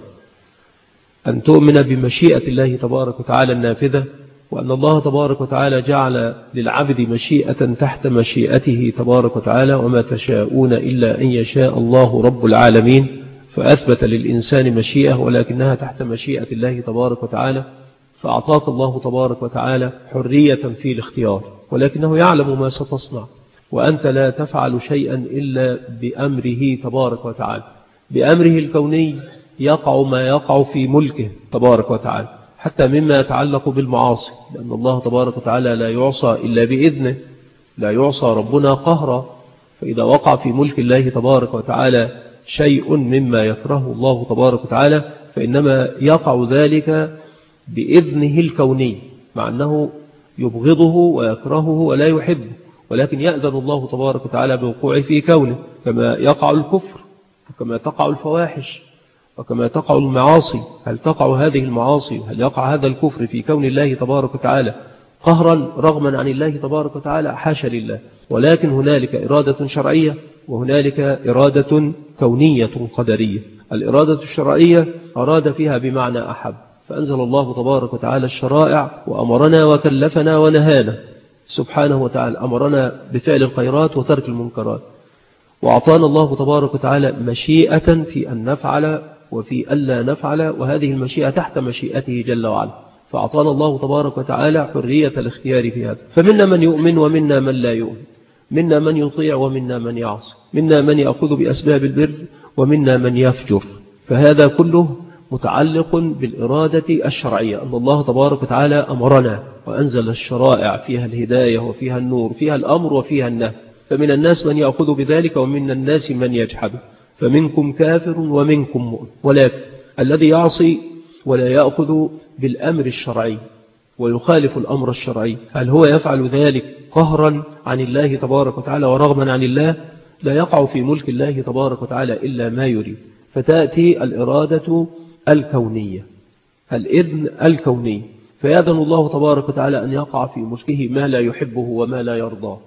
أن تؤمن بمشيئة الله تبارك وتعالى النافذة، وأن الله تبارك وتعالى جعل للعبد مشيئة تحت مشيئته تبارك وتعالى، وما تشاءون إلا أن يشاء الله رب العالمين. فأثبت للإنسان مشيئة ولكنها تحت مشيئة الله تبارك وتعالى. فأعطاك الله تبارك وتعالى حرية في الاختيار، ولكنه يعلم ما ستصنع، وأنت لا تفعل شيئا إلا بأمره تبارك وتعالى. بأمره الكوني يقع ما يقع في ملكه تبارك وتعالى، حتى مما يتعلق بالمعاصي، لأن الله تبارك وتعالى لا يعصى إلا بإذنه، لا يعصى ربنا قهرا. فإذا وقع في ملك الله تبارك وتعالى شيء مما يكره الله تبارك وتعالى فإنما يقع ذلك بإذنه الكوني، مع أنه يبغضه ويكرهه ولا يحبه، ولكن يأذن الله تبارك وتعالى بوقوعه في كونه، كما يقع الكفر وكما تقع الفواحش وكما تقع المعاصي. هل تقع هذه المعاصي وهل يقع هذا الكفر في كون الله تبارك وتعالى قهرا رغما عن الله تبارك وتعالى؟ حاشا لله. ولكن هنالك إرادة شرعية وهنالك إرادة كونية قدرية. الإرادة الشرعية أراد فيها بمعنى أحب، فأنزل الله تبارك وتعالى الشرائع وأمرنا وكلفنا ونهانا سبحانه وتعالى، أمرنا بفعل الخيرات وترك المنكرات، وأعطانا الله تبارك وتعالى مشيئة في أن نفعل وفي ألا نفعل، وهذه المشيئة تحت مشيئته جل وعلا. فأعطانا الله تبارك وتعالى حرية الاختيار في هذا. فمنا من يؤمن ومنا من لا يؤمن، منا من يطيع ومنا من يعصي، منا من يأخذ بأسباب البر ومنا من يفجر. فهذا كله متعلق بالإرادة الشرعية، أن الله تبارك وتعالى أمرنا وأنزل الشرائع فيها الهداية وفيها النور، فيها الأمر وفيها النهي. فمن الناس من يأخذ بذلك ومن الناس من يجحد، فمنكم كافر ومنكم مؤمن. ولكن الذي يعصي ولا يأخذ بالأمر الشرعي ويخالف الأمر الشرعي، هل هو يفعل ذلك قهرا عن الله تبارك وتعالى ورغما عن الله؟ لا يقع في ملك الله تبارك وتعالى إلا ما يريد. فتأتي الإرادة الكونية، الإذن الكوني، فيأذن الله تبارك وتعالى أن يقع في ملكه ما لا يحبه وما لا يرضاه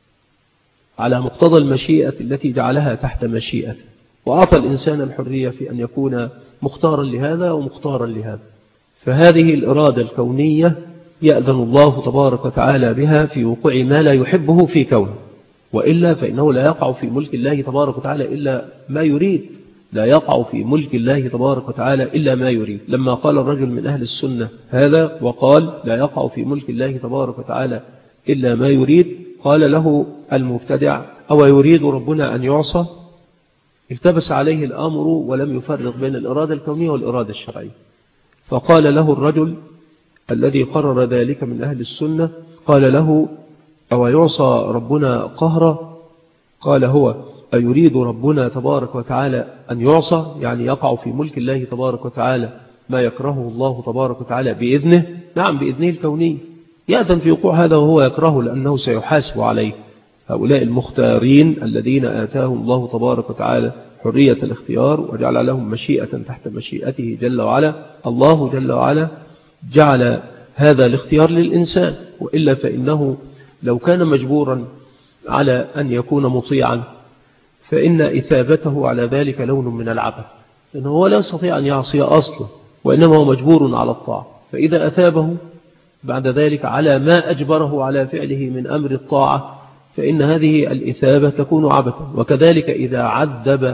على مقتضى المشيئة التي جعلها تحت مشيئة. وأعطى الإنسان الحرية في أن يكون مختارا لهذا ومختارا لهذا. فهذه الإرادة الكونية يأذن الله تبارك وتعالى بها في وقوع ما لا يحبه في كونه، وإلا فإنه لا يقع في ملك الله تبارك وتعالى إلا ما يريد، لا يقع في ملك الله تبارك وتعالى إلا ما يريد. لما قال الرجل من أهل السنة هذا وقال لا يقع في ملك الله تبارك وتعالى إلا ما يريد، قال له المبتدع: أو يريد ربنا أن يعصى؟ التبس عليه الأمر ولم يفرق بين الإرادة الكونية والإرادة الشرعية. فقال له الرجل الذي قرر ذلك من أهل السنة، قال له: أو يعصى ربنا قهرا؟ قال هو: أيريد ربنا تبارك وتعالى أن يعصى؟ يعني يقع في ملك الله تبارك وتعالى ما يكرهه الله تبارك وتعالى بإذنه؟ نعم، بإذنه الكوني، يأذن في وقوع هذا وهو يكرهه لأنه سيحاسب عليه. هؤلاء المختارين الذين آتاهم الله تبارك وتعالى حرية الاختيار وجعل لهم مشيئة تحت مشيئته جل وعلا، الله جل وعلا جعل هذا الاختيار للإنسان، وإلا فإنه لو كان مجبورا على أن يكون مطيعا فإن إثابته على ذلك لون من العبث، لأنه هو لا يستطيع أن يعصي أصلا، وإنما هو مجبور على الطاعة. فإذا أثابه بعد ذلك على ما أجبره على فعله من أمر الطاعة فإن هذه الإثابة تكون عبثا. وكذلك إذا عذب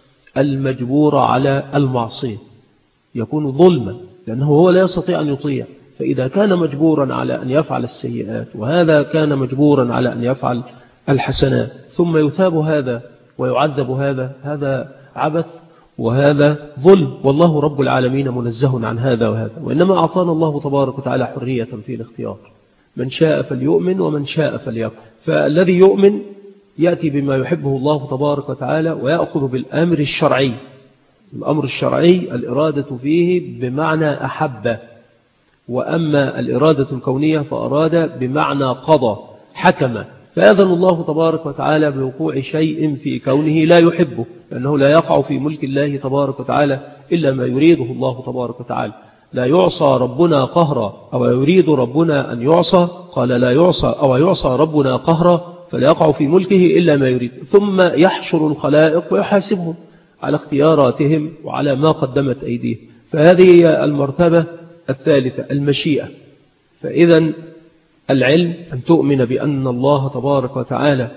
المجبور على المعصية يكون ظلما، لأنه هو لا يستطيع أن يطيع. فإذا كان مجبورا على أن يفعل السيئات وهذا كان مجبورا على أن يفعل الحسنات ثم يثاب هذا ويعذب هذا عبث وهذا ظلم، والله رب العالمين منزه عن هذا وهذا. وإنما أعطانا الله تبارك وتعالى حرية في الاختيار، من شاء فليؤمن ومن شاء فليكفر. فالذي يؤمن يأتي بما يحبه الله تبارك وتعالى ويأخذ بالأمر الشرعي. الأمر الشرعي الإرادة فيه بمعنى أحب، وأما الإرادة الكونية فأراد بمعنى قضى حكم. فيأذن الله تبارك وتعالى بوقوع شيء في كونه لا يحبه، لأنه لا يقع في ملك الله تبارك وتعالى إلا ما يريده الله تبارك وتعالى. لا يعصى ربنا قهرا، أو يريد ربنا أن يعصى قال لا يعصى، أو يعصى ربنا قهرا فلا يقع في ملكه إلا ما يريد. ثم يحشر الخلائق ويحاسبهم على اختياراتهم وعلى ما قدمت أيديهم. فهذه هي المرتبة الثالثة، المشيئة. فإذا العلم أن تؤمن بأن الله تبارك وتعالى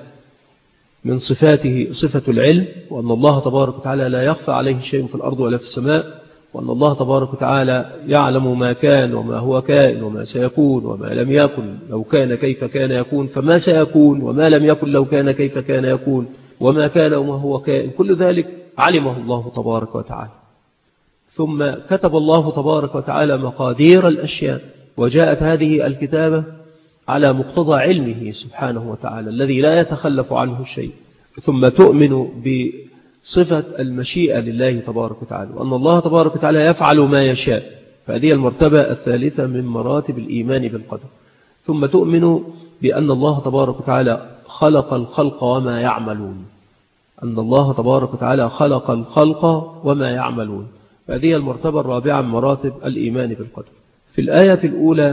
من صفاته صفة العلم، وأن الله تبارك وتعالى لا يخفى عليه شيء في الأرض ولا في السماء، وأن الله تبارك وتعالى يعلم ما كان وما هو كائن وما سيكون وما لم يكن، لو كان كيف كان يكون، فما سيكون، وما لم يكن لو كان كيف كان يكون، وما كان وما هو كائن، كل ذلك علمه الله تبارك وتعالى. ثم كتب الله تبارك وتعالى مقادير الأشياء، وجاءت هذه الكتابة على مقتضى علمه سبحانه وتعالى الذي لا يتخلف عنه شيء. ثم تؤمن بصفة المشيئة لله تبارك وتعالى، وأن الله تبارك وتعالى يفعل ما يشاء. فهذه المرتبة الثالثة من مراتب الإيمان بالقدر. ثم تؤمن بأن الله تبارك وتعالى خلق الخلق وما يعملون، أن الله تبارك وتعالى خلق الخلق وما يعملون. فهذه المرتبة الرابعة من مراتب الإيمان بالقدر. في الآية الأولى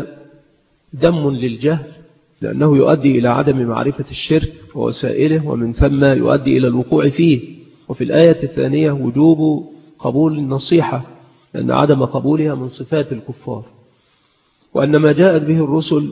دم للجهل، لأنه يؤدي إلى عدم معرفة الشرك ووسائله، ومن ثم يؤدي إلى الوقوع فيه. وفي الآية الثانية وجوب قبول النصيحة، لأن عدم قبولها من صفات الكفار. وأن ما جاءت به الرسل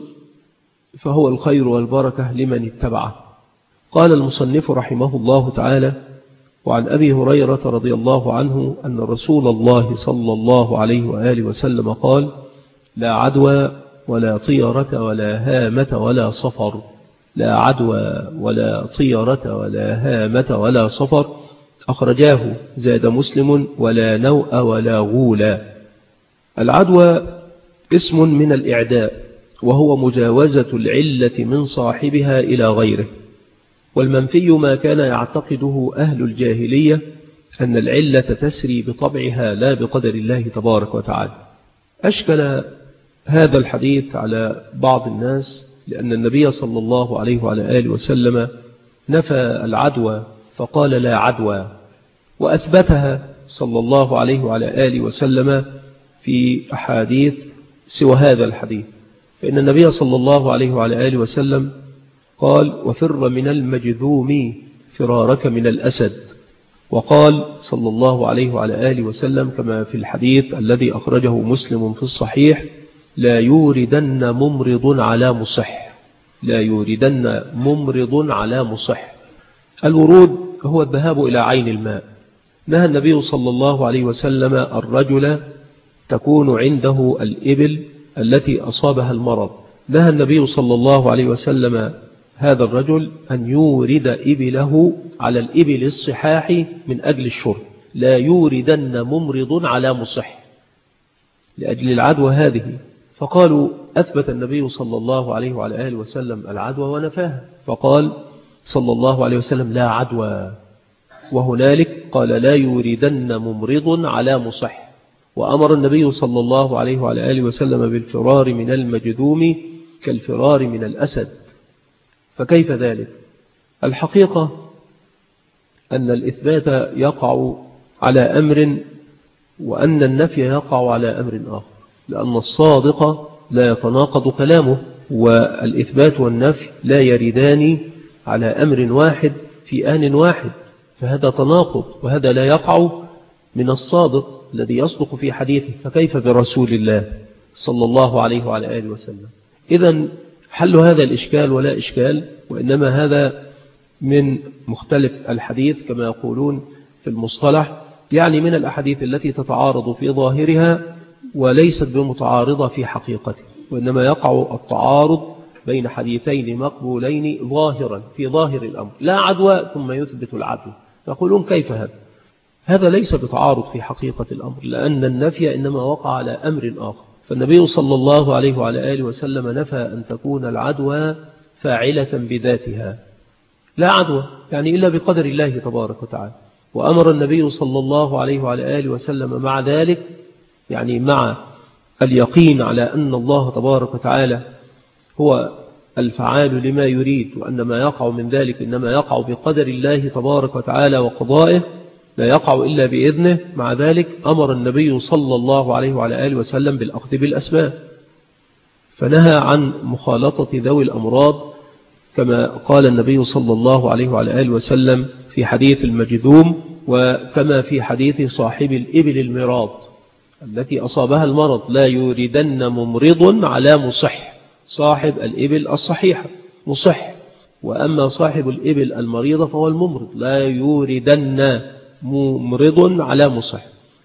فهو الخير والبركة لمن اتبعه. قال المصنف رحمه الله تعالى: وعن أبي هريرة رضي الله عنه أن رسول الله صلى الله عليه وآله وسلم قال: لا عدوى ولا طيرة ولا هامة ولا صفر. لا عدوى ولا طيرة ولا هامة ولا صفر. أخرجاه. زاد مسلم: ولا نوء ولا غولا. العدوى اسم من الإعداء، وهو مجاوزة العلة من صاحبها إلى غيره. والمنفي ما كان يعتقده أهل الجاهلية أن العلة تسري بطبعها لا بقدر الله تبارك وتعالى. أشكل هذا الحديث على بعض الناس، لأن النبي صلى الله عليه وعلى آله وسلم نفى العدوى فقال لا عدوى، وأثبتها صلى الله عليه وعلى آله وسلم في أحاديث سوى هذا الحديث. فإن النبي صلى الله عليه وعلى آله وسلم قال: وفر من المجذوم فرارك من الأسد. وقال صلى الله عليه وعلى آله وسلم كما في الحديث الذي أخرجه مسلم في الصحيح: لا يوردن ممرض على مصح. لا يوردن ممرض على مصح. الورود هو الذهاب إلى عين الماء. نهى النبي صلى الله عليه وسلم الرجل تكون عنده الإبل التي أصابها المرض، نهى النبي صلى الله عليه وسلم هذا الرجل أن يورد إبله على الإبل الصحاح من أجل الشرب. لا يوردن ممرض على مصح، لأجل العدوى هذه. فقالوا: أثبت النبي صلى الله عليه وعلى آله وسلم العدوى ونفاها، فقال صلى الله عليه وسلم: لا عدوى. وهنالك قال: لا يوردن ممرض على مصح. وأمر النبي صلى الله عليه وعلى آله وسلم بالفرار من المجذوم كالفرار من الأسد. فكيف ذلك؟ الحقيقة أن الإثبات يقع على أمر وأن النفي يقع على أمر آخر، لأن الصادق لا يتناقض كلامه، والإثبات والنفي لا يردان على أمر واحد في آن واحد، فهذا تناقض، وهذا لا يقع من الصادق الذي يصدق في حديثه، فكيف برسول الله صلى الله عليه وعلى آله وسلم؟ إذن حل هذا الإشكال ولا إشكال، وإنما هذا من مختلف الحديث كما يقولون في المصطلح، يعني من الأحاديث التي تتعارض في ظاهرها وليست بمتعارضة في حقيقته، وإنما يقع التعارض بين حديثين مقبولين ظاهرا في ظاهر الأمر، لا عدوى ثم يثبت العدوى. يقولون كيف هذا؟ هذا ليس بتعارض في حقيقة الأمر، لأن النفي إنما وقع على أمر آخر. فالنبي صلى الله عليه وعلى آله وسلم نفى أن تكون العدوى فاعلة بذاتها، لا عدوى يعني إلا بقدر الله تبارك وتعالى. وأمر النبي صلى الله عليه وعلى آله وسلم مع ذلك، يعني مع اليقين على أن الله تبارك وتعالى هو الفعال لما يريد، وأن ما يقع من ذلك إنما يقع بقدر الله تبارك وتعالى وقضائه، لا يقع إلا بإذنه. مع ذلك أمر النبي صلى الله عليه وعلى آله وسلم بالأخذ بالأسباب، فنهى عن مخالطة ذوي الأمراض كما قال النبي صلى الله عليه وعلى آله وسلم في حديث المجذوم، وكما في حديث صاحب الإبل المراض التي أصابها المرض: لا يوردن ممرض على مصح. صاحب الإبل الصحيحة مصح، وأما صاحب الإبل المريضة فهو الممرض. لا يوردن ممرض على مصح.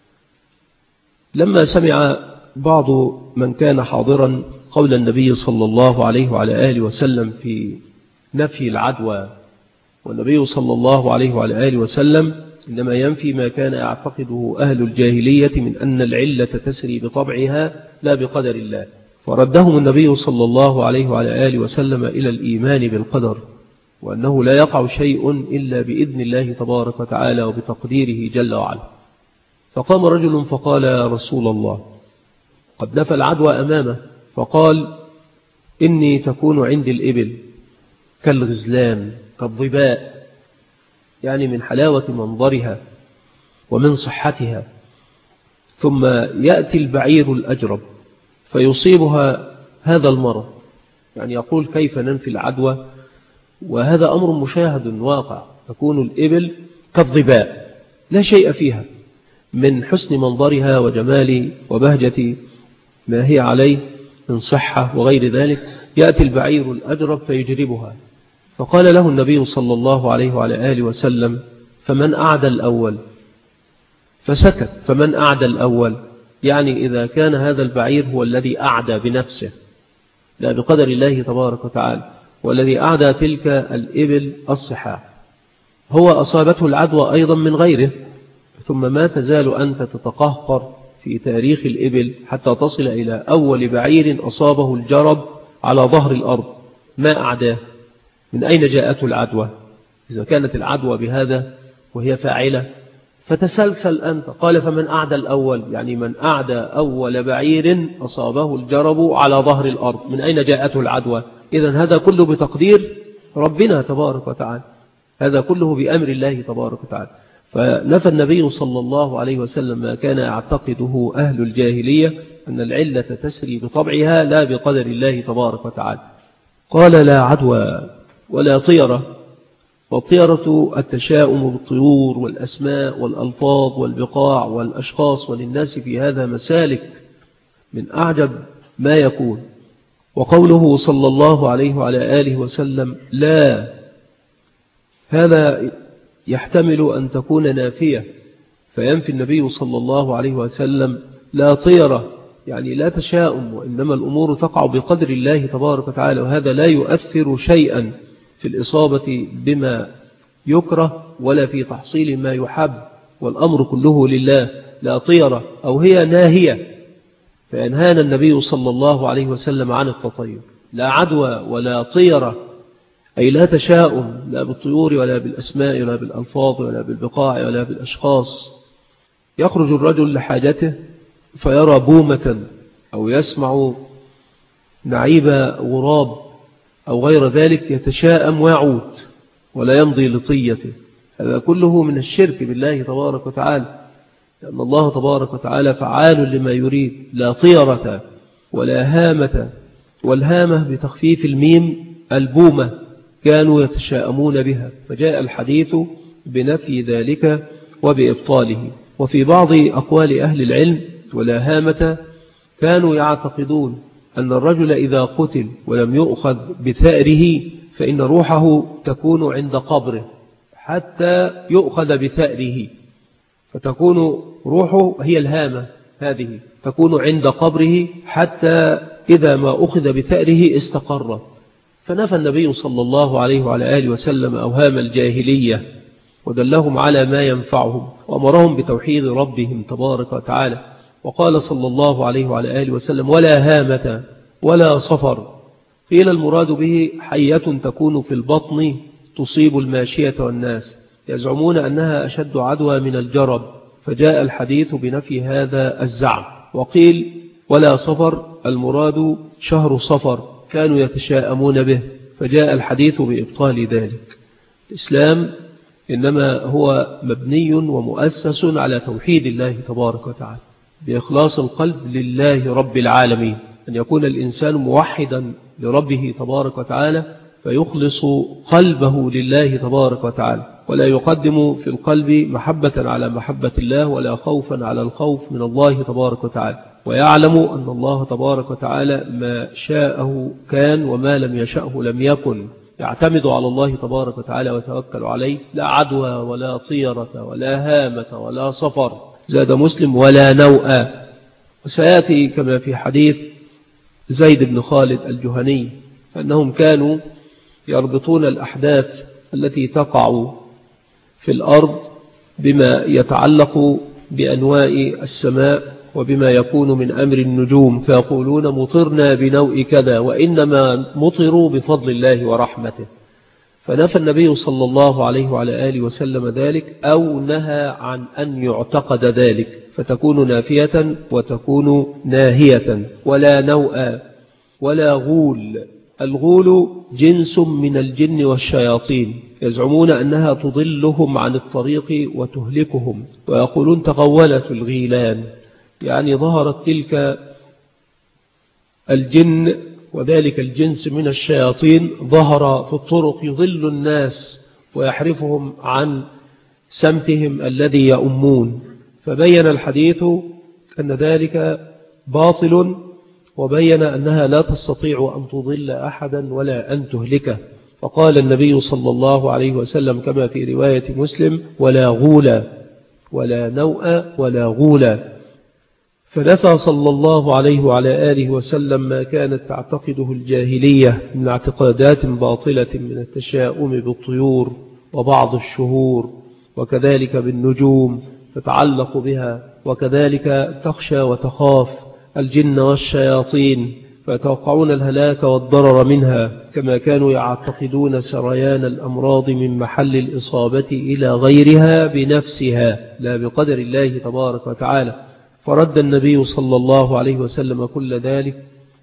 لما سمع بعض من كان حاضرا قول النبي صلى الله عليه وعلى آله وسلم في نفي العدوى، والنبي صلى الله عليه وعلى آله وسلم إنما ينفي ما كان يعتقده أهل الجاهلية من أن العلة تسري بطبعها لا بقدر الله، فردهم النبي صلى الله عليه وعلى آله وسلم إلى الإيمان بالقدر، وأنه لا يقع شيء إلا بإذن الله تبارك وتعالى وبتقديره جل وعلا. فقام رجل فقال: يا رسول الله، قد نفى العدوى أمامه، فقال: إني تكون عندي الإبل كالغزلان كالظباء، يعني من حلاوة منظرها ومن صحتها، ثم يأتي البعير الأجرب فيصيبها هذا المرض. يعني يقول: كيف ننفي العدوى؟ وهذا أمر مشاهد واقع، تكون الإبل كالظباء لا شيء فيها من حسن منظرها وجمال وبهجة ما هي عليه من صحة وغير ذلك، يأتي البعير الأجرب فيجربها. فقال له النبي صلى الله عليه وعلى آله وسلم: فمن أعدى الأول؟ فسكت. فمن أعدى الأول؟ يعني إذا كان هذا البعير هو الذي أعدى بنفسه لا بقدر الله تبارك وتعالى، والذي أعدى تلك الإبل الصحاح، هو أصابته العدوى أيضا من غيره، ثم ما تزال أنت تتقهقر في تاريخ الإبل حتى تصل إلى أول بعير أصابه الجرب على ظهر الأرض، ما أعداه؟ من أين جاءته العدوى؟ إذا كانت العدوى بهذا وهي فاعلة فتسلسل أنت. قال: فمن أعدى الأول؟ يعني من أعدى أول بعير أصابه الجرب على ظهر الأرض، من أين جاءته العدوى؟ إذن هذا كله بتقدير ربنا تبارك وتعالى، هذا كله بأمر الله تبارك وتعالى. فنفى النبي صلى الله عليه وسلم ما كان يعتقده أهل الجاهلية أن العلة تسري بطبعها لا بقدر الله تبارك وتعالى. قال: لا عدوى ولا طيرة. والطيرة التشاؤم بالطيور والأسماء والألفاظ والبقاع والأشخاص، وللناس في هذا مسالك من أعجب ما يكون. وقوله صلى الله عليه وعلى آله وسلم لا، هذا يحتمل أن تكون نافية، فينفي النبي صلى الله عليه وسلم لا طيرة يعني لا تشاؤم، وإنما الأمور تقع بقدر الله تبارك وتعالى، وهذا لا يؤثر شيئا في الإصابة بما يكره ولا في تحصيل ما يحب، والأمر كله لله. لا طيرة أو هي ناهية، فينهانا النبي صلى الله عليه وسلم عن التطير. لا عدوى ولا طيرة أي لا تشاؤم، لا بالطيور ولا بالأسماء ولا بالألفاظ ولا بالبقاع ولا بالأشخاص. يخرج الرجل لحاجته فيرى بومة أو يسمع نعيب غراب أو غير ذلك يتشاءم ويعود ولا يمضي لطيته. هذا كله من الشرك بالله تبارك وتعالى، لأن الله تبارك وتعالى فعال لما يريد، لا طيرة ولا هامة، والهامة بتخفيف الميم البومة كانوا يتشاءمون بها، فجاء الحديث بنفي ذلك وبإبطاله. وفي بعض أقوال أهل العلم ولا هامة كانوا يعتقدون أن الرجل إذا قتل ولم يؤخذ بثأره فإن روحه تكون عند قبره حتى يؤخذ بثأره، فتكون روحه هي الهامة هذه تكون عند قبره حتى إذا ما أخذ بثأره استقر. فنفى النبي صلى الله عليه وعلى آله وسلم أوهام الجاهلية ودلهم على ما ينفعهم وأمرهم بتوحيد ربهم تبارك وتعالى. وقال صلى الله عليه وعلى آله وسلم: ولا هامة ولا صفر. قيل المراد به حية تكون في البطن تصيب الماشية والناس، يزعمون أنها أشد عدوى من الجرب، فجاء الحديث بنفي هذا الزعم. وقيل ولا صفر المراد شهر صفر كانوا يتشاءمون به، فجاء الحديث بإبطال ذلك. الإسلام إنما هو مبني ومؤسس على توحيد الله تبارك وتعالى بإخلاص القلب لله رب العالمين، أن يكون الإنسان موحدا لربه تبارك وتعالى فيخلص قلبه لله تبارك وتعالى، ولا يقدم في القلب محبة على محبة الله ولا خوفا على الخوف من الله تبارك وتعالى، ويعلم أن الله تبارك وتعالى ما شاءه كان وما لم يشأه لم يكن، يعتمد على الله تبارك وتعالى وتوكل عليه، لا عدوى ولا طيرة ولا هامة ولا صفر. زاد مسلم: ولا نوء. وسيأتي كما في حديث زيد بن خالد الجهني أنهم كانوا يربطون الأحداث التي تقع في الأرض بما يتعلق بأنواء السماء وبما يكون من أمر النجوم، فيقولون: مطرنا بنوء كذا، وإنما مطروا بفضل الله ورحمته. فنفى النبي صلى الله عليه وعلى آله وسلم ذلك، أو نهى عن أن يعتقد ذلك، فتكون نافية وتكون ناهية. ولا نوء ولا غول. الغول جنس من الجن والشياطين، يزعمون أنها تضلهم عن الطريق وتهلكهم، ويقولون: تغولت الغيلان، يعني ظهرت تلك الجن وذلك الجنس من الشياطين ظهر في الطرق يضل الناس ويحرفهم عن سمتهم الذي يؤمون. فبين الحديث أن ذلك باطل، وبين أنها لا تستطيع أن تضل أحدا ولا أن تهلكه. فقال النبي صلى الله عليه وسلم كما في رواية مسلم: ولا غولا، ولا نوء ولا غولا. فنفى صلى الله عليه وعلى آله وسلم ما كانت تعتقده الجاهلية من اعتقادات باطلة من التشاؤم بالطيور وبعض الشهور، وكذلك بالنجوم تتعلق بها، وكذلك تخشى وتخاف الجن والشياطين فيتوقعون الهلاك والضرر منها، كما كانوا يعتقدون سريان الأمراض من محل الإصابة إلى غيرها بنفسها لا بقدر الله تبارك وتعالى. فرد النبي صلى الله عليه وسلم كل ذلك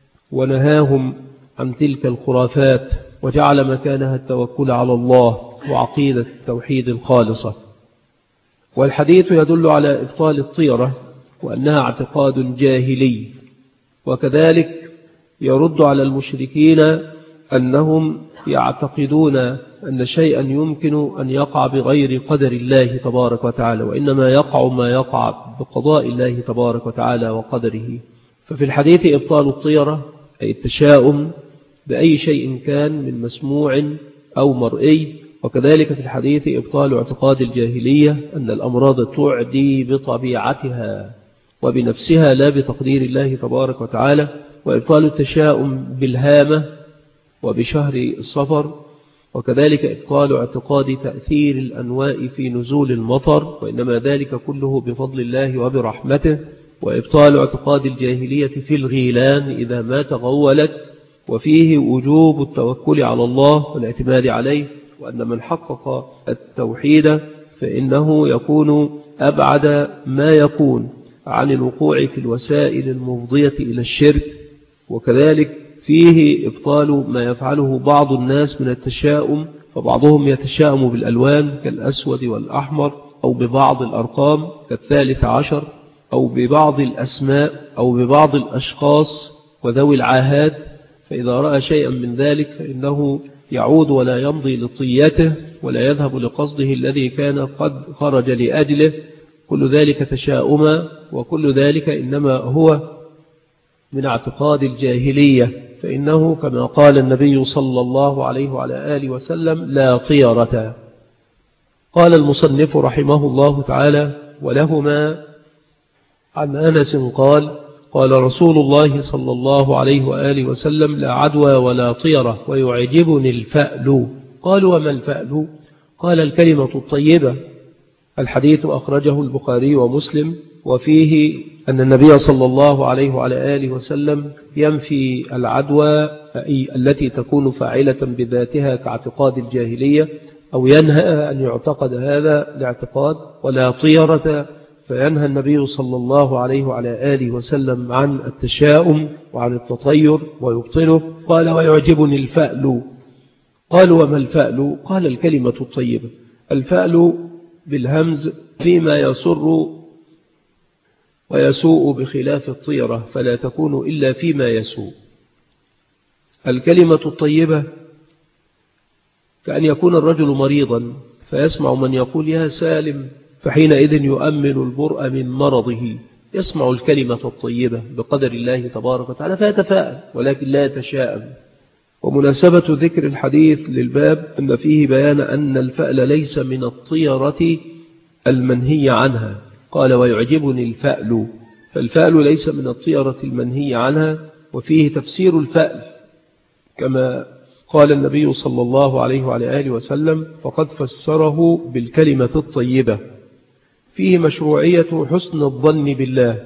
ونهاهم عن تلك الخرافات، وجعل مكانها التوكل على الله وعقيدة التوحيد الخالصة. والحديث يدل على إبطال الطيرة وأنها اعتقاد جاهلي، وكذلك يرد على المشركين أنهم يعتقدون أن شيئا يمكن أن يقع بغير قدر الله تبارك وتعالى، وإنما يقع ما يقع بقضاء الله تبارك وتعالى وقدره. ففي الحديث إبطال الطيرة أي التشاؤم بأي شيء كان من مسموع أو مرئي، وكذلك في الحديث إبطال اعتقاد الجاهلية أن الأمراض تعدي بطبيعتها وبنفسها لا بتقدير الله تبارك وتعالى، وإبطال التشاؤم بالهامة وبشهر الصفر، وكذلك إبطال اعتقاد تأثير الأنواء في نزول المطر، وإنما ذلك كله بفضل الله وبرحمته، وإبطال اعتقاد الجاهلية في الغيلان إذا ما تغولت، وفيه وجوب التوكل على الله والاعتماد عليه، وأن من حقق التوحيد فإنه يكون أبعد ما يكون عن الوقوع في الوسائل المفضية إلى الشرك، وكذلك فيه إبطال ما يفعله بعض الناس من التشاؤم، فبعضهم يتشاءم بالألوان كالأسود والأحمر، أو ببعض الأرقام كال13، أو ببعض الأسماء، أو ببعض الأشخاص وذوي العاهات. فإذا رأى شيئا من ذلك فإنه يعود ولا يمضي لطيته ولا يذهب لقصده الذي كان قد خرج لأجله. كل ذلك تشاؤما، وكل ذلك إنما هو من اعتقاد الجاهلية، فإنه كما قال النبي صلى الله عليه وعلى آله وسلم: لا طيرة. قال المصنف رحمه الله تعالى: ولهما عن أنس قال: قال رسول الله صلى الله عليه وآله وسلم: لا عدوى ولا طيرة ويعجبني الفأل. قالوا: وما الفأل؟ قال: الكلمة الطيبة. الحديث أخرجه البخاري ومسلم، وفيه أن النبي صلى الله عليه وعلى آله وسلم ينفي العدوى التي تكون فاعلة بذاتها كاعتقاد الجاهلية، أو ينهى أن يعتقد هذا الاعتقاد، ولا طيرة، فينهى النبي صلى الله عليه وعلى آله وسلم عن التشاؤم وعن التطير ويبطله. قال: ويعجبني الفأل. قالوا: وما الفأل؟ قال: الكلمة الطيبة. الفأل بالهمز فيما يسر ويسوء بخلاف الطيرة، فلا تكون إلا فيما يسوء. الكلمة الطيبة كأن يكون الرجل مريضا فيسمع من يقول: يا سالم، فحينئذ يؤمن البرء من مرضه، يسمع الكلمة الطيبة بقدر الله تبارك وتعالى فيتفاءل، ولكن لا يتشاءم. ومناسبة ذكر الحديث للباب أن فيه بيان أن الفأل ليس من الطيرة المنهي عنها. قال: ويعجبني الفأل، فالفأل ليس من الطيرة المنهي عنها. وفيه تفسير الفأل كما قال النبي صلى الله عليه وعلى آله وسلم: فقد فسره بالكلمة الطيبة. فيه مشروعية حسن الظن بالله،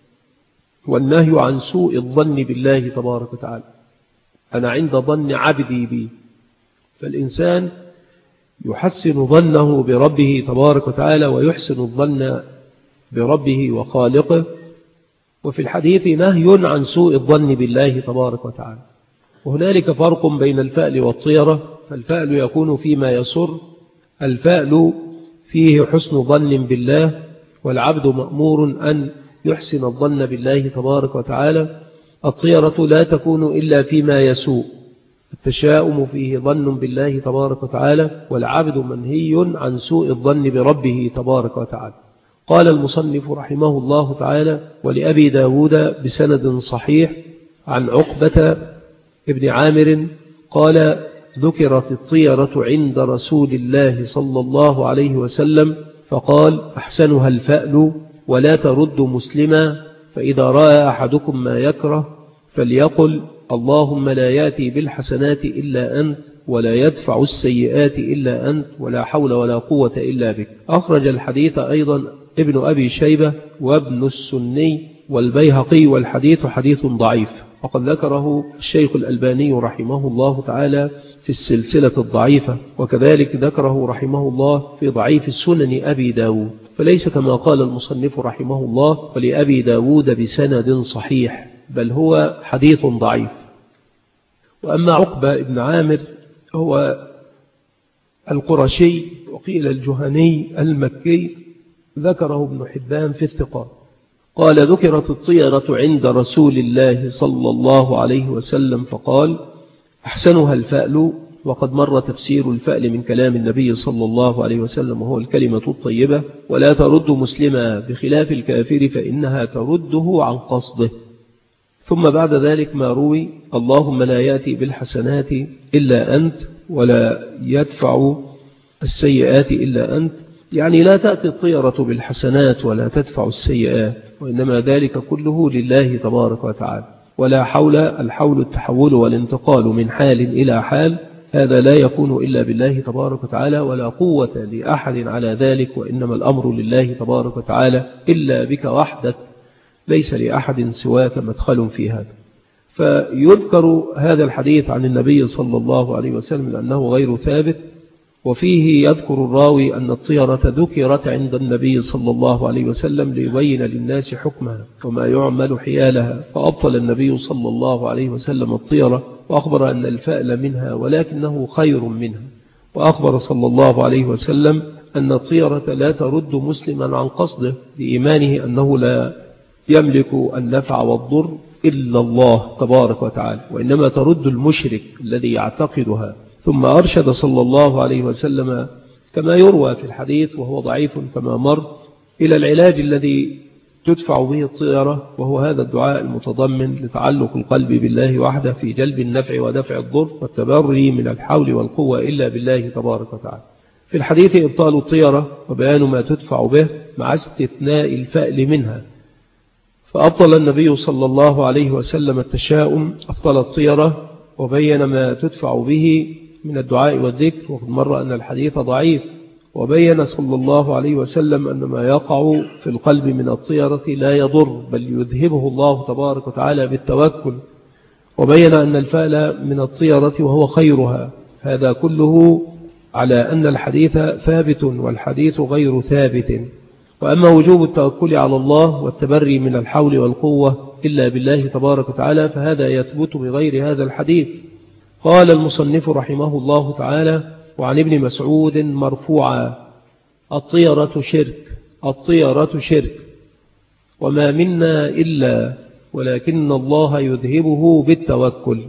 والنهي عن سوء الظن بالله تبارك وتعالى. أنا عند ظن عبدي بي، فالإنسان يحسن ظنه بربه تبارك وتعالى، ويحسن الظن بربه وخالقه. وفي الحديث نهي عن سوء الظن بالله تبارك وتعالى. وهنالك فرق بين الفأل والطيرة، فالفأل يكون فيما يسر، الفأل فيه حسن ظن بالله، والعبد مأمور أن يحسن الظن بالله تبارك وتعالى. الطيرة لا تكون إلا فيما يسوء، التشاؤم فيه ظن بالله تبارك وتعالى، والعبد منهي عن سوء الظن بربه تبارك وتعالى. قال المصنف رحمه الله تعالى: ولأبي داود بسند صحيح عن عقبة ابن عامر قال: ذكرت الطيرة عند رسول الله صلى الله عليه وسلم فقال: أحسنها الفأل، ولا ترد مسلما، فإذا رأى أحدكم ما يكره فليقل: اللهم لا يأتي بالحسنات إلا أنت، ولا يدفع السيئات إلا أنت، ولا حول ولا قوة إلا بك. أخرج الحديث أيضا ابن أبي شيبة وابن السني والبيهقي، والحديث حديث ضعيف، وقد ذكره الشيخ الألباني رحمه الله تعالى في السلسلة الضعيفة، وكذلك ذكره رحمه الله في ضعيف سنن أبي داود، فليس كما قال المصنف رحمه الله: ولأبي داود بسند صحيح، بل هو حديث ضعيف. وأما عقبة ابن عامر هو القرشي، وقيل الجهني المكي، ذكره ابن حبان في الثقات. قال: ذكرت الطيرة عند رسول الله صلى الله عليه وسلم فقال: أحسنها الفأل. وقد مر تفسير الفأل من كلام النبي صلى الله عليه وسلم، وهو الكلمة الطيبة. ولا ترد مسلما بخلاف الكافر فإنها ترده عن قصده. ثم بعد ذلك ما روي: اللهم لا يأتي بالحسنات إلا أنت، ولا يدفع السيئات إلا أنت، يعني لا تأتي الطيرة بالحسنات ولا تدفع السيئات، وإنما ذلك كله لله تبارك وتعالى. ولا حول، الحول التحول والانتقال من حال إلى حال، هذا لا يكون إلا بالله تبارك وتعالى، ولا قوة لأحد على ذلك، وإنما الأمر لله تبارك وتعالى، إلا بك وحدك، ليس لأحد سواك مدخل في هذا. فيذكر هذا الحديث عن النبي صلى الله عليه وسلم لأنه غير ثابت، وفيه يذكر الراوي أن الطيرة ذكرت عند النبي صلى الله عليه وسلم ليبين للناس حكمها وما يعمل حيالها، فأبطل النبي صلى الله عليه وسلم الطيرة وأخبر أن الفأل منها ولكنه خير منها، وأخبر صلى الله عليه وسلم أن الطيرة لا ترد مسلما عن قصده لإيمانه أنه لا يملك النفع والضر إلا الله تبارك وتعالى، وإنما ترد المشرك الذي يعتقدها. ثم أرشد صلى الله عليه وسلم كما يروى في الحديث وهو ضعيف كما مر إلى العلاج الذي تدفع به الطيرة، وهو هذا الدعاء المتضمن لتعلق القلب بالله وحده في جلب النفع ودفع الضر والتبري من الحول والقوة إلا بالله تبارك وتعالى. في الحديث إبطال الطيرة وبيان ما تدفع به مع استثناء الفأل منها، فأبطل النبي صلى الله عليه وسلم التشاؤم، أبطل الطيرة وبين ما تدفع به من الدعاء والذكر، وقد مر أن الحديث ضعيف، وبين صلى الله عليه وسلم أن ما يقع في القلب من الطيرة لا يضر بل يذهبه الله تبارك وتعالى بالتوكل، وبين أن الفأل من الطيرة وهو خيرها. هذا كله على أن الحديث ثابت والحديث غير ثابت. وأما وجوب التوكل على الله والتبري من الحول والقوة إلا بالله تبارك وتعالى فهذا يثبت بغير هذا الحديث. قال المصنف رحمه الله تعالى: وعن ابن مسعود مرفوعا: الطيرة شرك، الطيرة شرك، وما منا إلا ولكن الله يذهبه بالتوكل.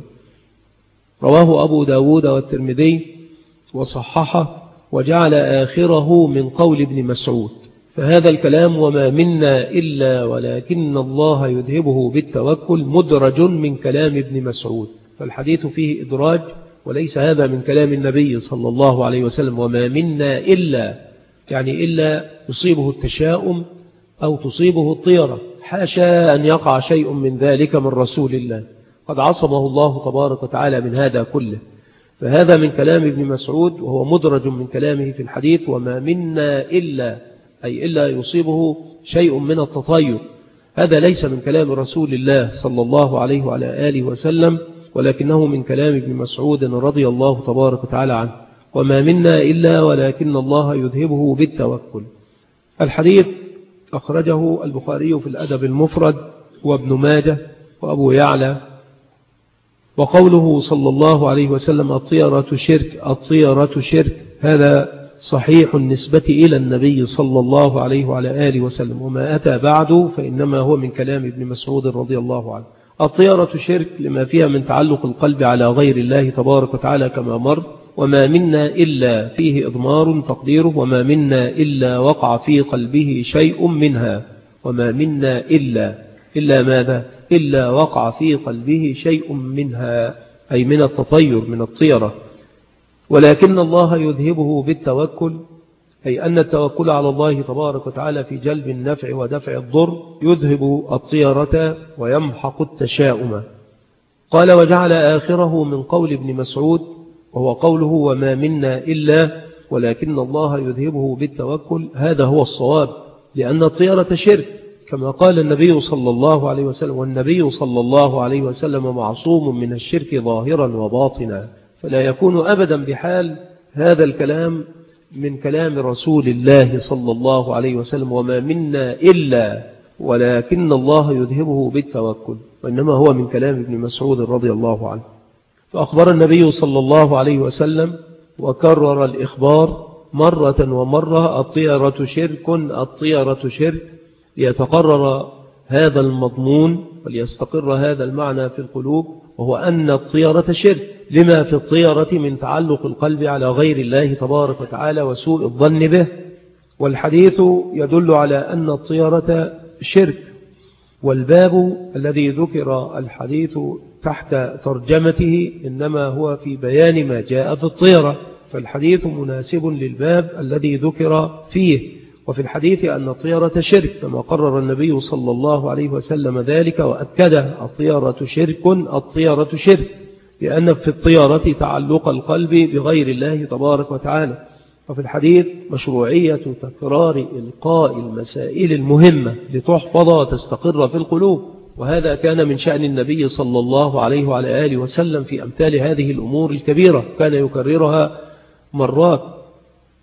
رواه أبو داود والترمذي وصححه، وجعل آخره من قول ابن مسعود. فهذا الكلام وما منا إلا ولكن الله يذهبه بالتوكل مدرج من كلام ابن مسعود، فالحديث فيه إدراج، وليس هذا من كلام النبي صلى الله عليه وسلم. وما منا إلا يعني إلا يصيبه التشاؤم أو تصيبه الطيرة، حاشا أن يقع شيء من ذلك من رسول الله، قد عصمه الله تبارك وتعالى من هذا كله. فهذا من كلام ابن مسعود وهو مدرج من كلامه في الحديث: وما منا إلا، أي إلا يصيبه شيء من التطير. هذا ليس من كلام رسول الله صلى الله عليه وعلى آله وسلم، ولكنه من كلام ابن مسعود رضي الله تبارك وتعالى عنه: وما منا إلا ولكن الله يذهبه بالتوكل. الحديث أخرجه البخاري في الأدب المفرد وابن ماجه وأبو يعلى. وقوله صلى الله عليه وسلم: الطيرة شرك، الطيرة شرك، هذا صحيح النسبة إلى النبي صلى الله عليه وعلى آله وسلم، وما أتى بعده فإنما هو من كلام ابن مسعود رضي الله عنه. الطيرة شرك لما فيها من تعلق القلب على غير الله تبارك وتعالى كما مر. وما منا إلا فيه إضمار تقديره: وما منا إلا وقع في قلبه شيء منها. وما منا إلا ماذا؟ إلا وقع في قلبه شيء منها، أي من التطير من الطيرة. ولكن الله يذهبه بالتوكل، أي أن التوكل على الله تبارك وتعالى في جلب النفع ودفع الضر يذهب الطيرة ويمحق التشاؤم. قال: وجعل آخره من قول ابن مسعود، وهو قوله: وما منا إلا ولكن الله يذهبه بالتوكل. هذا هو الصواب، لأن الطيرة شرك كما قال النبي صلى الله عليه وسلم، والنبي صلى الله عليه وسلم معصوم من الشرك ظاهرا وباطنا، فلا يكون أبدا بحال هذا الكلام من كلام رسول الله صلى الله عليه وسلم: وما منا إلا ولكن الله يذهبه بالتوكل، وإنما هو من كلام ابن مسعود رضي الله عنه. فأخبر النبي صلى الله عليه وسلم وكرر الإخبار مرة ومرة: الطيرة شرك، الطيرة شرك، ليتقرر هذا المضمون وليستقر هذا المعنى في القلوب، وهو أن الطيرة شرك لما في الطيرة من تعلق القلب على غير الله تبارك وتعالى وسوء الظن به. والحديث يدل على أن الطيرة شرك. والباب الذي ذكر الحديث تحت ترجمته إنما هو في بيان ما جاء في الطيرة، فالحديث مناسب للباب الذي ذكر فيه. وفي الحديث أن الطيرة شرك كما قرر النبي صلى الله عليه وسلم ذلك وأكد: الطيرة شرك، الطيرة شرك، لأن في الطيرة تعلق القلب بغير الله تبارك وتعالى. وفي الحديث مشروعية تكرار إلقاء المسائل المهمة لتحفظ وتستقر في القلوب، وهذا كان من شأن النبي صلى الله عليه وعلى آله وسلم في أمثال هذه الأمور الكبيرة، كان يكررها مرات.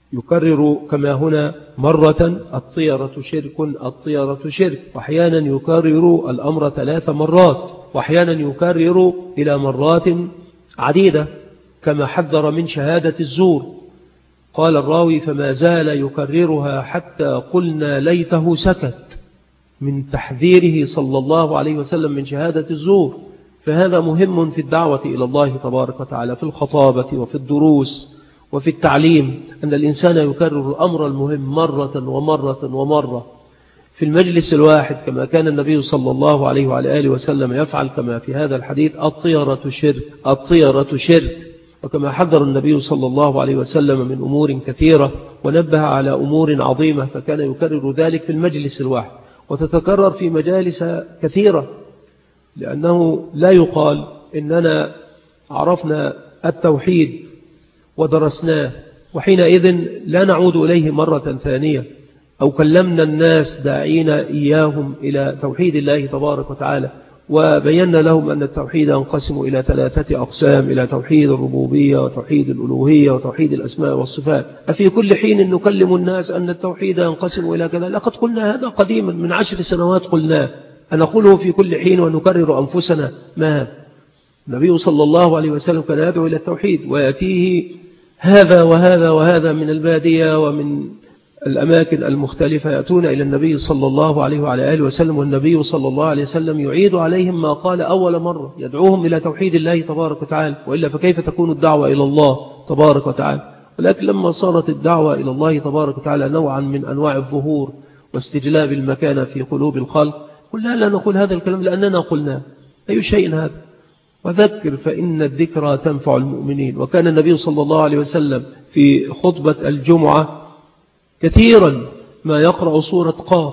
يكرر كما هنا مرة الطيرة شرك الطيرة شرك، وأحيانا يكرر الأمر 3 مرات، وأحيانا يكرر إلى مرات عديدة كما حذر من شهادة الزور. قال الراوي فما زال يكررها حتى قلنا ليته سكت، من تحذيره صلى الله عليه وسلم من شهادة الزور. فهذا مهم في الدعوة إلى الله تبارك وتعالى، في الخطابة وفي الدروس وفي التعليم، أن الإنسان يكرر الأمر المهم مرة ومرة ومرة في المجلس الواحد، كما كان النبي صلى الله عليه وعلى آله وسلم يفعل، كما في هذا الحديث الطيرة شرك الطيرة شرك. وكما حذر النبي صلى الله عليه وسلم من أمور كثيرة ونبه على أمور عظيمة، فكان يكرر ذلك في المجلس الواحد، وتتكرر في مجالس كثيرة، لأنه لا يقال إننا عرفنا التوحيد ودرسناه وحينئذ لا نعود إليه مرة ثانية، أو كلمنا الناس داعين إياهم إلى توحيد الله تبارك وتعالى، وبينا لهم أن التوحيد ينقسم إلى 3 أقسام، إلى توحيد الربوبية وتوحيد الألوهية وتوحيد الأسماء والصفات. أفي كل حين نكلم الناس أن التوحيد ينقسم إلى كذا؟ لقد قلنا هذا قديما من 10 سنوات قلناه، أنقوله في كل حين ونكرر أنفسنا. ما هذا؟ النبي صلى الله عليه وسلم كان يدعو إلى التوحيد، ويأتيه هذا وهذا وهذا من البادية ومن الأماكن المختلفة يأتون إلى النبي صلى الله عليه وعلى آله وسلم، والنبي صلى الله عليه وسلم يعيد عليهم ما قال أول مرة، يدعوهم إلى توحيد الله تبارك وتعالى، وإلا فكيف تكون الدعوة إلى الله تبارك وتعالى؟ ولكن لما صارت الدعوة إلى الله تبارك وتعالى نوعا من أنواع الظهور واستجلاب المكان في قلوب الخلق، قلنا لا نقول هذا الكلام لأننا قلنا أي شيء هذا؟ وذكر فإن الذكرى تنفع المؤمنين. وكان النبي صلى الله عليه وسلم في خطبة الجمعة كثيرا ما يقرأ سورة قاف،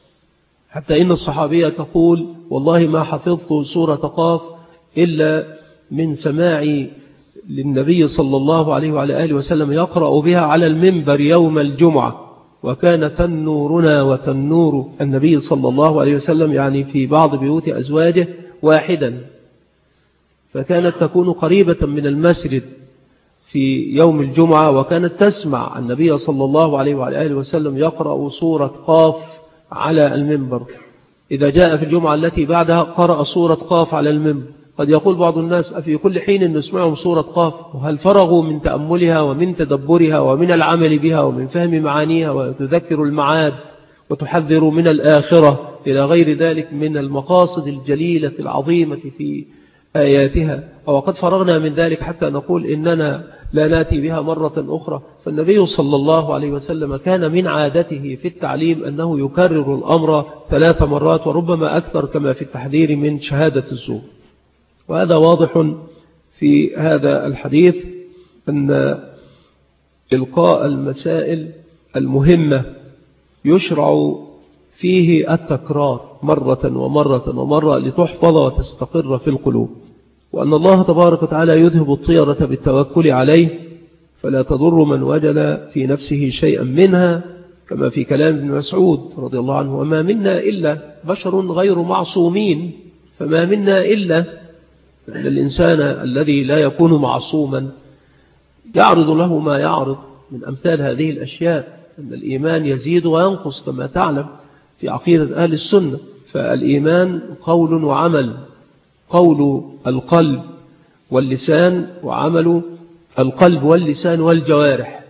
حتى إن الصحابية تقول والله ما حفظت سورة قاف إلا من سماعي للنبي صلى الله عليه وعلى آله وسلم يقرأ بها على المنبر يوم الجمعة، وكان تنورنا وتنور النبي صلى الله عليه وسلم يعني في بعض بيوت أزواجه واحدا، فكانت تكون قريبة من المسجد في يوم الجمعة، وكانت تسمع النبي صلى الله عليه وعلى آله وسلم يقرأ سورة قاف على المنبر. إذا جاء في الجمعة التي بعدها قرأ سورة قاف على المنبر. قد يقول بعض الناس أفي كل حين نسمعهم سورة قاف، وهل فرغوا من تأملها ومن تدبرها ومن العمل بها ومن فهم معانيها، وتذكر المعاد وتحذر من الآخرة إلى غير ذلك من المقاصد الجليلة العظيمة في آياتها؟ وقد فرغنا من ذلك حتى نقول إننا لا ناتي بها مرة أخرى. فالنبي صلى الله عليه وسلم كان من عادته في التعليم أنه يكرر الأمر 3 مرات وربما أكثر، كما في التحذير من شهادة الزور. وهذا واضح في هذا الحديث أن إلقاء المسائل المهمة يشرع فيه التكرار مرة ومرة ومرة لتحفظ وتستقر في القلوب، وأن الله تبارك وتعالى يذهب الطيرة بالتوكل عليه، فلا تضر من وجد في نفسه شيئا منها، كما في كلام ابن مسعود رضي الله عنه وما منا إلا بشر غير معصومين. فما منا إلا أن الإنسان الذي لا يكون معصوما يعرض له ما يعرض من أمثال هذه الأشياء، أن الإيمان يزيد وينقص كما تعلم في عقيدة أهل السنة. فالإيمان قول وعمل، قول القلب واللسان، وعمل القلب واللسان والجوارح،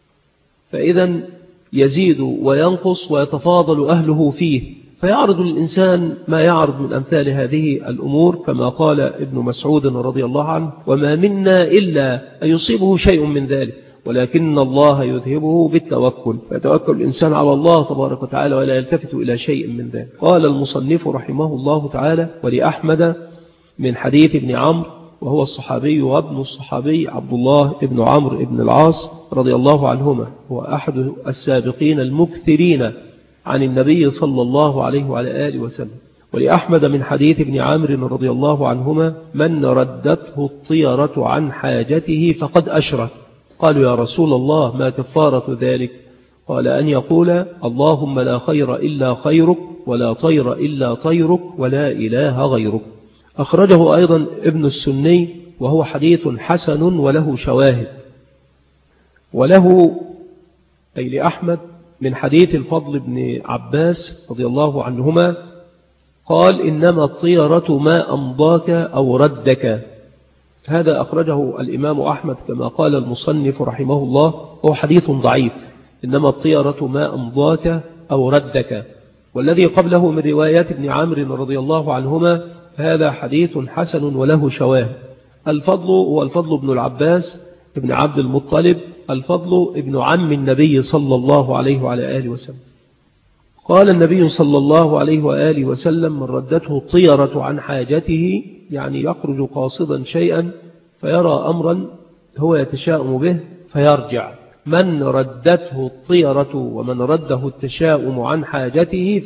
فإذا يزيد وينقص ويتفاضل أهله فيه، فيعرض الإنسان ما يعرض من أمثال هذه الأمور، كما قال ابن مسعود رضي الله عنه وما منا إلا أن يصيبه شيء من ذلك ولكن الله يذهبه بالتوكل، فيتوكل الإنسان على الله تبارك وتعالى ولا يلتفت إلى شيء من ذلك. قال المصنف رحمه الله تعالى ولأحمد من حديث ابن عمرو، وهو الصحابي وابن الصحابي عبد الله ابن عمرو ابن العاص رضي الله عنهما، هو أحد السابقين المكثرين عن النبي صلى الله عليه وعلى آله وسلم. ولأحمد من حديث ابن عمرو رضي الله عنهما من ردته الطيرة عن حاجته فقد أشرك. قالوا يا رسول الله ما كفارة ذلك؟ قال أن يقول اللهم لا خير إلا خيرك ولا طير إلا طيرك ولا إله غيرك. أخرجه أيضا ابن السني وهو حديث حسن وله شواهد. وله أي لأحمد من حديث الفضل بن عباس رضي الله عنهما قال إنما الطيرة ما أمضاك أو ردك. هذا أخرجه الإمام أحمد كما قال المصنف رحمه الله، هو حديث ضعيف، إنما الطيرة ما أمضاك أو ردك. والذي قبله من روايات ابن عمرو رضي الله عنهما هذا حديث حسن وله شواهد. الفضل هو الفضل بن العباس ابن عبد المطلب، الفضل ابن عم النبي صلى الله عليه وعلى آله وسلم. قال النبي صلى الله عليه وآله وسلم من ردته الطيرة عن حاجته، يعني يخرج قاصدا شيئا فيرى أمرا هو يتشاءم به فيرجع، من ردته الطيرة ومن رده التشاؤم عن حاجته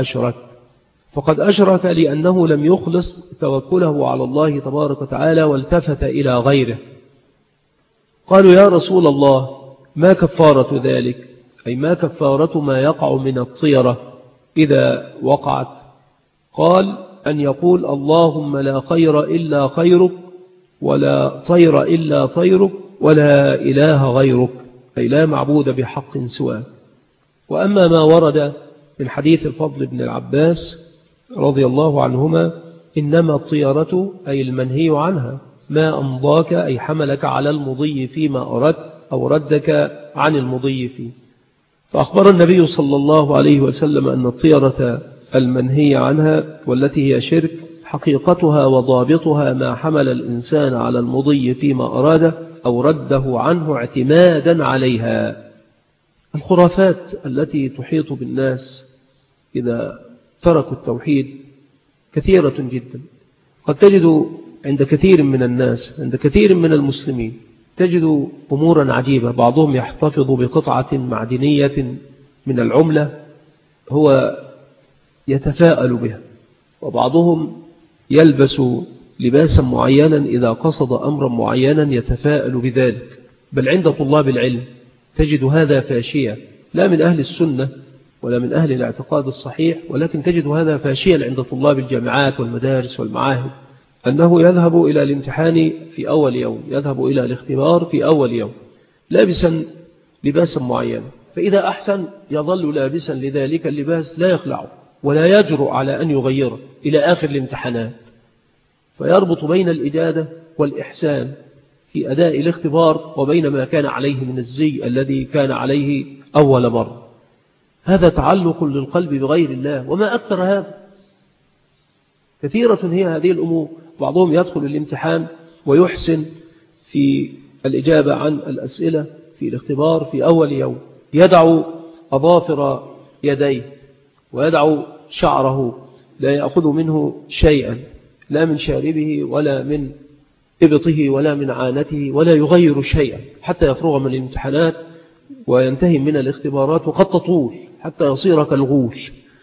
فقد أشرك لأنه لم يخلص توكله على الله تبارك وتعالى والتفت إلى غيره. قالوا يا رسول الله ما كفارة ذلك؟ أي ما كفارة ما يقع من الطيرة إذا وقعت؟ قال أن يقول اللهم لا خير إلا خيرك ولا طير إلا طيرك ولا إله غيرك، أي لا معبود بحق سواك. وأما ما ورد من حديث الفضل بن العباس رضي الله عنهما إنما الطيرة أي المنهي عنها ما أمضاك، أي حملك على المضي فيما أردت أو ردك عن المضي فيه. فأخبر النبي صلى الله عليه وسلم أن الطيرة المنهي عنها والتي هي شرك حقيقتها وضابطها ما حمل الإنسان على المضي فيما أراده أو رده عنه اعتمادا عليها. الخرافات التي تحيط بالناس إذا تركوا التوحيد كثيرة جدا. قد تجد عند كثير من الناس، عند كثير من المسلمين، تجد أمورا عجيبة. بعضهم يحتفظ بقطعة معدنية من العملة هو يتفاءل بها، وبعضهم يلبس لباسا معينا إذا قصد أمرا معينا يتفاءل بذلك. بل عند طلاب العلم تجد هذا فاشية، لا من أهل السنة ولا من أهل الاعتقاد الصحيح، ولكن تجد هذا فاشيا عند طلاب الجامعات والمدارس والمعاهد، أنه يذهب إلى الامتحان في أول يوم، يذهب إلى الاختبار في أول يوم لابسا لباسا معينا، فإذا أحسن يظل لابسا لذلك اللباس لا يخلعه ولا يجرؤ على أن يغيره إلى آخر الامتحانات، فيربط بين الإجادة والإحسان في أداء الاختبار وبين ما كان عليه من الزي الذي كان عليه أول مرة. هذا تعلق للقلب بغير الله، وما أكثر هذا. كثيرة هي هذه الأمور. بعضهم يدخل الامتحان ويحسن في الإجابة عن الأسئلة في الاختبار في أول يوم، يدع أظافر يديه ويدع شعره، لا يأخذ منه شيئا، لا من شاربه ولا من إبطه ولا من عانته، ولا يغير شيئا حتى يفرغ من الامتحانات وينتهي من الاختبارات، وقد تطول حتى يصير كالغول،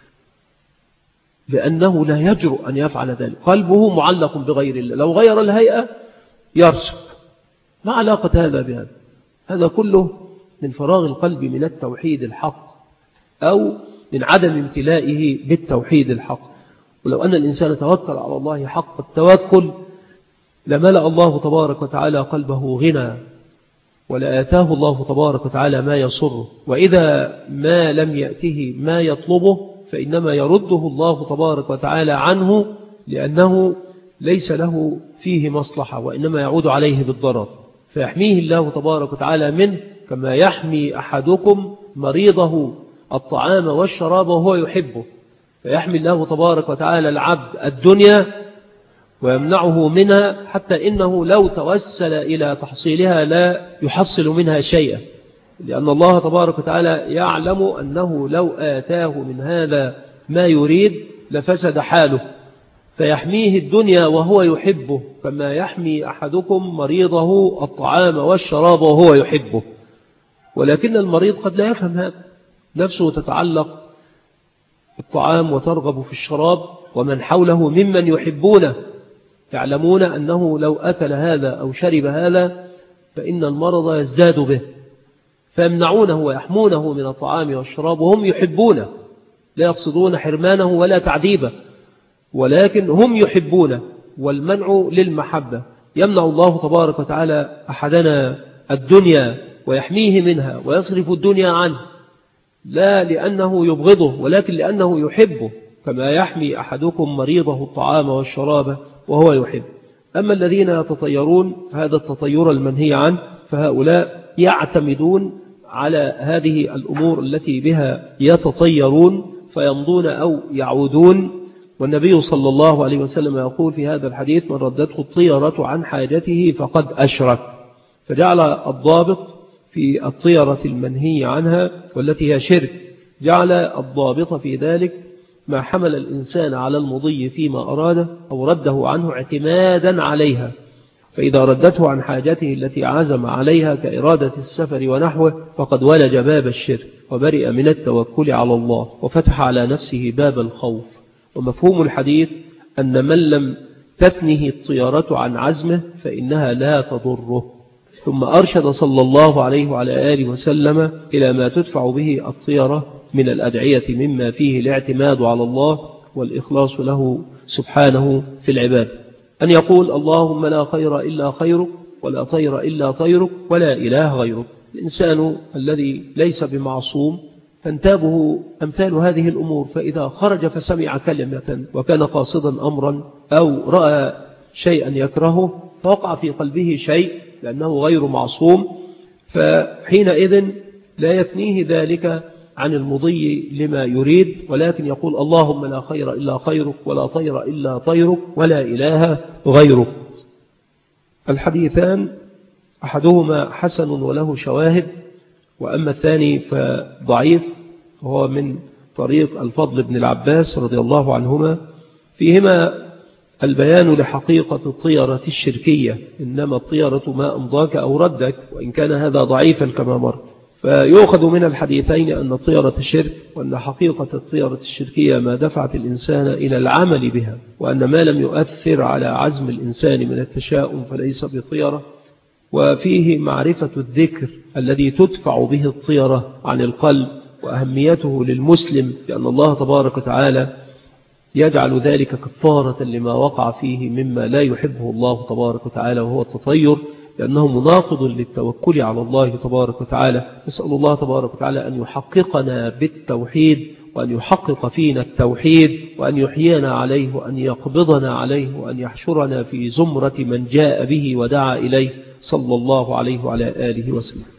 لأنه لا يجرؤ أن يفعل ذلك. قلبه معلق بغير الله، لو غير الهيئة يرسب. ما علاقة هذا بهذا؟ هذا كله من فراغ القلب من التوحيد الحق أو من عدم امتلائه بالتوحيد الحق. ولو أن الإنسان توكل على الله حق التوكل لملأ الله تبارك وتعالى قلبه غنى، ولآتاه الله تبارك وتعالى ما يسره، وإذا ما لم يأته ما يطلبه فإنما يرده الله تبارك وتعالى عنه، لأنه ليس له فيه مصلحة وإنما يعود عليه بالضرر، فيحميه الله تبارك وتعالى منه، كما يحمي أحدكم مريضه الطعام والشراب وهو يحبه، فيحمي الله تبارك وتعالى العبد الدنيا ويمنعه منها، حتى إنه لو توسل إلى تحصيلها لا يحصل منها شيئا، لأن الله تبارك وتعالى يعلم أنه لو آتاه من هذا ما يريد لفسد حاله، فيحميه الدنيا وهو يحبه، كما يحمي أحدكم مريضه الطعام والشراب وهو يحبه. ولكن المريض قد لا يفهم هذا، نفسه تتعلق بالطعام وترغب في الشراب، ومن حوله ممن يحبونه يعلمون أنه لو أكل هذا أو شرب هذا فإن المرض يزداد به، فيمنعونه ويحمونه من الطعام والشراب وهم يحبونه، لا يقصدون حرمانه ولا تعذيبه، ولكن هم يحبونه، والمنع للمحبة. يمنع الله تبارك وتعالى أحدنا الدنيا ويحميه منها ويصرف الدنيا عنه، لا لأنه يبغضه ولكن لأنه يحبه، كما يحمي أحدكم مريضه الطعام والشراب وهو يحب. أما الذين يتطيرون هذا التطير المنهي عنه، فهؤلاء يعتمدون على هذه الأمور التي بها يتطيرون فيمضون أو يعودون. والنبي صلى الله عليه وسلم يقول في هذا الحديث: من ردته الطيرة عن حاجته فقد أشرك. فجعل الضابط في الطيرة المنهي عنها والتي هي شرك، جعل الضابط في ذلك ما حمل الإنسان على المضي فيما أراده أو رده عنه اعتمادا عليها، فإذا ردته عن حاجته التي عزم عليها كإرادة السفر ونحوه فقد ولج باب الشرك وبرئ من التوكل على الله وفتح على نفسه باب الخوف. ومفهوم الحديث أن من لم تثنه الطيرة عن عزمه فإنها لا تضره. ثم أرشد صلى الله عليه وعلى آله وسلم إلى ما تدفع به الطيرة من الأدعية مما فيه الاعتماد على الله والإخلاص له سبحانه في العباد، أن يقول: اللهم لا خير إلا خيرك ولا طير إلا طيرك ولا إله غيرك. الإنسان الذي ليس بمعصوم تنتابه أمثال هذه الأمور، فإذا خرج فسمع كلمة وكان قاصدا أمرا أو رأى شيئا يكرهه فوقع في قلبه شيء لأنه غير معصوم، فحينئذ لا يثنيه ذلك عن المضي لما يريد، ولكن يقول: اللهم لا خير إلا خيرك ولا طير إلا طيرك ولا إله غيرك. الحديثان أحدهما حسن وله شواهد، وأما الثاني فضعيف، وهو من طريق الفضل بن العباس رضي الله عنهما، فيهما البيان لحقيقة الطيرة الشركية: إنما الطيرة ما أمضاك أو ردك، وإن كان هذا ضعيفا كما مر. فيؤخذ من الحديثين أن الطيرة الشرك، وأن حقيقة الطيرة الشركية ما دفعت الإنسان إلى العمل بها، وأن ما لم يؤثر على عزم الإنسان من التشاؤم فليس بطيرة. وفيه معرفة الذكر الذي تدفع به الطيرة عن القلب وأهميته للمسلم، لأن الله تبارك وتعالى يجعل ذلك كفارة لما وقع فيه مما لا يحبه الله تبارك وتعالى، وهو التطير، لأنه مناقض للتوكل على الله تبارك وتعالى. نسأل الله تبارك وتعالى أن يحققنا بالتوحيد، وأن يحقق فينا التوحيد، وأن يحيينا عليه، وأن يقبضنا عليه، وأن يحشرنا في زمرة من جاء به ودعا إليه صلى الله عليه وعلى آله وسلم.